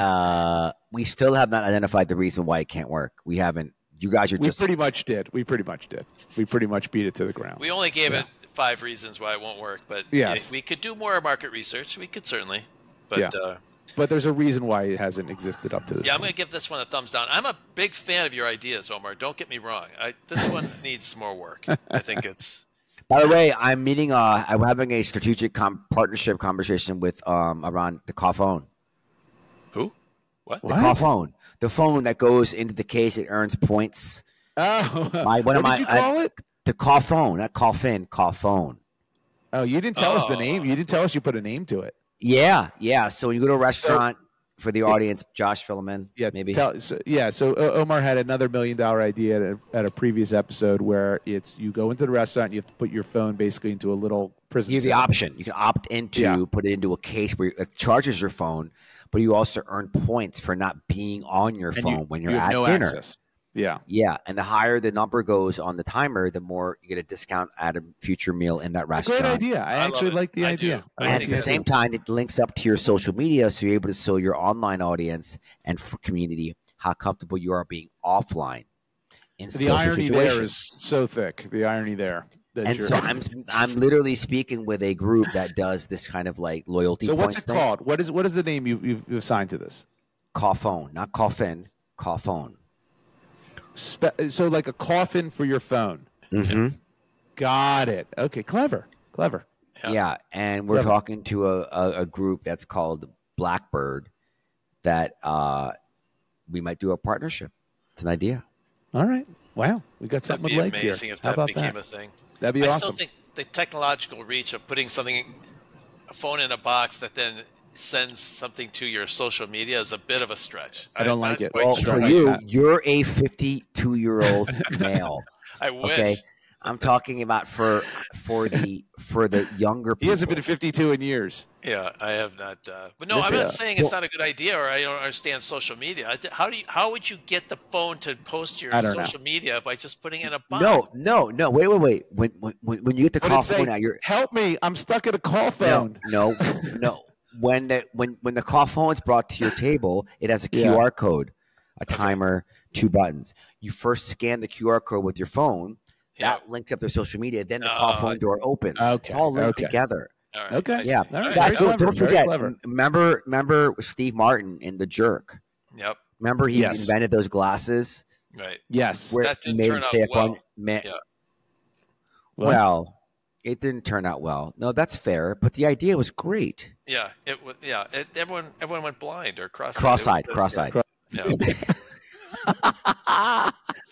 [SPEAKER 1] uh we still have not identified the reason why it can't work. We haven't. You guys are
[SPEAKER 2] We
[SPEAKER 1] just
[SPEAKER 2] pretty much did. We pretty much did. We pretty much beat it to the ground.
[SPEAKER 3] We only gave
[SPEAKER 2] Yeah.
[SPEAKER 3] it five reasons why it won't work, but
[SPEAKER 2] Yes.
[SPEAKER 3] we could do more market research. We could certainly. But
[SPEAKER 2] Yeah.
[SPEAKER 3] uh,
[SPEAKER 2] But there's a reason why it hasn't existed up to this.
[SPEAKER 3] yeah, I'm
[SPEAKER 2] point.
[SPEAKER 3] going to give this one a thumbs down. I'm a big fan of your ideas, Omar. Don't get me wrong. I, this one needs more work. I think it's
[SPEAKER 1] By the way, I'm meeting uh I'm having a strategic com- partnership conversation with um around the call phone.
[SPEAKER 3] who? What?
[SPEAKER 1] The
[SPEAKER 2] What?
[SPEAKER 1] call phone. The phone that goes into the case, it earns points.
[SPEAKER 2] Oh,
[SPEAKER 1] My- one
[SPEAKER 2] what
[SPEAKER 1] of my-
[SPEAKER 2] did you call
[SPEAKER 1] I-
[SPEAKER 2] it?
[SPEAKER 1] The call phone, not call fin, call phone.
[SPEAKER 2] Oh, you didn't tell us the
[SPEAKER 3] Oh.
[SPEAKER 2] name. You didn't tell us you put a name to it.
[SPEAKER 1] Yeah, yeah. So when you go to a restaurant, for the audience, Josh Filliman,
[SPEAKER 2] Yeah,
[SPEAKER 1] maybe.
[SPEAKER 2] Tell, so, yeah. So uh, Omar had another million dollar idea at a, at a previous episode where it's you go into the restaurant, and you have to put your phone basically into a little prison.
[SPEAKER 1] You have the
[SPEAKER 2] cell.
[SPEAKER 1] option. You can opt into
[SPEAKER 2] Yeah.
[SPEAKER 1] put it into a case where it charges your phone, but you also earn points for not being on your
[SPEAKER 2] And
[SPEAKER 1] phone
[SPEAKER 2] you-
[SPEAKER 1] when you're
[SPEAKER 2] you have
[SPEAKER 1] at
[SPEAKER 2] no
[SPEAKER 1] dinner.
[SPEAKER 2] access. Yeah.
[SPEAKER 1] Yeah, and the higher the number goes on the timer, the more you get a discount at a future meal in that
[SPEAKER 2] It's a
[SPEAKER 1] restaurant.
[SPEAKER 2] great idea. I,
[SPEAKER 3] I love
[SPEAKER 2] actually
[SPEAKER 3] it.
[SPEAKER 2] like the
[SPEAKER 3] I
[SPEAKER 2] idea.
[SPEAKER 3] do.
[SPEAKER 2] I
[SPEAKER 3] I
[SPEAKER 1] And
[SPEAKER 2] like
[SPEAKER 1] at
[SPEAKER 3] think
[SPEAKER 1] the
[SPEAKER 2] the
[SPEAKER 1] same
[SPEAKER 2] idea.
[SPEAKER 1] time, it links up to your social media, so you're able to show your online audience and for community how comfortable you are being offline in
[SPEAKER 2] The
[SPEAKER 1] social
[SPEAKER 2] irony
[SPEAKER 1] situations.
[SPEAKER 2] there is so thick. The irony there. that
[SPEAKER 1] And
[SPEAKER 2] you're-
[SPEAKER 1] so I'm I'm literally speaking with a group that does this kind of like loyalty.
[SPEAKER 2] So what's
[SPEAKER 1] points
[SPEAKER 2] it
[SPEAKER 1] thing.
[SPEAKER 2] called? What is what is the name you, you've, you've assigned to this?
[SPEAKER 1] Call phone, not call fin, call phone.
[SPEAKER 2] Spe- so like a coffin for your phone.
[SPEAKER 1] Mm-hmm.
[SPEAKER 2] Got it. Okay, clever, clever.
[SPEAKER 3] Yeah.
[SPEAKER 1] Yeah. and we're
[SPEAKER 2] Clever.
[SPEAKER 1] talking to a, a, a group that's called Blackbird that uh, we might do a partnership. It's an idea.
[SPEAKER 2] All right. Wow, we got
[SPEAKER 3] That'd
[SPEAKER 2] something with
[SPEAKER 3] be
[SPEAKER 2] legs here.
[SPEAKER 3] amazing if
[SPEAKER 2] How
[SPEAKER 3] that
[SPEAKER 2] about
[SPEAKER 3] became
[SPEAKER 2] that?
[SPEAKER 3] a thing.
[SPEAKER 2] That'd be
[SPEAKER 3] I
[SPEAKER 2] awesome.
[SPEAKER 3] still think the technological reach of putting something, a phone in a box that then sends something to your social media is a bit of a stretch.
[SPEAKER 2] I don't
[SPEAKER 3] I'm
[SPEAKER 2] like
[SPEAKER 3] not
[SPEAKER 2] it.
[SPEAKER 3] quite
[SPEAKER 1] Well,
[SPEAKER 2] Don't
[SPEAKER 3] sure.
[SPEAKER 1] for
[SPEAKER 2] like
[SPEAKER 1] you,
[SPEAKER 2] that.
[SPEAKER 1] you're a fifty-two-year-old male.
[SPEAKER 3] I wish.
[SPEAKER 1] Okay, I'm talking about for for the for the younger people.
[SPEAKER 2] He hasn't been fifty-two in years.
[SPEAKER 3] Yeah, I have not. Uh, but no,
[SPEAKER 2] Listen,
[SPEAKER 3] I'm not
[SPEAKER 2] uh,
[SPEAKER 3] saying it's
[SPEAKER 2] well-
[SPEAKER 3] not a good idea, or I don't understand social media. I th- How do you? How would you get the phone to post your
[SPEAKER 2] I don't know.
[SPEAKER 3] social media by just putting it in a box?
[SPEAKER 1] No, no, no. Wait, wait, wait. When when when you get the
[SPEAKER 2] What
[SPEAKER 1] call
[SPEAKER 2] did it say?
[SPEAKER 1] phone out, you're
[SPEAKER 2] Help me! I'm stuck at a call
[SPEAKER 1] no,
[SPEAKER 2] phone.
[SPEAKER 1] no, no. When the when when the call phone is brought to your table, it has a
[SPEAKER 2] Yeah.
[SPEAKER 1] Q R code, a timer, two buttons. You first scan the Q R code with your phone.
[SPEAKER 3] Yeah.
[SPEAKER 1] That links up to social media. Then the call
[SPEAKER 3] Oh,
[SPEAKER 1] phone door opens.
[SPEAKER 2] Okay,
[SPEAKER 1] It's all linked
[SPEAKER 2] okay.
[SPEAKER 1] together.
[SPEAKER 3] All right.
[SPEAKER 2] Okay.
[SPEAKER 3] I see.
[SPEAKER 2] Yeah.
[SPEAKER 3] All
[SPEAKER 2] All right.
[SPEAKER 3] right.
[SPEAKER 1] Guys,
[SPEAKER 2] Very
[SPEAKER 1] don't,
[SPEAKER 2] clever,
[SPEAKER 1] don't
[SPEAKER 2] very
[SPEAKER 1] forget.
[SPEAKER 2] clever.
[SPEAKER 1] m- Remember, remember Steve Martin in The Jerk.
[SPEAKER 3] Yep.
[SPEAKER 1] Remember he
[SPEAKER 2] Yes.
[SPEAKER 1] invented those glasses
[SPEAKER 3] Right.
[SPEAKER 2] Yes.
[SPEAKER 1] where
[SPEAKER 3] That
[SPEAKER 1] it
[SPEAKER 3] didn't
[SPEAKER 1] made
[SPEAKER 3] turn
[SPEAKER 1] him
[SPEAKER 3] out
[SPEAKER 1] stay up
[SPEAKER 3] well.
[SPEAKER 1] on. Man,
[SPEAKER 3] Yeah.
[SPEAKER 2] What?
[SPEAKER 1] well, it didn't turn out well. No, that's fair. But the idea was great.
[SPEAKER 3] Yeah. It was. Yeah. It, everyone. Everyone went blind or cross-eyed.
[SPEAKER 1] Cross-eyed,
[SPEAKER 3] It was-
[SPEAKER 1] cross-eyed.
[SPEAKER 3] Yeah.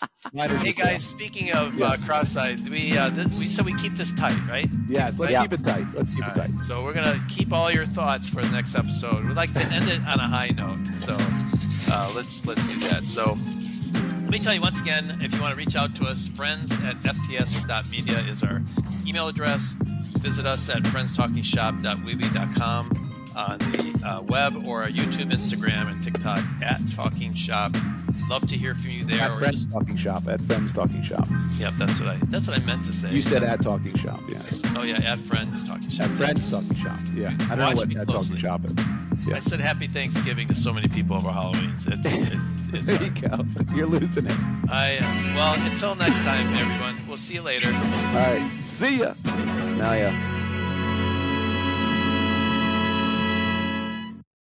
[SPEAKER 2] Minor
[SPEAKER 3] Hey
[SPEAKER 2] detail.
[SPEAKER 3] guys, speaking of uh,
[SPEAKER 2] Yes.
[SPEAKER 3] cross-eyed, we uh, this, we said we keep this tight, right?
[SPEAKER 2] Yes, let's
[SPEAKER 1] Yeah.
[SPEAKER 2] keep it tight. Let's keep
[SPEAKER 3] All
[SPEAKER 2] it tight.
[SPEAKER 3] right, so we're gonna keep all your thoughts for the next episode. We'd like to end it on a high note, so uh, let's let's do that. So let me tell you once again, if you want to reach out to us, friends at f t s dot media is our email address. Visit us at friends talking shop dot weebly dot com on the uh, web or our YouTube, Instagram, and TikTok at Talking Shop. Love to hear from you there.
[SPEAKER 2] At
[SPEAKER 3] or
[SPEAKER 2] Friends
[SPEAKER 3] just,
[SPEAKER 2] Talking Shop. At Friends Talking Shop.
[SPEAKER 3] yep, that's what I that's what I meant to say.
[SPEAKER 2] You said
[SPEAKER 3] That's-
[SPEAKER 2] at Talking Shop. Yeah.
[SPEAKER 3] Oh yeah, at Friends Talking Shop.
[SPEAKER 2] At Friends Talking Shop. Yeah. I don't know
[SPEAKER 3] Watch
[SPEAKER 2] what
[SPEAKER 3] me
[SPEAKER 2] at
[SPEAKER 3] closely.
[SPEAKER 2] Talking Shop is. Yeah.
[SPEAKER 3] I said Happy Thanksgiving to so many people over Halloween. It's, it, it's
[SPEAKER 2] There you go. You're losing it.
[SPEAKER 3] I uh, well, until next time, everyone. We'll see you later.
[SPEAKER 2] All right. See ya.
[SPEAKER 1] Smell ya.